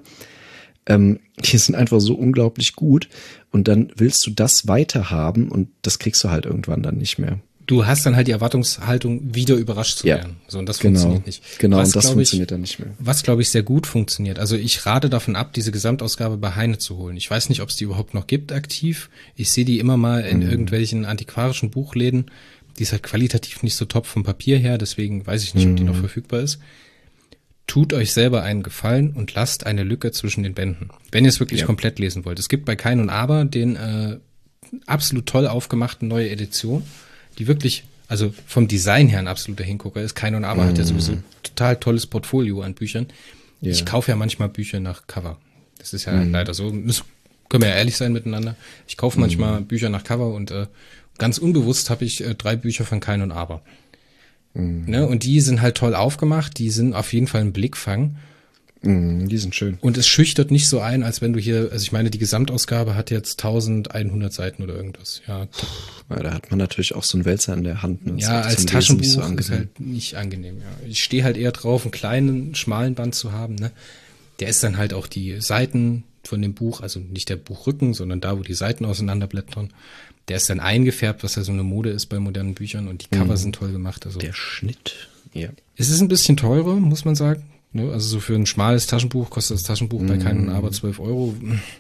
die sind einfach so unglaublich gut und dann willst du das weiterhaben und das kriegst du halt irgendwann dann nicht mehr. Du hast dann halt die Erwartungshaltung, wieder überrascht zu werden. So, und das funktioniert nicht. Genau, und das funktioniert dann nicht mehr. Was, glaube ich, sehr gut funktioniert. Also ich rate davon ab, diese Gesamtausgabe bei Heine zu holen. Ich weiß nicht, ob es die überhaupt noch gibt aktiv. Ich sehe die immer mal in irgendwelchen antiquarischen Buchläden. Die ist halt qualitativ nicht so top vom Papier her, deswegen weiß ich nicht, ob die noch verfügbar ist. Tut euch selber einen Gefallen und lasst eine Lücke zwischen den Bänden, wenn ihr es wirklich komplett lesen wollt. Es gibt bei Kein und Aber den absolut toll aufgemachten neue Edition, die wirklich, also vom Design her ein absoluter Hingucker ist. Kein und Aber hat ja sowieso ein total tolles Portfolio an Büchern. Ja. Ich kaufe ja manchmal Bücher nach Cover. Das ist ja leider so. Können wir ja ehrlich sein miteinander. Ich kaufe manchmal Bücher nach Cover und ganz unbewusst habe ich 3 Bücher von Kein und Aber. Ne? Und die sind halt toll aufgemacht. Die sind auf jeden Fall ein Blickfang. Die sind schön. Und es schüchtert nicht so ein, als wenn du hier, also ich meine, die Gesamtausgabe hat jetzt 1100 Seiten oder irgendwas. Ja, da hat man natürlich auch so einen Wälzer in der Hand. Ne? Ja, als Taschenbuch ist halt nicht angenehm. Ja. Ich stehe halt eher drauf, einen kleinen, schmalen Band zu haben. Ne? Der ist dann halt auch die Seiten von dem Buch, also nicht der Buchrücken, sondern da, wo die Seiten auseinanderblättern. Der ist dann eingefärbt, was ja so eine Mode ist bei modernen Büchern und die Cover sind toll gemacht. Also der Schnitt, ja. Es ist ein bisschen teurer, muss man sagen. Also so für ein schmales Taschenbuch kostet das Taschenbuch bei Kein und Aber 12 €.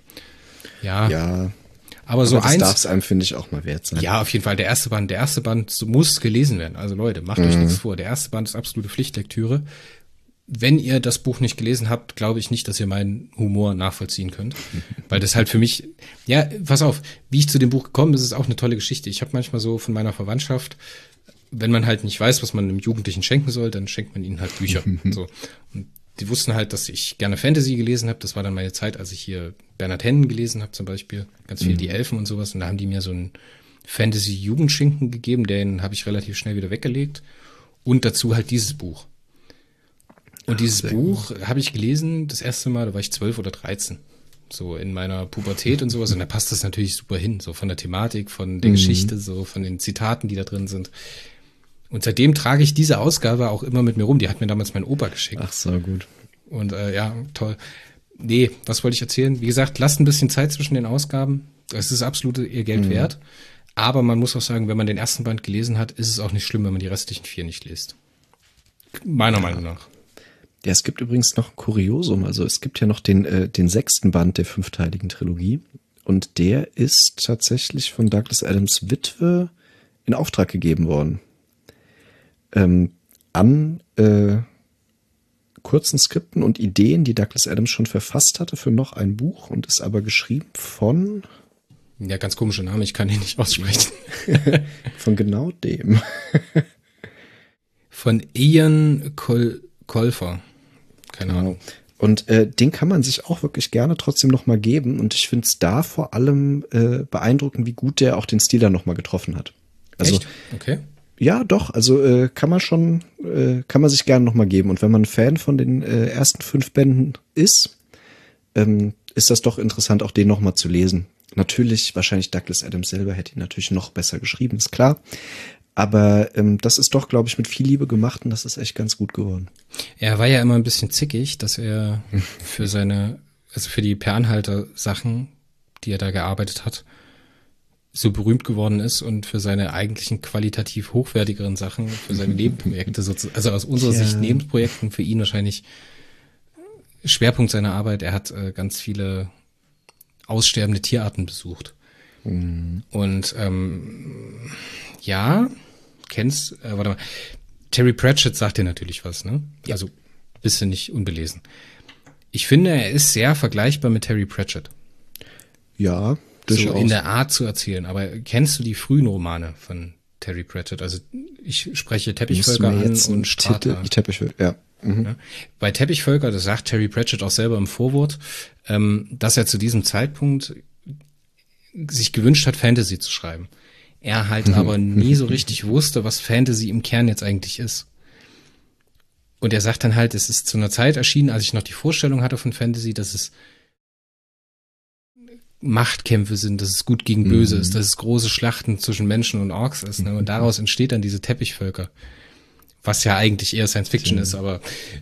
Ja. Aber so das darf es einem, finde ich, auch mal wert sein. Ja, auf jeden Fall. Der erste Band muss gelesen werden. Also Leute, macht euch nichts vor. Der erste Band ist absolute Pflichtlektüre. Wenn ihr das Buch nicht gelesen habt, glaube ich nicht, dass ihr meinen Humor nachvollziehen könnt. Weil das halt für mich, ja, pass auf, wie ich zu dem Buch gekommen bin, ist auch eine tolle Geschichte. Ich habe manchmal so von meiner Verwandtschaft, wenn man halt nicht weiß, was man einem Jugendlichen schenken soll, dann schenkt man ihnen halt Bücher. So. Und die wussten halt, dass ich gerne Fantasy gelesen habe. Das war dann meine Zeit, als ich hier Bernhard Hennen gelesen habe zum Beispiel. Ganz viel die Elfen und sowas. Und da haben die mir so einen Fantasy-Jugendschinken gegeben. Den habe ich relativ schnell wieder weggelegt. Und dazu halt dieses Buch. Und dieses Buch habe ich gelesen das erste Mal, da war ich 12 oder 13. So in meiner Pubertät und sowas. Und da passt das natürlich super hin. So von der Thematik, von der Geschichte, so von den Zitaten, die da drin sind. Und seitdem trage ich diese Ausgabe auch immer mit mir rum. Die hat mir damals mein Opa geschickt. Ach so, gut. Und ja, toll. Nee, was wollte ich erzählen? Wie gesagt, lasst ein bisschen Zeit zwischen den Ausgaben. Es ist absolut ihr Geld wert. Aber man muss auch sagen, wenn man den ersten Band gelesen hat, ist es auch nicht schlimm, wenn man die restlichen 4 nicht liest. Meiner Meinung nach. Ja, es gibt übrigens noch ein Kuriosum. Also es gibt ja noch den 6. Band der 5-teiligen Trilogie. Und der ist tatsächlich von Douglas Adams' Witwe in Auftrag gegeben worden. An kurzen Skripten und Ideen, die Douglas Adams schon verfasst hatte für noch ein Buch und ist aber geschrieben von... Ja, ganz komischer Name, ich kann ihn nicht aussprechen. Von genau dem. Von Ian Colfer. Keine Ahnung. Und den kann man sich auch wirklich gerne trotzdem noch mal geben. Und ich finde es da vor allem beeindruckend, wie gut der auch den Stil dann noch mal getroffen hat. Also, echt? Okay. Ja, doch. Also kann man sich gerne noch mal geben. Und wenn man Fan von den ersten 5 Bänden ist das doch interessant, auch den noch mal zu lesen. Natürlich, wahrscheinlich Douglas Adams selber hätte ihn natürlich noch besser geschrieben, ist klar. Aber das ist doch, glaube ich, mit viel Liebe gemacht und das ist echt ganz gut geworden. Er war ja immer ein bisschen zickig, dass er für die Per Anhalter-Sachen, die er da gearbeitet hat, so berühmt geworden ist und für seine eigentlichen qualitativ hochwertigeren Sachen, für seine Nebenprojekte sozusagen, also aus unserer Sicht Nebenprojekten, für ihn wahrscheinlich Schwerpunkt seiner Arbeit. Er hat ganz viele aussterbende Tierarten besucht. Und ja, warte mal, Terry Pratchett sagt dir natürlich was, ne? Ja. Also bist du nicht unbelesen. Ich finde, er ist sehr vergleichbar mit Terry Pratchett. Ja, durchaus. So in der Art zu erzählen. Aber kennst du die frühen Romane von Terry Pratchett? Also ich spreche Teppichvölker an und Strata. Die Teppichvölker, ja. Ja. Bei Teppichvölker, das sagt Terry Pratchett auch selber im Vorwort, dass er zu diesem Zeitpunkt sich gewünscht hat, Fantasy zu schreiben. Er halt aber nie so richtig wusste, was Fantasy im Kern jetzt eigentlich ist. Und er sagt dann halt, es ist zu einer Zeit erschienen, als ich noch die Vorstellung hatte von Fantasy, dass es Machtkämpfe sind, dass es gut gegen böse ist, dass es große Schlachten zwischen Menschen und Orks ist. Ne? Und daraus entsteht dann diese Teppichvölker. Was ja eigentlich eher Science-Fiction ist, aber...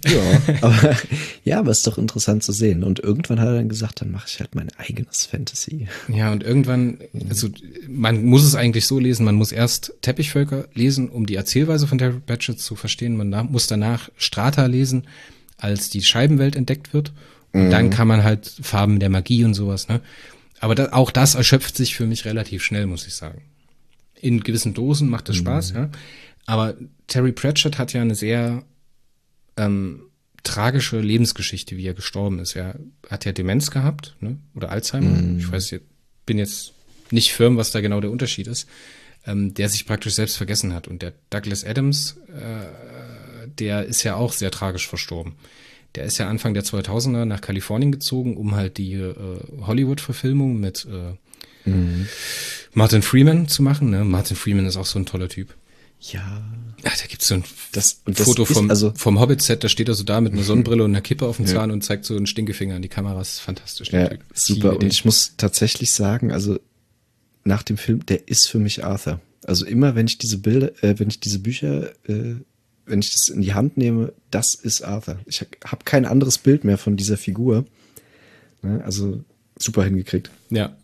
aber ist doch interessant zu sehen. Und irgendwann hat er dann gesagt, dann mache ich halt mein eigenes Fantasy. Ja, und irgendwann, also man muss es eigentlich so lesen, man muss erst Teppichvölker lesen, um die Erzählweise von Terry Pratchett zu verstehen. Man muss danach Strata lesen, als die Scheibenwelt entdeckt wird. Und dann kann man halt Farben der Magie und sowas, ne? Aber auch das erschöpft sich für mich relativ schnell, muss ich sagen. In gewissen Dosen macht es Spaß, ja. Aber Terry Pratchett hat ja eine sehr tragische Lebensgeschichte, wie er gestorben ist. Er hat ja Demenz gehabt, ne? Oder Alzheimer. Ich weiß, bin jetzt nicht firm, was da genau der Unterschied ist. Der sich praktisch selbst vergessen hat. Und der Douglas Adams, der ist ja auch sehr tragisch verstorben. Der ist ja Anfang der 2000er nach Kalifornien gezogen, um halt die Hollywood-Verfilmung mit Martin Freeman zu machen. Ne? Martin Freeman ist auch so ein toller Typ. Ja. Da gibt's so ein Foto vom Hobbit-Set, da steht er so da mit einer Sonnenbrille und einer Kippe auf dem Zahn und zeigt so einen Stinkefinger an die Kamera. Das ist fantastisch. Ja, super. Und ich muss tatsächlich sagen, also nach dem Film, der ist für mich Arthur. Also immer, wenn ich diese Bilder, wenn ich das in die Hand nehme, das ist Arthur. Ich habe kein anderes Bild mehr von dieser Figur. Also super hingekriegt. Ja.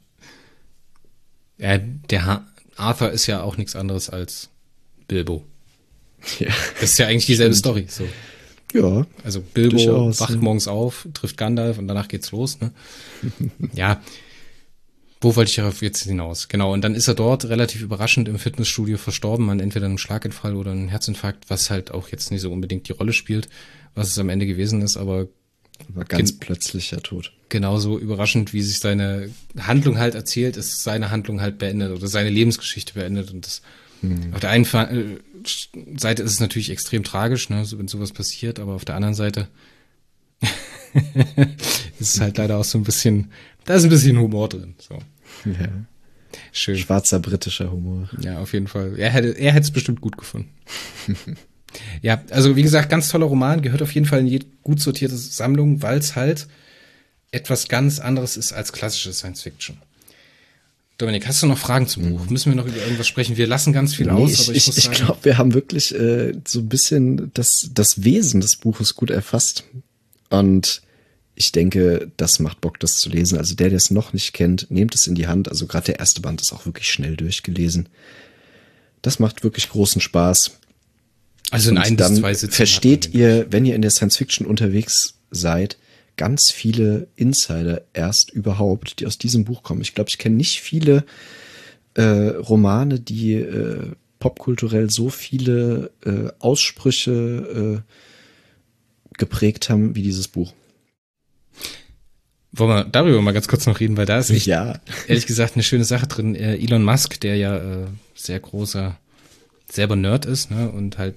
Der Arthur ist ja auch nichts anderes als Bilbo. Ja. Das ist ja eigentlich dieselbe Story. So. Ja. Also Bilbo wacht morgens auf, trifft Gandalf und danach geht's los. Ne? Ja. Wo wollte ich darauf jetzt hinaus? Genau, und dann ist er dort relativ überraschend im Fitnessstudio verstorben an entweder einem Schlaganfall oder einem Herzinfarkt, was halt auch jetzt nicht so unbedingt die Rolle spielt, was es am Ende gewesen ist, aber ganz plötzlicher Tod. Genauso überraschend, wie sich seine Handlung halt erzählt, ist seine Handlung halt beendet oder seine Lebensgeschichte beendet. Und das auf der einen Seite ist es natürlich extrem tragisch, ne, wenn sowas passiert, aber auf der anderen Seite ist halt leider auch so ein bisschen, da ist ein bisschen Humor drin. So. Ja. Schön. Schwarzer britischer Humor. Ja, auf jeden Fall. Er hätte es bestimmt gut gefunden. Ja, also wie gesagt, ganz toller Roman, gehört auf jeden Fall in jede gut sortierte Sammlung, weil es halt etwas ganz anderes ist als klassische Science Fiction. Dominik, hast du noch Fragen zum Buch? Müssen wir noch über irgendwas sprechen? Wir lassen ganz viel aus, aber ich muss sagen. Ich glaube, wir haben wirklich so ein bisschen das Wesen des Buches gut erfasst. Und ich denke, das macht Bock, das zu lesen. Also der es noch nicht kennt, nehmt es in die Hand. Also gerade der erste Band ist auch wirklich schnell durchgelesen. Das macht wirklich großen Spaß. Also in ein bis zwei Sitzungen. Versteht ihr, wenn ihr in der Science Fiction unterwegs seid, ganz viele Insider erst überhaupt, die aus diesem Buch kommen. Ich glaube, ich kenne nicht viele Romane, die popkulturell so viele Aussprüche geprägt haben wie dieses Buch. Wollen wir darüber mal ganz kurz noch reden, weil da ist echt, ehrlich gesagt, eine schöne Sache drin. Elon Musk, der ja sehr großer, selber Nerd ist, ne, und halt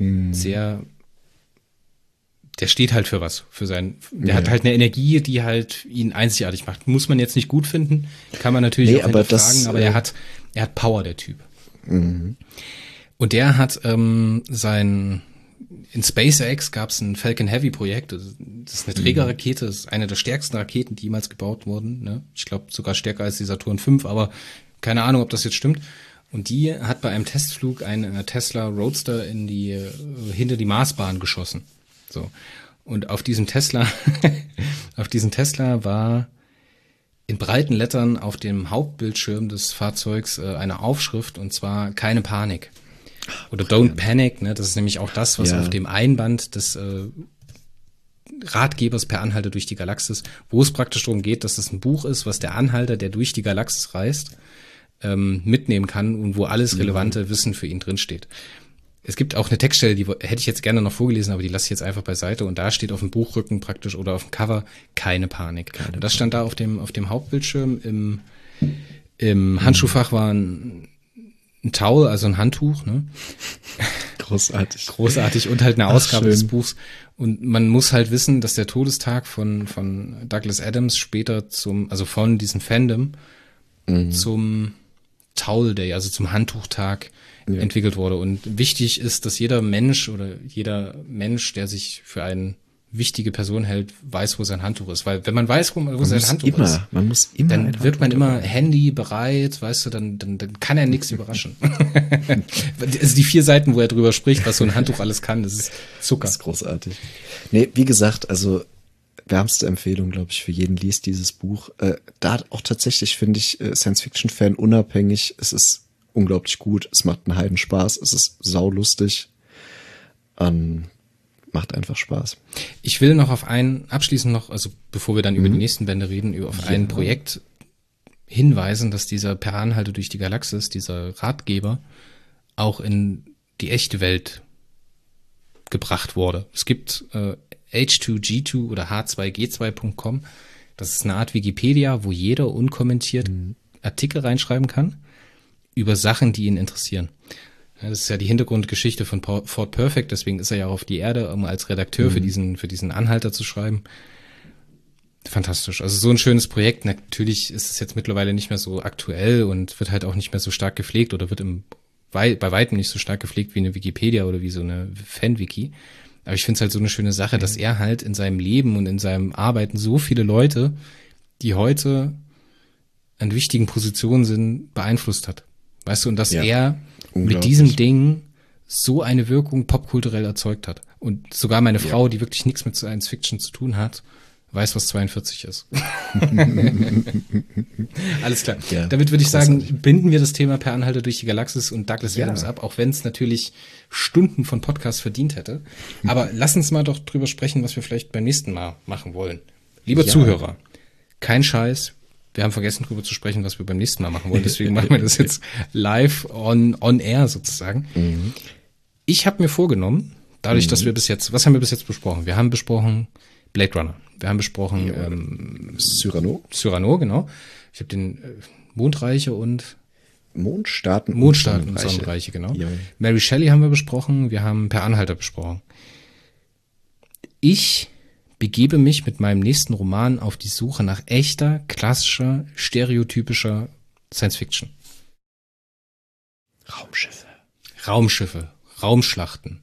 der steht halt für was, der hat halt eine Energie, die halt ihn einzigartig macht. Muss man jetzt nicht gut finden, kann man natürlich auch hinterfragen, aber er hat Power, der Typ. Mhm. Und der hat in SpaceX gab es ein Falcon Heavy Projekt, das ist eine Trägerrakete, das ist eine der stärksten Raketen, die jemals gebaut wurden, ne? Ich glaube sogar stärker als die Saturn V, aber keine Ahnung, ob das jetzt stimmt. Und die hat bei einem Testflug einen Tesla Roadster hinter die Marsbahn geschossen. So. Und auf diesem Tesla war in breiten Lettern auf dem Hauptbildschirm des Fahrzeugs eine Aufschrift, und zwar keine Panik. Oder Don't Panic, ne? Das ist nämlich auch das, was auf dem Einband des Ratgebers Per Anhalter durch die Galaxis, wo es praktisch darum geht, dass es ein Buch ist, was der Anhalter, der durch die Galaxis reist, mitnehmen kann und wo alles relevante Wissen für ihn drinsteht. Es gibt auch eine Textstelle, die hätte ich jetzt gerne noch vorgelesen, aber die lasse ich jetzt einfach beiseite. Und da steht auf dem Buchrücken praktisch oder auf dem Cover keine Panik. Und das stand da auf dem Hauptbildschirm. Im Handschuhfach war ein Towel, also ein Handtuch. Ne? Großartig. Großartig und halt eine Ausgabe des Buchs. Und man muss halt wissen, dass der Todestag von Douglas Adams später von diesem Fandom zum Towel Day, also zum Handtuchtag entwickelt wurde. Und wichtig ist, dass jeder Mensch, der sich für eine wichtige Person hält, weiß, wo sein Handtuch ist. Weil wenn man weiß, wo sein Handtuch ist, dann wird man immer Handy bereit, weißt du, dann kann er nichts überraschen. Also die 4 Seiten, wo er drüber spricht, was so ein Handtuch alles kann, das ist Zucker. Das ist großartig. Nee, wie gesagt, also wärmste Empfehlung, glaube ich, für jeden, liest dieses Buch. Da auch tatsächlich, finde ich, Science-Fiction-Fan unabhängig, es ist unglaublich gut, es macht einen Heidenspaß, es ist saulustig, macht einfach Spaß. Ich will noch abschließend noch, also bevor wir dann über die nächsten Bände reden, auf ein Projekt hinweisen, dass dieser Per Anhalter durch die Galaxis, dieser Ratgeber, auch in die echte Welt gebracht wurde. Es gibt H2G2 oder H2G2.com. Das ist eine Art Wikipedia, wo jeder unkommentiert Artikel reinschreiben kann über Sachen, die ihn interessieren. Ja, das ist ja die Hintergrundgeschichte von Ford Perfect, deswegen ist er ja auch auf die Erde, um als Redakteur für diesen Anhalter zu schreiben. Fantastisch. Also so ein schönes Projekt. Natürlich ist es jetzt mittlerweile nicht mehr so aktuell und wird halt auch nicht mehr so stark gepflegt oder wird bei weitem nicht so stark gepflegt wie eine Wikipedia oder wie so eine Fan-Wiki. Aber ich finde es halt so eine schöne Sache, dass er halt in seinem Leben und in seinem Arbeiten so viele Leute, die heute an wichtigen Positionen sind, beeinflusst hat. Weißt du, und dass er mit diesem Ding so eine Wirkung popkulturell erzeugt hat. Und sogar meine Frau, die wirklich nichts mit Science Fiction zu tun hat, weiß, was 42 ist. Alles klar. Ja, damit würde ich sagen, binden wir das Thema Per Anhalter durch die Galaxis und Douglas Adams ab, auch wenn es natürlich Stunden von Podcast verdient hätte. Aber lass uns mal doch drüber sprechen, was wir vielleicht beim nächsten Mal machen wollen. Lieber Zuhörer, kein Scheiß. Wir haben vergessen, drüber zu sprechen, was wir beim nächsten Mal machen wollen. Deswegen machen wir das jetzt live on air sozusagen. Ich habe mir vorgenommen, dadurch, dass was haben wir bis jetzt besprochen? Wir haben besprochen Blade Runner. Wir haben besprochen Cyrano, genau. Ich habe den Mondreiche und Mondstaaten und Sonnenreiche, genau. Ja. Mary Shelley haben wir besprochen. Wir haben Per Anhalter besprochen. Ich begebe mich mit meinem nächsten Roman auf die Suche nach echter, klassischer, stereotypischer Science-Fiction. Raumschiffe, Raumschlachten,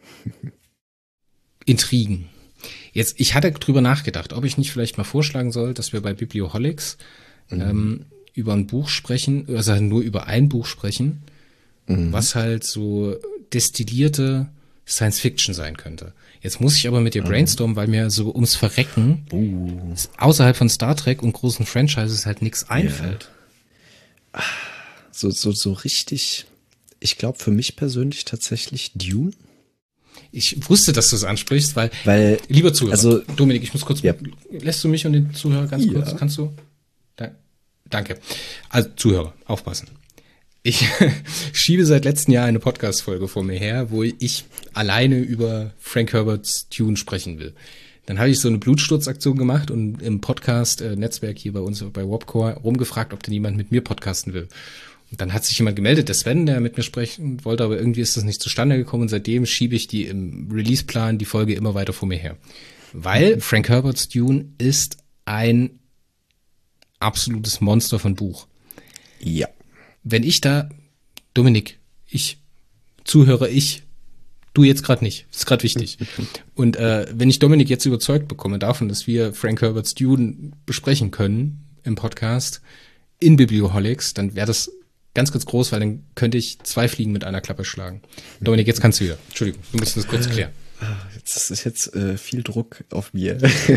Intrigen. Jetzt, ich hatte drüber nachgedacht, ob ich nicht vielleicht mal vorschlagen soll, dass wir bei Biblioholics über ein Buch sprechen, also nur über ein Buch sprechen, was halt so destillierte Science-Fiction sein könnte. Jetzt muss ich aber mit dir brainstormen, weil mir so ums Verrecken außerhalb von Star Trek und großen Franchises halt nichts einfällt. Ja. So richtig, ich glaube für mich persönlich tatsächlich Dune. Ich wusste, dass du es ansprichst, weil lieber Zuhörer, also, Dominik, ich muss kurz, lässt du mich und den Zuhörer ganz kurz, kannst du? Danke. Also Zuhörer, aufpassen. Ich schiebe seit letztem Jahr eine Podcast-Folge vor mir her, wo ich alleine über Frank Herberts Dune sprechen will. Dann habe ich so eine Blutsturzaktion gemacht und im Podcast-Netzwerk hier bei uns bei Wobcore rumgefragt, ob denn jemand mit mir podcasten will. Und dann hat sich jemand gemeldet, der Sven, der mit mir sprechen wollte, aber irgendwie ist das nicht zustande gekommen und seitdem schiebe ich die im Release-Plan die Folge immer weiter vor mir her. Weil Frank Herberts Dune ist ein absolutes Monster von Buch. Ja. Wenn ich da, Dominik, du jetzt gerade nicht, ist gerade wichtig. Und wenn ich Dominik jetzt überzeugt bekomme davon, dass wir Frank Herberts Dune besprechen können im Podcast in Biblioholics, dann wäre das ganz, ganz groß, weil dann könnte ich 2 Fliegen mit einer Klappe schlagen. Dominik, jetzt kannst du wieder. Entschuldigung, wir müssen das kurz klären. Das ist jetzt viel Druck auf mir.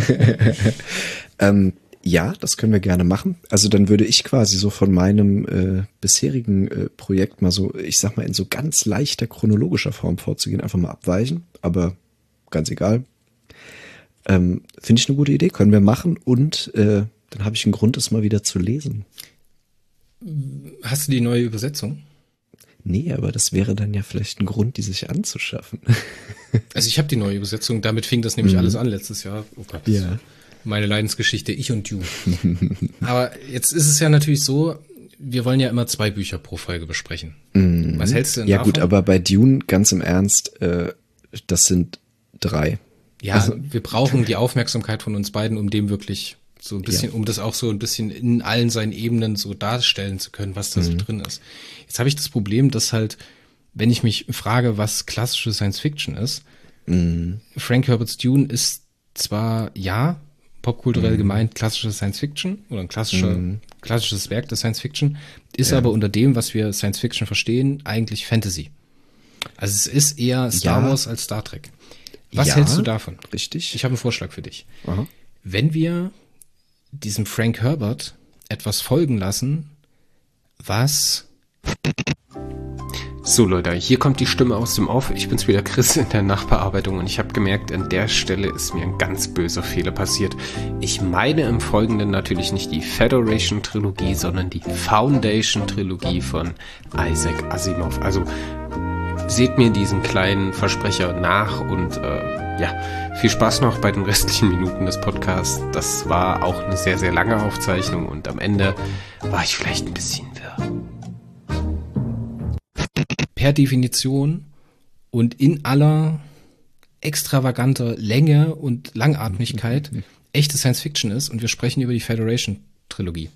Ja, das können wir gerne machen. Also dann würde ich quasi so von meinem bisherigen Projekt mal so, ich sag mal, in so ganz leichter chronologischer Form vorzugehen, einfach mal abweichen, aber ganz egal. Finde ich eine gute Idee, können wir machen und dann habe ich einen Grund, es mal wieder zu lesen. Hast du die neue Übersetzung? Nee, aber das wäre dann ja vielleicht ein Grund, die sich anzuschaffen. Also ich habe die neue Übersetzung, damit fing das nämlich alles an letztes Jahr. Oh Gott. Ja. Meine Leidensgeschichte, ich und Dune. Aber jetzt ist es ja natürlich so, wir wollen ja immer 2 Bücher pro Folge besprechen. Was hältst du denn davon? Ja gut, aber bei Dune, ganz im Ernst, das sind 3. Ja, also, wir brauchen die Aufmerksamkeit von uns beiden, um dem wirklich so ein bisschen, um das auch so ein bisschen in allen seinen Ebenen so darstellen zu können, was da so drin ist. Jetzt habe ich das Problem, dass halt, wenn ich mich frage, was klassische Science Fiction ist, Frank Herbert's Dune ist zwar, ja, popkulturell gemeint klassische Science Fiction oder ein klassisches Werk der Science Fiction, ist aber unter dem, was wir Science Fiction verstehen, eigentlich Fantasy. Also es ist eher Star Wars als Star Trek. Was hältst du davon? Richtig. Ich habe einen Vorschlag für dich. Aha. Wenn wir diesem Frank Herbert etwas folgen lassen, was... So Leute, hier kommt die Stimme aus dem Off. Ich bin's wieder, Chris, in der Nachbearbeitung und ich habe gemerkt, an der Stelle ist mir ein ganz böser Fehler passiert. Ich meine im Folgenden natürlich nicht die Federation-Trilogie, sondern die Foundation-Trilogie von Isaac Asimov. Also seht mir diesen kleinen Versprecher nach und viel Spaß noch bei den restlichen Minuten des Podcasts. Das war auch eine sehr, sehr lange Aufzeichnung und am Ende war ich vielleicht ein bisschen wirr. Per Definition und in aller extravaganter Länge und Langatmigkeit echte Science Fiction ist und wir sprechen über die Federation-Trilogie.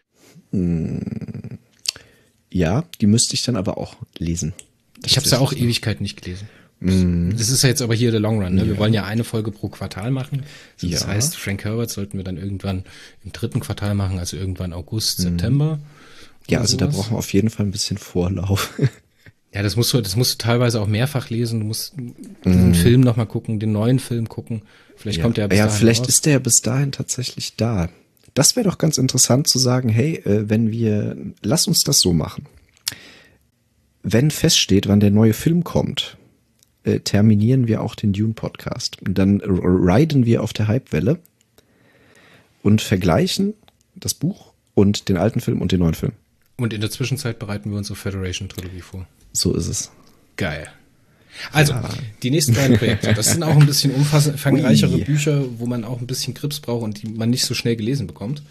Ja, die müsste ich dann aber auch lesen. Ich habe es ja auch Ewigkeit nicht gelesen. Das ist ja jetzt aber hier der Long Run. Ne? Wir wollen ja eine Folge pro Quartal machen. Das heißt, Frank Herbert sollten wir dann irgendwann im 3. Quartal machen, also irgendwann August, September. Ja, also sowas. Da brauchen wir auf jeden Fall ein bisschen Vorlauf. Ja, das musst du teilweise auch mehrfach lesen. Du musst den Film nochmal gucken, den neuen Film gucken. Vielleicht kommt der bis dahin vielleicht raus. Ist der bis dahin tatsächlich da. Das wäre doch ganz interessant zu sagen, hey, lass uns das so machen. Wenn feststeht, wann der neue Film kommt, terminieren wir auch den Dune-Podcast. Und dann riden wir auf der Hypewelle und vergleichen das Buch und den alten Film und den neuen Film. Und in der Zwischenzeit bereiten wir unsere Federation-Trilogie vor. So ist es. Geil. Also, die nächsten beiden Projekte, das sind auch ein bisschen umfangreichere Bücher, wo man auch ein bisschen Grips braucht und die man nicht so schnell gelesen bekommt.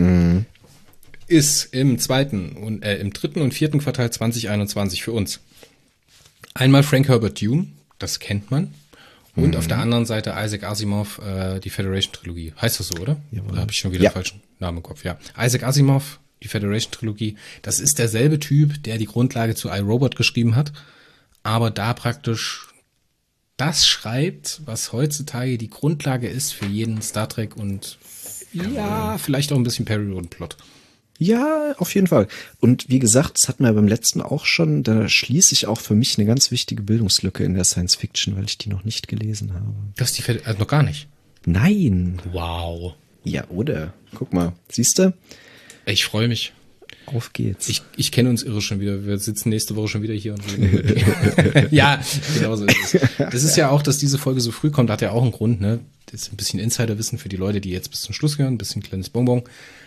Ist im 3. und 4. Quartal 2021 für uns. Einmal Frank Herbert Dune, das kennt man. Und auf der anderen Seite Isaac Asimov, die Federation-Trilogie. Heißt das so, oder? Jawohl. Oder habe ich schon wieder falschen Namen im Kopf? Ja. Isaac Asimov, die Federation-Trilogie. Das ist derselbe Typ, der die Grundlage zu iRobot geschrieben hat, aber da praktisch das schreibt, was heutzutage die Grundlage ist für jeden Star Trek und vielleicht auch ein bisschen Perry-Roden-Plot. Ja, auf jeden Fall. Und wie gesagt, das hatten wir beim letzten auch schon, da schließe ich auch für mich eine ganz wichtige Bildungslücke in der Science Fiction, weil ich die noch nicht gelesen habe. Das ist die noch gar nicht? Nein. Wow. Ja, oder? Guck mal, siehst du? Ich freue mich. Auf geht's. Ich kenne uns irre schon wieder. Wir sitzen nächste Woche schon wieder hier und reden. Ja, genau so ist es. Das ist ja auch, dass diese Folge so früh kommt, hat ja auch einen Grund, ne? Das ist ein bisschen Insiderwissen für die Leute, die jetzt bis zum Schluss hören, ein bisschen kleines Bonbon.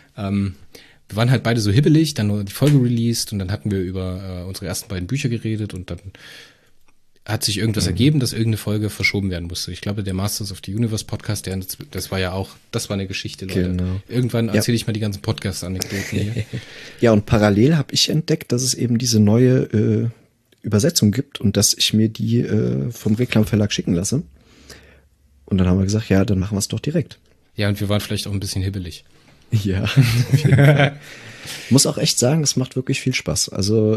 Wir waren halt beide so hibbelig, dann nur die Folge released und dann hatten wir über unsere ersten beiden Bücher geredet und dann hat sich irgendwas ergeben, dass irgendeine Folge verschoben werden musste. Ich glaube, der Masters of the Universe Podcast, das war eine Geschichte, Leute. Genau. Irgendwann erzähle ich mal die ganzen Podcast-Anekdoten hier. Ja, und parallel habe ich entdeckt, dass es eben diese neue Übersetzung gibt und dass ich mir die vom Reklam Verlag schicken lasse. Und dann haben wir gesagt, ja, dann machen wir es doch direkt. Ja, und wir waren vielleicht auch ein bisschen hibbelig. Ja, auf jeden Fall. Muss auch echt sagen, es macht wirklich viel Spaß. Also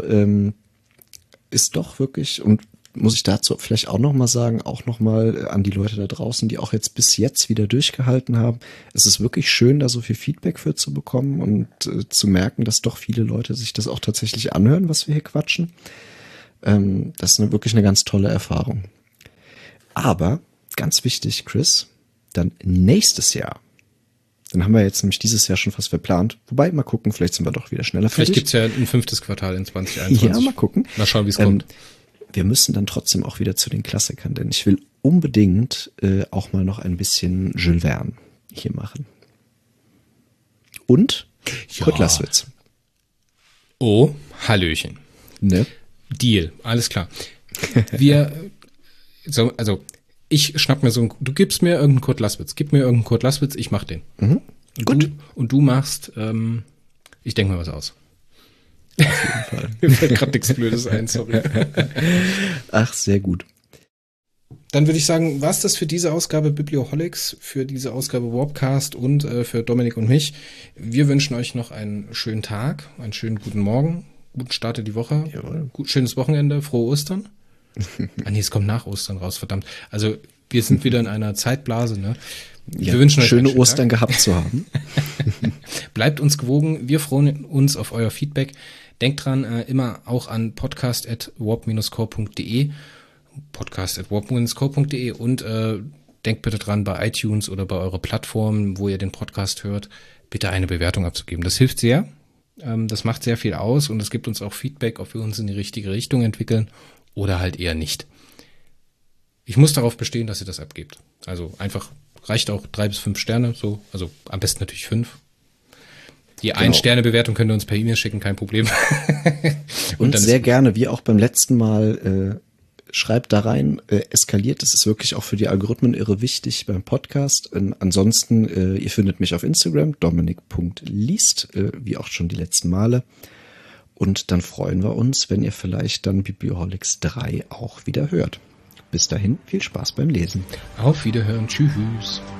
ist doch wirklich, und muss ich dazu vielleicht auch nochmal sagen, auch nochmal an die Leute da draußen, die auch jetzt bis jetzt wieder durchgehalten haben. Es ist wirklich schön, da so viel Feedback für zu bekommen und zu merken, dass doch viele Leute sich das auch tatsächlich anhören, was wir hier quatschen. Das ist wirklich eine ganz tolle Erfahrung. Aber, ganz wichtig, Chris, dann nächstes Jahr. Dann haben wir jetzt nämlich dieses Jahr schon fast verplant. Wobei, mal gucken, vielleicht sind wir doch wieder schneller fertig. Vielleicht gibt's ja ein 5. Quartal in 2021. Ja, mal gucken. Mal schauen, wie es kommt. Wir müssen dann trotzdem auch wieder zu den Klassikern, denn ich will unbedingt auch mal noch ein bisschen Jules Verne hier machen. Und Kurt Laßwitz. Oh, Hallöchen. Ne? Deal, alles klar. Ich schnapp mir du gibst mir irgendeinen Kurt Laßwitz. Gib mir irgendeinen Kurt Laßwitz, ich mach den. Mhm. Gut. Du machst, ich denke mir was aus. Auf jeden Fall. Mir fällt gerade nichts Blödes ein, sorry. Ach, sehr gut. Dann würde ich sagen, war's das für diese Ausgabe Biblioholics, für diese Ausgabe Warpcast und für Dominik und mich. Wir wünschen euch noch einen schönen Tag, einen schönen guten Morgen, guten Start in die Woche, schönes Wochenende, frohe Ostern. Es kommt nach Ostern raus, verdammt. Also wir sind wieder in einer Zeitblase, ne? Wir wünschen euch schöne Ostern gehabt zu haben. Bleibt uns gewogen, wir freuen uns auf euer Feedback. Denkt dran, immer auch an podcast@warp-core.de podcast@warp-core.de und denkt bitte dran, bei iTunes oder bei eurer Plattform, wo ihr den Podcast hört, bitte eine Bewertung abzugeben. Das hilft sehr, das macht sehr viel aus und es gibt uns auch Feedback, ob wir uns in die richtige Richtung entwickeln oder halt eher nicht. Ich muss darauf bestehen, dass ihr das abgebt. Also einfach, reicht auch 3 bis 5 Sterne, so, also am besten natürlich 5. Die 1-Sterne-Bewertung könnt ihr uns per E-Mail schicken, kein Problem. und sehr gerne, wie auch beim letzten Mal, schreibt da rein, eskaliert. Das ist wirklich auch für die Algorithmen irre wichtig beim Podcast. Ansonsten, ihr findet mich auf Instagram, dominik.liest, wie auch schon die letzten Male. Und dann freuen wir uns, wenn ihr vielleicht dann Biblioholics 3 auch wieder hört. Bis dahin, viel Spaß beim Lesen. Auf Wiederhören, tschüss.